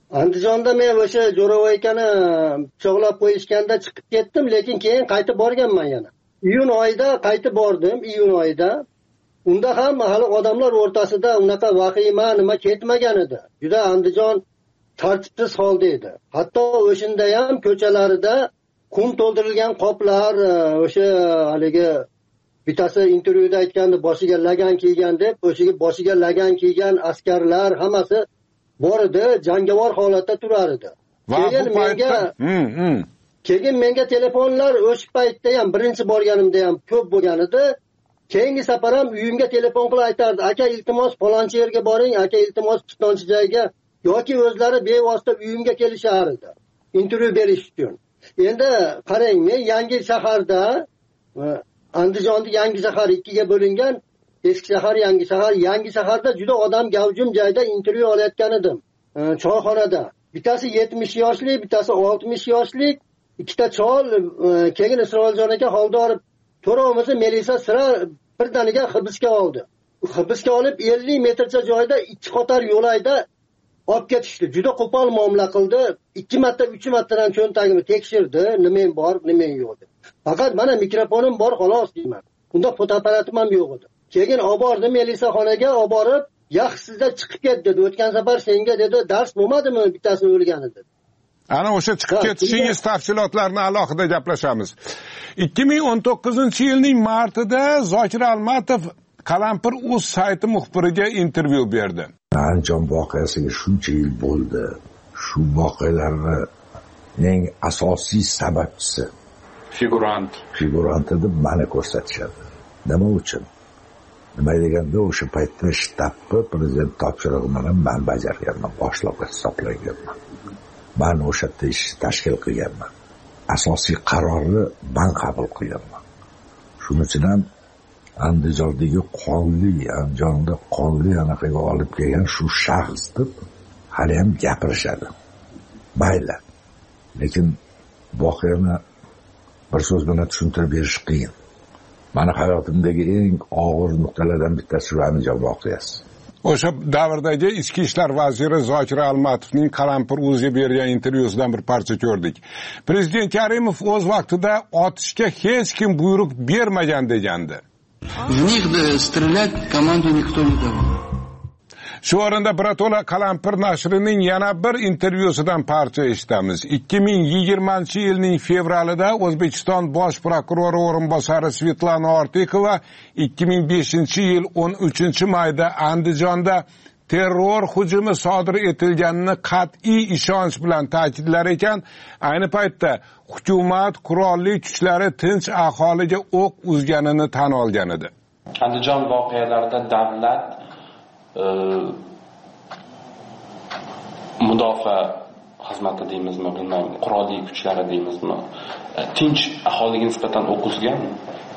Andijonda men o'sha Jo'rova akani pichoqlab qo'yishganda chiqib ketdim, lekin keyin qaytib borganman yana. Iyun oyida qaytib bordim, iyun oyida. Unda ham hali odamlar o'rtasida unaqa vahima nima ketmagan edi. Juda Andijon tartibsiz holda edi. Hatto o'shinda ham ko'chalarida qum to'ldirilgan qoplar, o'sha haligi bittasi intervyuda aytgandi, boshiga lagan kiygan deb, o'shiga boshiga lagan kiygan askarlar hammasi bor edi, jangovar holatda turar edi. Keyin menga telefonlar o'sha paytda ham birinchi borganimda ham ko'p bo'lgan edi. Keyingi safar ham uyimga telefon qilib aytardi, aka iltimos falonchi yerga boring, aka iltimos pistonchi joyga, yoki o'zlari bevosita uyimga kelishar edi intervyu berish uchun. Endi qarang, men Yangi shaharda, Andijonning Yangi shahar ikkiga bo'lingan, eski shahar, Yangi shaharda juda odam gavjum joyda intervyu olayotgan edim. Choyxonada. Bittasi 70 yoshlik, bittasi 60 yoshlik, ikkita chol, keyin Isroiljon aka Xoldorov to'rovimizni Melisa sira birdaniga hibsga oldi. Hibsga olib 50 metrcha joyda ikki qator yo'layda olib ketishdi. Juda qo'pol muomala qildi. 2 marta, 3 martadan cho'ntagimni tekshirdi, nima bor, nima yo'q deb. Faqat mana mikrofonim bor xolos deyman. Unda fotoaparatim ham yo'q edi. Keyin olib bordim Melisa xonaga, olib borib, "Yaxshi sizda chiqib ket" dedi. "O'tgan safar senga" dedi, "dars bo'lmadimi bittasini o'lgani" dedi. Ana o'sha chiqib ketishingiz tafsilotlarini alohida gaplashamiz. 2019-yilning martida Zokir Almatov Qalampir.uz sayti muxbiriga intervyu berdi. Andijon voqeasiga shuncha yil bo'ldi. Shu voqealarning eng asosiy sababchisi figurant deb mani ko'rsatishadi. Nima uchun? Nima deganda o'sha paytda shtabni prezident topshirig'i bilan men bajarganman, boshliq hisoblanganman. Men o'sha ishni tashkil qilganman. Asosiy qarorni men qabul qilganman. Shuning uchun ham Andijondagi qonli anaqaga olib kelgan shu shaxs deb hali ham gapirishadi. Mayli. Lekin voqeani bir so'z bilan tushuntirib berish qiyin. Meni hayotimdagi eng og'ir nuqtalardan bittasi shu Andijon voqeasi. O'sha davrdagi ichki ishlar vaziri Zokir Almatovning Qalampir.uzga bergan intervyusidan bir parcha ko'rdik. Prezident Karimov o'z vaqtida otishga hech kim buyruq bermagan degandi. В них стрелять команду никто не давал. Shu o'rinda Birato'la Qalampir nashrining yana bir intervyusidan parcha eshitamiz. 2020-yilning fevralida O'zbekiston bosh prokurori o'rinbosari Svetlana Ortiqova 2005-yil 13-mayda Andijonda terror hujumi sodir etilganini qat'iy ishonch bilan ta'kidlar ekan, ayni paytda hukumat qurolli kuchlari tinch aholiga o'q uzganini tan olgan edi. Andijon voqealarida davlat mudofaa xizmati deymizmi, bilmayman, qurolli kuchlari deymizmi, tinch aholiga nisbatan o'q uzganmi?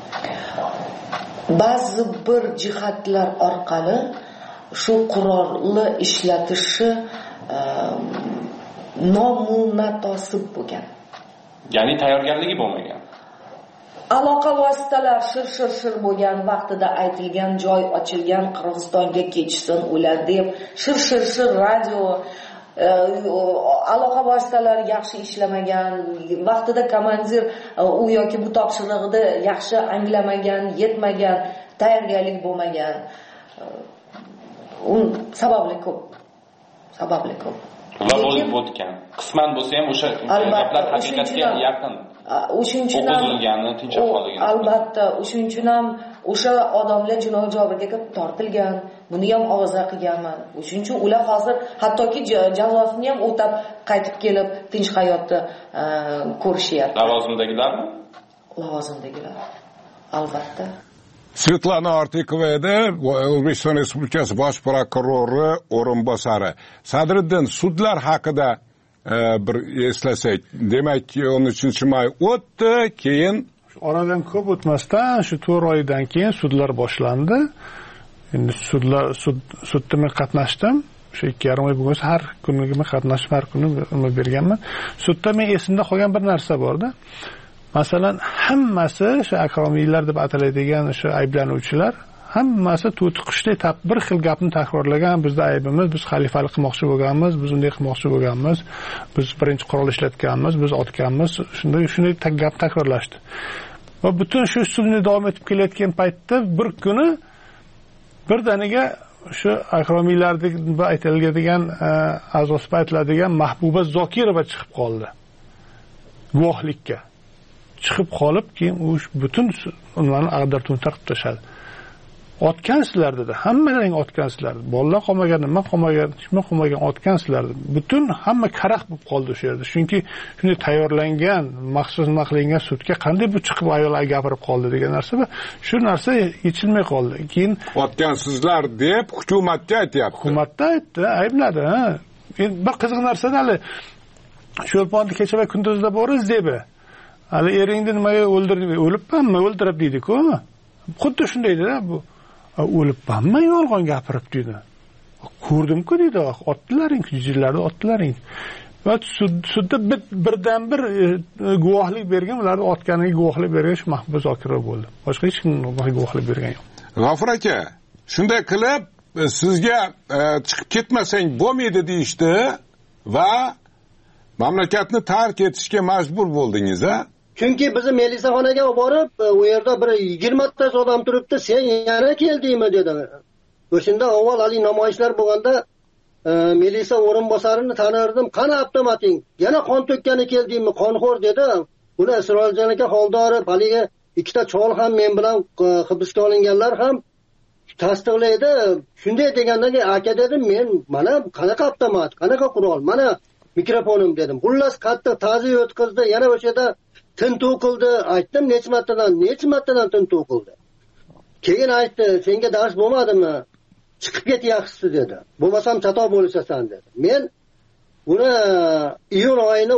Ba'zi bir jihatlar orqali shu qurolni ishlatishi nomunosib bo'lgan. Ya'ni tayyorgarligi bo'lmagan. Aloqa vositalar shir bo'lgan, vaqtida aytilgan joy ochilgan, Qirg'izistonga ketishsin ular deb shir radio aloqa vositalari yaxshi ishlamagan, vaqtida komandir u yoki bu topshiriqni yaxshi anglamagan, yetmagan, tayyorgarlik bo'lmagan. Sababli ko'p. Va bo'lib o'tgan. Qisman bo'lsa ham o'sha gaplar haqiqatga yaqin. O'shuncha albatta, o'shuncha ham o'sha odamlar jinoiy javobgarlikka tortilgan. Buni ham ovoza qilganman. O'shuncha ular hozir hattoki jazosini ham o'tab qaytib kelib tinch hayotni ko'rishyapti. Lavozimdagilarmi? Lavozimdagilar. Albatta. Svetlana Ortiqova edi, O'zbekiston Respublikasi bosh prokurori o'rinbosari. Sadriddin, sudlar haqida bir eslasak, demak 13-may o'tdi, keyin oradan ko'p o'tmasdan shu 4 oydan keyin sudlar boshlandi. Endi sudda men qatnashdim. O'sha 2,5 oy bo'lsa har kuniga qatnashib, har kuni nima berganman. Sudda men esimda qolgan bir narsa borda. Masalan, hammasi o'sha akromiylar deb ataladigan o'sha ayblanuvchilar hammasi to'tiqishdek bir xil gapni takrorlagan. Bizda aybimiz, biz xalifalik qilmoqchi bo'lganmiz, biz unday qilmoqchi bo'lganmiz, biz birinchi qurol ishlatganmiz, biz otganmiz, shunday gap takrorlashdi. Va butun shu usulni davom etib kelayotgan paytda bir kuni birdaniga shu akromiylardek aytiladigan a'zosi aytiladigan Mahbuba Zokirova chiqib qoldi. Guvohlikka chiqib qolib, keyin u butun ularni ag'dar-to'ntar qilib tashladi. Otgansizlar dedi. Hammalaring otgansizlar. Bolalar qolmagan, nima qolmagan, hech nima qolmagan otgansizlar. Butun hamma karaxt bo'lib qoldi o'sha yerda. Chunki shunday tayyorlangan, maxsus nima qilingan sudga qanday bu chiqib ayollar gapirib qoldi degan narsa va shu narsa yechilmay qoldi. Keyin otgansizlar deb hukumatga aytayapti. Hukumatda aytdi, aybladi. Endi bir qiziq narsa hali Sho'lponni kecha va kunduzda bor izlaydi. Hali eringni nimaga o'ldirding? O'libmanmi? O'ldirib deydi-ku. Xuddi shundaydi-da bu. O'libmanmi? Yolg'on gapirib deydi. Ko'rdim-ku deydi. Otdilaring, jijlarni otdilaring. Va sudda birdan bir guvohlik bergan, ularni otganiga guvohlik bergan shu Mahbuba Zokirova bo'ldi. Boshqa hech kim guvohlik bergan yo'q. G'afur aka, shunday qilib sizga chiqib ketmasang bo'lmaydi deyishdi va mamlakatni tark etishga majbur bo'ldingiz, a? Chunki bizni milisaxonaga olib borib, u yerda bir 20 ta odam turibdi, sen yana keldingmi dedi. O'shanda avval hali namoyishlar bo'lganda milisa o'rinbosarini tanirdim. Qani avtomating? Yana qon to'kkani keldingmi? Qonxo'r dedi. Buni Isroiljon aka Xoldorov, haliga ikkita chol ham men bilan hibsga olinganlar ham tasdiqlaydi. Shunday degandan keyin aka dedim, men mana qanaqa avtomat, qanaqa qurol, mana mikrofonim dedim. Xullas qattiq ta'ziya o'tkazdi. Yana o'shada tintuv qildi. Aytdim necha martadan tintuv qildi. Keyin aytdi, senga dars bo'lmadimi? Chiqib ket yaxshisi dedi. Bo'lmasam chatoq bo'lishasan dedi. Men buni iyun oyini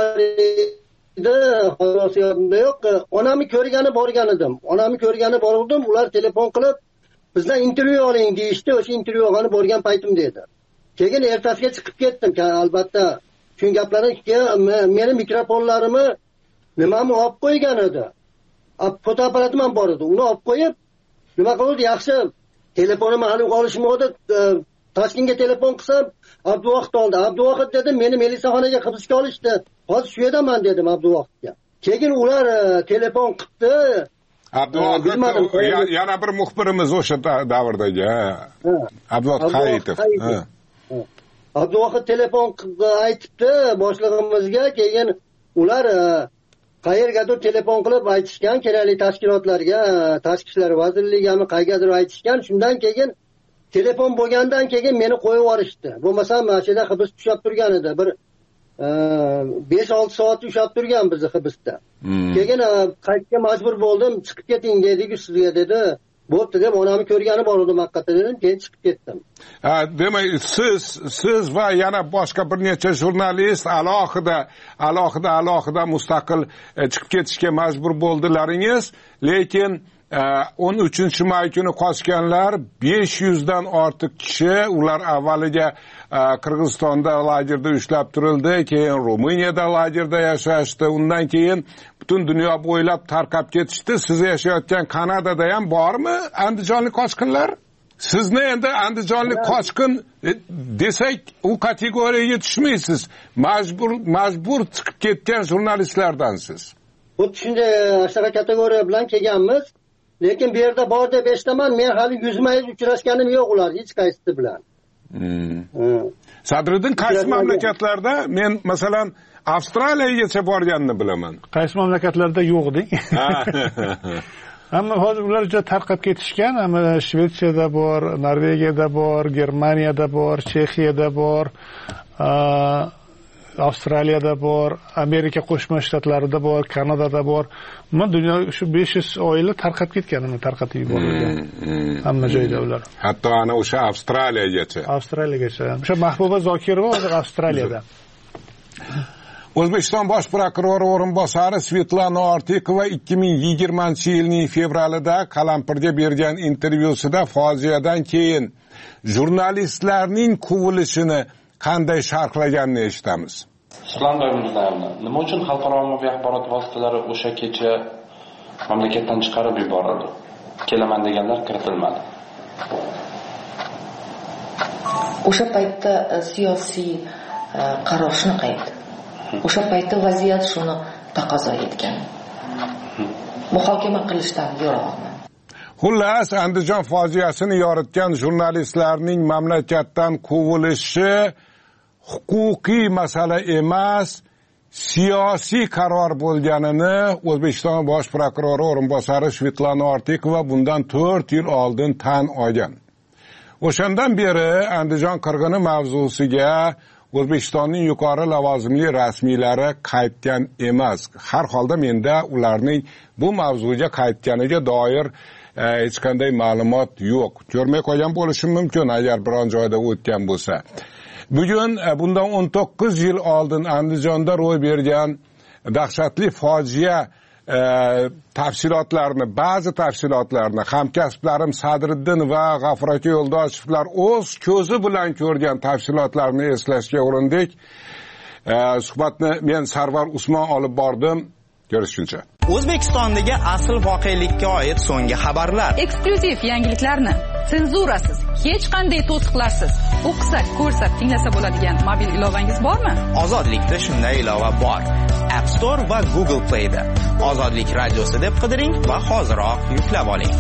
o'rtalarida hozirda yo'q, onamni ko'rgani borgan edim. Onamni ko'rgani bordim, ular telefon qilib bizdan intervyu oling deyishdi. O'sha intervyu olgani borgan paytim dedi. Keyin ertasiga chiqib ketdim. Albatta, shu gaplarni meni mikrofonlarimni nimani olib qo'ygan edi. Fotoaparatim ham bor edi. Uni olib qo'yib, nima qildi? Yaxshi telefonimni hali olishmadi. Toshkentga telefon qilsam, Abduvohid oldi. Abduvohid dedim, meni milisaxonaga hibsga olishdi. Hozir shu yerdaman dedim Abduvohidga. Keyin ular telefon qildi. Abduvohid yana bir muxbirimiz o'sha davrdagi. Abduvohid Hayitov. Abduvohid telefon aytibdi boshlig'imizga, keyin ular qayergadir telefon qilib aytishgan, kerakli tashkilotlarga, Tashqi ishlar vazirligigami qayergadir aytishgan. Shundan keyin telefon bo'lgandan keyin meni qo'yib yuborishdi. Bo'lmasam mashina hibs tushab turgan edi. Bir 5-6 soat ushab turgan bizni hibsda. Keyin qaytga majbur bo'ldim, chiqib keting dedi-ku sizga dedi. Bo'pti deb onamni ko'rgani bor edim haqiqatan dedim, keyin chiqib ketdim. Demak, siz va yana boshqa bir necha jurnalist alohida mustaqil chiqib ketishga majbur bo'ldilaringiz, lekin 13-may kuni qochganlar 500 dan ortiq kishi, ular avvaliga Qirg'izistonda lagerda ushlab turildi, keyin Ruminiyada lagerda yashashdi, undan keyin butun dunyo bo'ylab tarqab ketishdi. Siz yashayotgan Kanadada ham bormi andijonlik qochqinlar? Sizni endi andijonlik qochqin desak, u kategoriyaga tushmaysiz. Majbur chiqib ketgan jurnalistlardansiz. Xuddi shunday ashtaqa kategoriya bilan kelganmiz. Lekin bu yerda bor deb eshitaman, men hali yuzma-yuz uchrashganim yo'q ular hech qaysisi bilan. Sadriddin qaysi mamlakatlarda? Men masalan Avstraliyagacha borganini bilaman. Qaysi mamlakatlarda yo'q deng. Ammo hozir ular juda tarqab ketishgan. Ammo Shvetsiyada bor, Norvegiyada bor, Germaniyada bor, Chexiyada bor, Avstraliyada bor, Amerika Qo'shma Shtatlarida bor, Kanadada bor. Mana dunyo shu 500 oila tarqab ketganini tarqatib yuborilgan. Hamma joyda ular. Hatto ana o'sha Avstraliyagacha. O'sha Mahbuba Zokirova hozir Avstraliyada. O'zbekiston bosh prokurori o'rinbosari Svetlana Ortiqova 2020-yilning fevralida Qalampirga bergan intervyusida fojiadan keyin jurnalistlarning quvilishini qanday sharhlaganini eshitamiz. Nima uchun xalqaro ommaviy axborot vositalari o'sha kecha mamlakatdan chiqarib yuborildi? kelaman deganlar kiritilmadi. O'sha paytda siyosiy qaror shunaqa edi. O'sha paytda vaziyat shuni taqozo etgan. Muhokama qilishdan yo'rog'man. Xullas, Andijon fojiasini yoritgan jurnalistlarning mamlakatdan quvilishi huquqiy masala emas, siyosiy qaror bo'lganini O'zbekiston bosh prokurori o'rinbosari Svetlana Ortiqova bundan 4 yil oldin tan olgan. O'shandan beri Andijon qirg'ini mavzusiga O'zbekistonning yuqori lavozimli rasmiylari qaytgan emas. Har holda menda ularning bu mavzuga qaytganiga doir hech qanday ma'lumot yo'q. Ko'rmay qolgan bo'lishim mumkin agar biron joyda o'tgan bo'lsa. Bugun bundan 19 yil oldin Andijonda ro'y bergan dahshatli fojia ba'zi tafsilotlarni hamkasblarim Sadriddin va G'afur aka Yo'ldoshevlar o'z ko'zi bilan ko'rgan tafsilotlarni eslashga urindik. Suhbatni men Sarvar Usmon olib bordim. Ko'rishguncha. O'zbekistondagi asl voqelikka oid so'nggi xabarlar. Eksklyuziv yangiliklarni senzurasiz, hech qanday to'siqlarsiz o'qisak, ko'rsak, tinglasa bo'ladigan mobil ilovangiz bormi? Ozodlikda shunday ilova bor. App Store va Google Play'da. Ozodlik radiosi deb qidiring va hoziroq yuklab oling.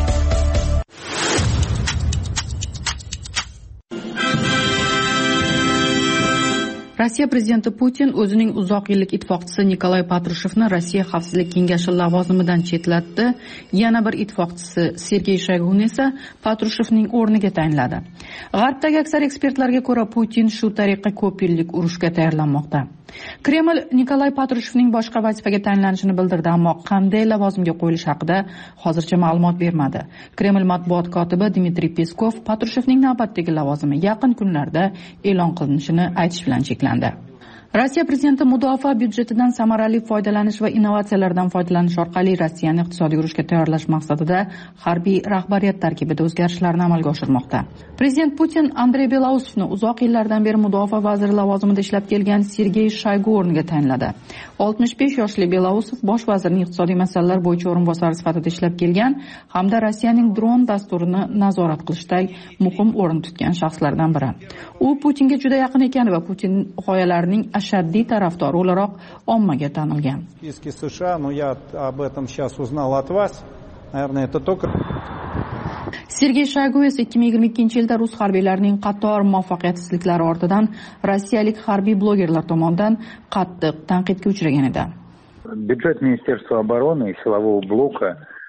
Rossiya prezidenti Putin o'zining uzoq yillik ittifoqchisi Nikolay Patrushevni Rossiya Xavfsizlik kengashi lavozimidan chetlatdi. Yana bir ittifoqchisi Sergey Shoygun esa Patrushevning o'rniga tayinladi. G'arbdagi aksar ekspertlarga ko'ra Putin shu tariqa ko'p yillik urushga tayyorlanmoqda. Kreml Nikolay Patrushevning boshqa vazifaga tayinlanishini bildirdi, ammo qanday lavozimga qo'yilishi haqida hozircha ma'lumot bermadi. Kreml matbuot kotibi Dmitriy Peskov Patrushevning navbatdagi lavozimi yaqin kunlarda e'lon qilinishini aytish bilan cheklandi. Rossiya prezidenti mudofaa byudjetidan samarali foydalanish va innovatsiyalardan foydalanish orqali Rossiyani iqtisodiy urushga tayyorlash maqsadida harbiy rahbariyat tarkibida o'zgarishlarni amalga oshirmoqda. Prezident Putin Andrey Belausovni uzoq yillardan beri mudofaa vaziri lavozimida ishlab kelgan Sergey Shoygu o'rniga tayinladi. 65 yoshli Belausov bosh vazirning iqtisodiy masalalar bo'yicha o'rinbosari sifatida ishlab kelgan hamda Rossiyaning dron dasturini nazorat qilishda muhim o'rin tutgan shaxslardan biri. U Putinga juda yaqin ekan va Putin g'oyalarining ashaddiy tarafdori o'laroq ommaga tanilgan. Списки США, но я об этом сейчас узнал от вас. Наверное, это только Sergey Shoygu esa 2022-yilda rus harbiylarining qator muvaffaqiyatsizliklari ortidan rossiyalik harbiy blogerlar tomonidan qattiq tanqidga uchragan edi. Бюджет Министерства обороны и силового блока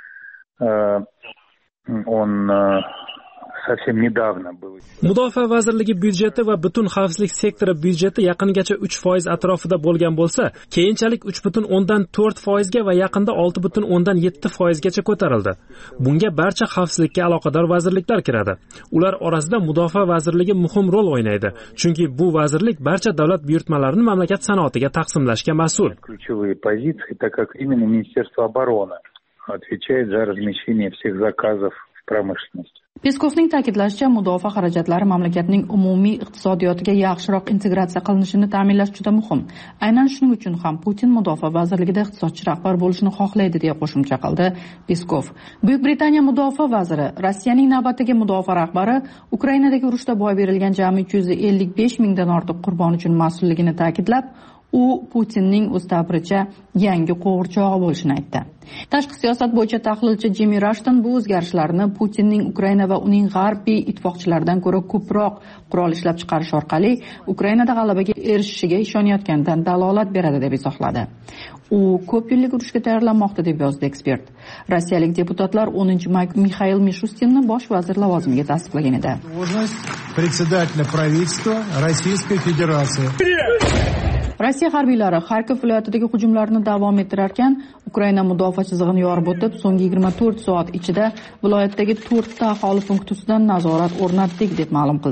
он совсем недавно был. Mudofaa vazirligi byudjeti va butun xavfsizlik sektori byudjeti yaqingacha 3% atrofida bo'lgan bo'lsa, keyinchalik 3.4% ga va yaqinda 6.7% gacha ko'tarildi. Bunga barcha xavfsizlikka aloqador vazirliklar kiradi. Ular orasida Mudofaa vazirligi muhim rol o'ynaydi, chunki bu vazirlik barcha davlat buyurtmalarini mamlakat sanoatiga taqsimlashga mas'ul. Ключевые позиции, так как именно Министерство обороны отвечает за размещение всех заказов в промышленности. Peskovning ta'kidlashicha, mudofaa xarajatlari mamlakatning umumiy iqtisodiyotiga yaxshiroq integratsiya qilinishini ta'minlash juda muhim. Aynan shuning uchun ham Putin mudofaa vazirligida iqtisodchi rahbar bo'lishni xohlaydi deya qo'shimcha qildi Peskov. Buyuk Britaniya mudofaa vaziri Rossiyaning navbatdagi mudofaa rahbari Ukrainadagi urushda boy berilgan jami 355 mingdan ortiq qurbon uchun mas'ulligini ta'kidlab, u Putinning o'z ta'biricha yangi qo'g'irchog'i bo'lishini aytdi. Tashqi siyosat bo'yicha tahlilchi Jimmy Rushton bu o'zgarishlarni Putinning Ukraina va uning g'arbiy ittifoqchilaridan ko'ra ko'proq qurol ishlab chiqarish orqali Ukrainada g'alabaga erishishiga ishonayotganidan dalolat beradi deb izohladi. U ko'p yillik urushga tayyorlanmoqda deb yozdi ekspert. Rossiyalik deputatlar 10-may Mixail Mishustinni bosh vazir lavozimiga tasdiqlagan edi. Председателя правительства Российской Федерации. Rossiya harbiylari Xarkov viloyatidagi hujumlarni davom ettirarkan, Ukraina mudofaa chizig'ini yorib o'tib, so'nggi 24 soat ichida viloyatdagi 4 ta aholi punkti ustidan nazorat o'rnatdik deb ma'lum qildi.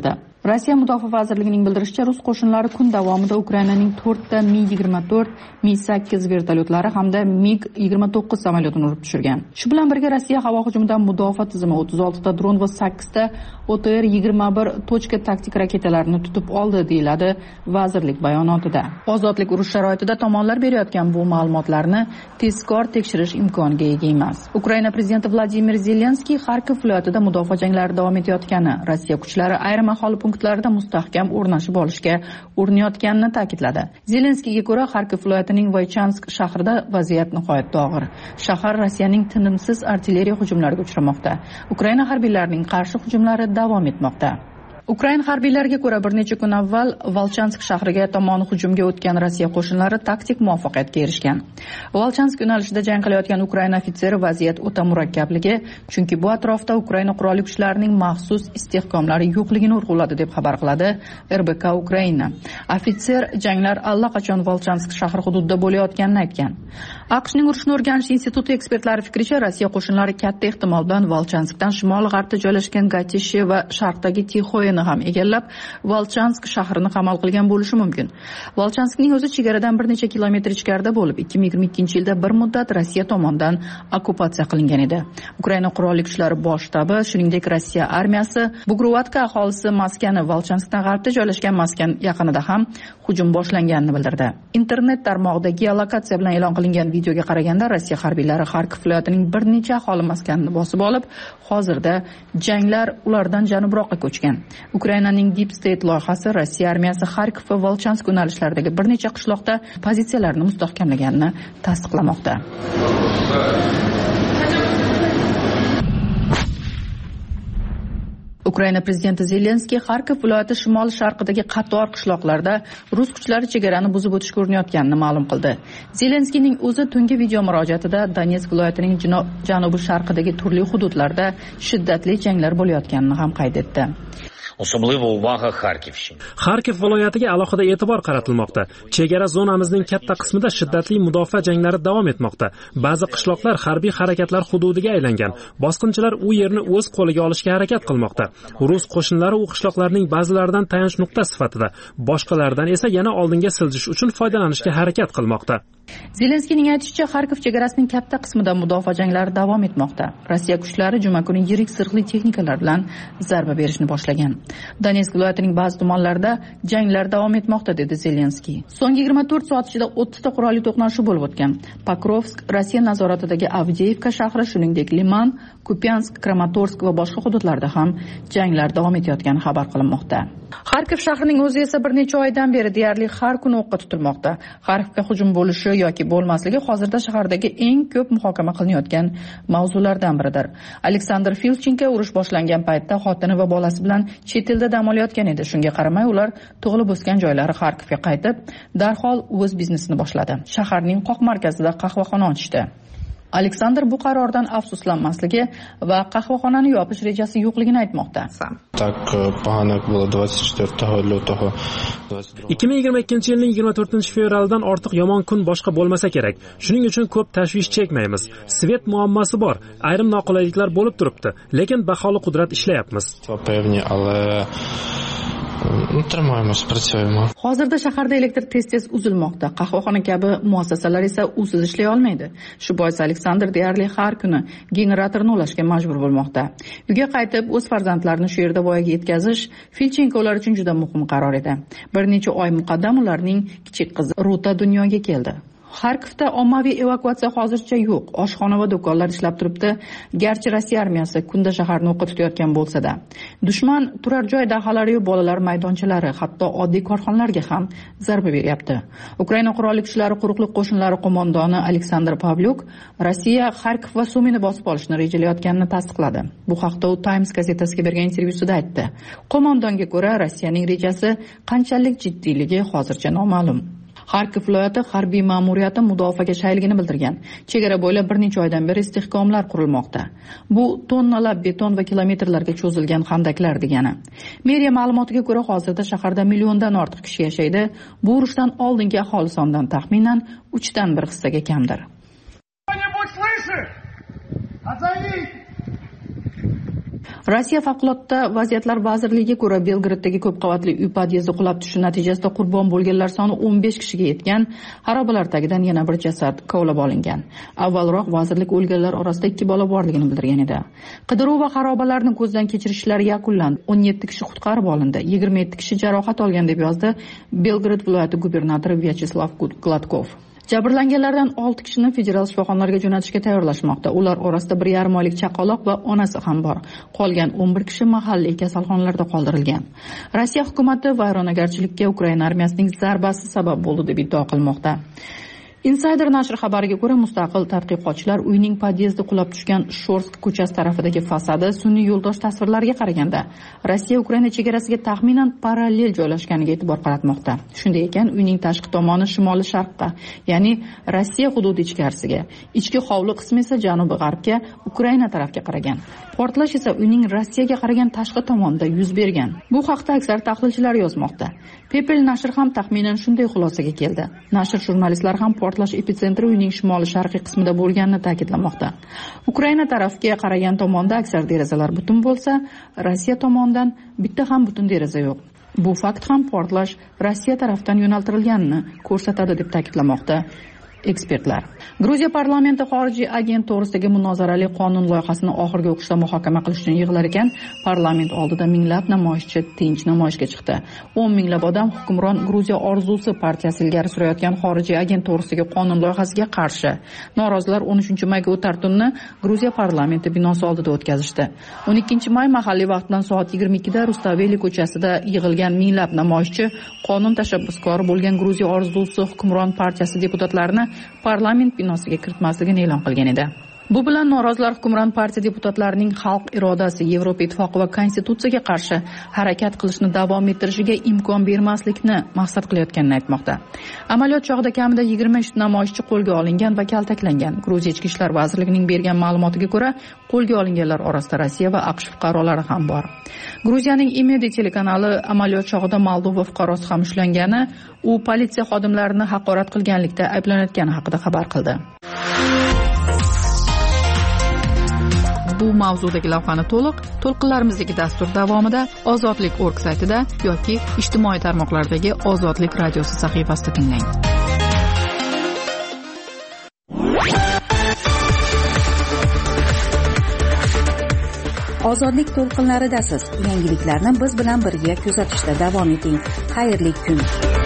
Rossiya Mudofaa vazirligining bildirishicha, rus qo'shinlari kun davomida Ukrainaning 4 ta Mi-24, Mi-8 vertolyotlari hamda MiG-29 samolyotini urib tushirgan. Shu bilan birga Rossiya havo hujumidan mudofaa tizimi 36 ta dron va 8 ta OTR-21 tochka taktik raketalarini tutib oldi, deyiladi vazirlik bayonotida. Ozodlik urush sharoitida tomonlar berayotgan bu ma'lumotlarni tezkor tekshirish imkoniga ega emas. Ukraina prezidenti Vladimir Zelenskiy Xarkov viloyatida mudofaa janglari davom etayotgani, Rossiya kuchlari ayrim aholi punktlarida mustahkam o'rnashib olishga urinayotganini ta'kidladi. Zelenskiyga ko'ra, Xarkov viloyatining Voychansk shahrida vaziyat nihoyatda og'ir. Shahar Rossiyaning tinimsiz artilleriya hujumlariga uchramoqda. Ukraina harbiylarining qarshi hujumlari davom etmoqda. Ukraina harbiylariga ko'ra, bir necha kun avval Volchansk shahriga tomon hujumga o'tgan Rossiya qo'shinlari taktik muvaffaqiyatga erishgan. Volchansk yo'nalishida jang qilayotgan Ukraina ofitseri vaziyat o'ta murakkabligi, chunki bu atrofda Ukraina qurolli kuchlarining maxsus istehkomlari yo'qligini urg'uladi deb xabar qiladi RBK Ukraina. Ofitser janglar allaqachon Volchansk shahri hududida bo'layotganini aytgan. AQShning urushni o'rganish instituti ekspertlari fikricha, Rossiya qo'shinlari katta ehtimol bilan Volchanskdan shimol-g'arbda joylashgan Gatishi va sharqdagi Tixoyni ham egallab, Volchansk shahrini qamal qilgan bo'lishi mumkin. Volchanskning o'zi chegaradan bir necha kilometr ichkarida bo'lib, 2022-yilda bir muddat Rossiya tomonidan okkupatsiya qilingan edi. Ukraina qurolli kuchlari bosh shtabi, shuningdek Rossiya armiyasi Bugruvatka aholisi maskani Volchanskdan g'arbda joylashgan maskan yaqinida ham hujum boshlanganini bildirdi. Internet tarmog'ida geolokatsiya bilan e'lon qilingan videoga qaraganda, Rossiya harbiylari Xarkov viloyatining bir necha aholi maskanini bosib olib, hozirda janglar ulardan janubroqqa ko'chgan. Ukrainaning Deep State loyihasi Rossiya armiyasi Xarkov va Volchansk yo'nalishlaridagi bir necha qishloqda pozitsiyalarni mustahkamlaganini tasdiqlamoqda. Ukraina prezidenti Zelenskiy Xarkov viloyati shimol-sharqidagi qator qishloqlarda rus kuchlari chegarani buzib o'tishga urinayotganini ma'lum qildi. Zelenskiyning o'zi tungi video murojaatida Donetsk viloyatining janubi-sharqidagi turli hududlarda shiddatli janglar bo'layotganini ham qayd etdi. Особливо увага Харківщині. Xarkov viloyatiga alohida e'tibor qaratilmoqda. Chegara zonamizning katta qismida shiddatli mudofaa janglari davom etmoqda. Ba'zi qishloqlar harbiy harakatlar hududiga aylangan. Bosqinchilar u yerni o'z qo'liga olishga harakat qilmoqda. Rus qo'shinlari u qishloqlarning ba'zilaridan tayanch nuqta sifatida, boshqalaridan esa yana oldinga siljish uchun foydalanishga harakat qilmoqda. Zelenskiyning aytishicha, Xarkov chegarasining katta qismida mudofaa janglari davom etmoqda. Rossiya kuchlari juma kuni yirik zirhli texnikalar bilan zarba berishni boshlagan. Donetsk viloyatining ba'zi tumanlarida janglar davom etmoqda, dedi Zelenskiy. So'nggi 24 soat ichida 30 ta qurolli to'qnashuv bo'lib o'tgan. Pokrovsk, Rossiya nazoratidagi Avdeyevka shahri, shuningdek Liman, Kupiansk, Kramatorsk va boshqa hududlarda ham janglar davom etayotgani xabar qilinmoqda. Xarkov shahrining o'zi esa bir necha oydan beri deyarli har kuni o'qqa tutilmoqda. Xarkovga hujum bo'lishi yoki bo'lmasligi hozirda shahardagi eng ko'p muhokama qilinayotgan mavzulardan biridir. Aleksandr Filchenko urush boshlangan paytda xotini va bolasi bilan chet elda dam olayotgan edi. Shunga qaramay, ular tug'ilib o'sgan joylari Xarkovga qaytib, darhol o'z biznesini boshladi. Shaharning qoq markazida qahvaxona ochishdi. Aleksandr bu qarordan afsuslanmasligi va qahvaxonani yopish rejasi yo'qligini aytmoqda. 2022 yilning 24-fevraldan ortiq yomon kun boshqa bo'lmasa kerak. Shuning uchun ko'p tashvish chekmaymiz. Svet muammosi bor, ayrim noqulayliklar bo'lib turibdi, lekin baholi qudrat ishlayapmiz. Hozirda shaharda elektr tez-tez uzilmoqda. Qahvaxona kabi muassasalar esa usiz ishlay olmaydi. Shu bois Aleksandr deyarli har kuni generatorni ulashga majbur bo'lmoqda. Uyga qaytib, o'z farzandlarini shu yerda voyaga yetkazish Filchenkolar uchun juda muhim qaror edi. Bir necha oy muqaddam ularning kichik qizi Ruta dunyoga keldi. Xarkovda ommaviy evakuatsiya hozircha yo'q. Oshxona va do'konlar ishlab turibdi. Garchi Rossiya armiyasi kunda shaharni o'qqa tutayotgan bo'lsa-da, dushman turar joy dahalari va bolalar maydonchalari, hatto oddiy korxonalarga ham zarba beryapti. Ukraina qurolli kuchlari quruqlik qo'shinlari qo'mondoni Aleksandr Pavlyuk Rossiya Xarkov va Sumini bosib olishni rejalayotganini tasdiqladi. Bu haqda u Times gazetasiga bergan intervyusida aytdi. Qo'mondonga ko'ra, Rossiyaning rejasi qanchalik jiddiyligi hozircha noma'lum. Xarkov viloyati harbiy ma'muriyati mudofaaga shayligini bildirgan. Chegara bo'ylab bir necha oydan beri istehkomlar qurilmoqda. Bu tonnalab beton va kilometrlarga cho'zilgan xandaklar degani. Meriya ma'lumotiga ko'ra, hozirda shaharda milliondan ortiq kishi yashaydi. Bu urushdan oldingi aholi sonidan taxminan 3dan 1 hissaga kamdir. Rossiya favqulodda vaziyatlar vazirligiga ko'ra, Belgraddagi ko'p qavatli uy podyezdi qulab tushishi natijasida qurbon bo'lganlar soni 15 kishiga yetgan. Xarobalar tagidan yana bir jasad kovlab olingan. Avvalroq vazirlik o'lganlar orasida 2 bola borligini bildirgan edi. Qidiruv va xarobalarni ko'zdan kechirishlar yakunlandi. 17 kishi qutqarib olindi. 27 kishi jarohat olgan deb yozdi Belgrad viloyati gubernatori Vyacheslav Gladkov. Jabrlanganlardan 6 kishini federal shifoxonalarga jo'natishga tayyorlashmoqda. Ular orasida 1,5 oylik chaqaloq va onasi ham bor. Qolgan 11 kishi mahalliy kasalxonalarda qoldirilgan. Rossiya hukumatı vayronagarchilikka Ukraina armiyasining zarbasi sabab bo'ldi deb iddao qilmoqda. Insider nashri xabariga ko'ra, mustaqil tadqiqotchilar uyning podyezdi qulab tushgan Shorsk ko'chasi tarafidagi fasadi sun'iy yo'ldosh tasvirlariga qaraganda Rossiya Ukraina chegarasiga taxminan parallel joylashganiga e'tibor qaratmoqda. Shunday ekan, uyning tashqi tomoni shimoliy sharqqa, ya'ni Rossiya hududi ichkarisiga, ichki hovli qismi esa janubiy g'arbga, Ukraina tarafga qaragan. Portlash esa uyning Rossiyaga qaragan tashqi tomonida yuz bergan. Bu haqda aksar tahlilchilar yozmoqda. People nashri ham taxminan shunday xulosaga keldi. Nashr jurnalistlari ham portlash epitsentri uyning shimoliy sharqiy qismida bo'lganini ta'kidlamoqda. Ukraina tarafga qaragan tomonda aksar derazalar butun bo'lsa, Rossiya tomonidan bitta ham butun deraza yo'q. Bu fakt ham portlash Rossiya tarafdan yo'naltirilganini ko'rsatadi deb ta'kidlamoqda ekspertlar. Gruziya parlamenti xorijiy agent to'g'risidagi munozarali qonun loyihasini oxirgi o'qishda muhokama qilish uchun yig'ilar ekan, parlament oldida minglab namoyishchi tinch namoyishga chiqdi. 10 minglab odam hukmron Gruziya orzusi partiyasi ilgari surayotgan xorijiy agent to'g'risidagi qonun loyihasiga qarshi. Norozilar 13-mayga o'tar tunni Gruziya parlamenti binosi oldida o'tkazishdi. 12-may mahalliy vaqt bilan soat 22da Rustaveli ko'chasida yig'ilgan minglab namoyishchi qonun tashabbuskori bo'lgan Gruziya orzusi hukmron partiyasi deputatlarini parlament binosiga kiritmasligini e'lon qilgan edi. Bu bilan norozilar hukmron partiya deputatlarining xalq irodasi, Yevropa ittifoqi va konstitutsiyaga qarshi harakat qilishni davom ettirishiga imkon bermaslikni maqsad qilayotganini aytmoqda. Amaliyot chog'ida kamida 23 namoyishchi qo'lga olingan va kaltaklangan. Gruziya ichki ishlar vazirligining bergan ma'lumotiga ko'ra, qo'lga olinganlar orasida Rossiya va AQSh fuqarolari ham bor. Gruziyaning Imedi telekanali amaliyot chog'ida Moldova fuqarosi ham ushlangani, u politsiya xodimlarini haqorat qilganlikda ayblanayotgani haqida xabar qildi. Bu mavzudagi lavhani to'lqinlarimizdagi dastur davomida Ozodlik.org saytida yoki ijtimoiy tarmoqlardagi Ozodlik radiosi sahifasida tinglang. Ozodlik to'lqinlaridasiz. Yangiliklarni biz bilan birga kuzatishda davom eting. Xayrli kun.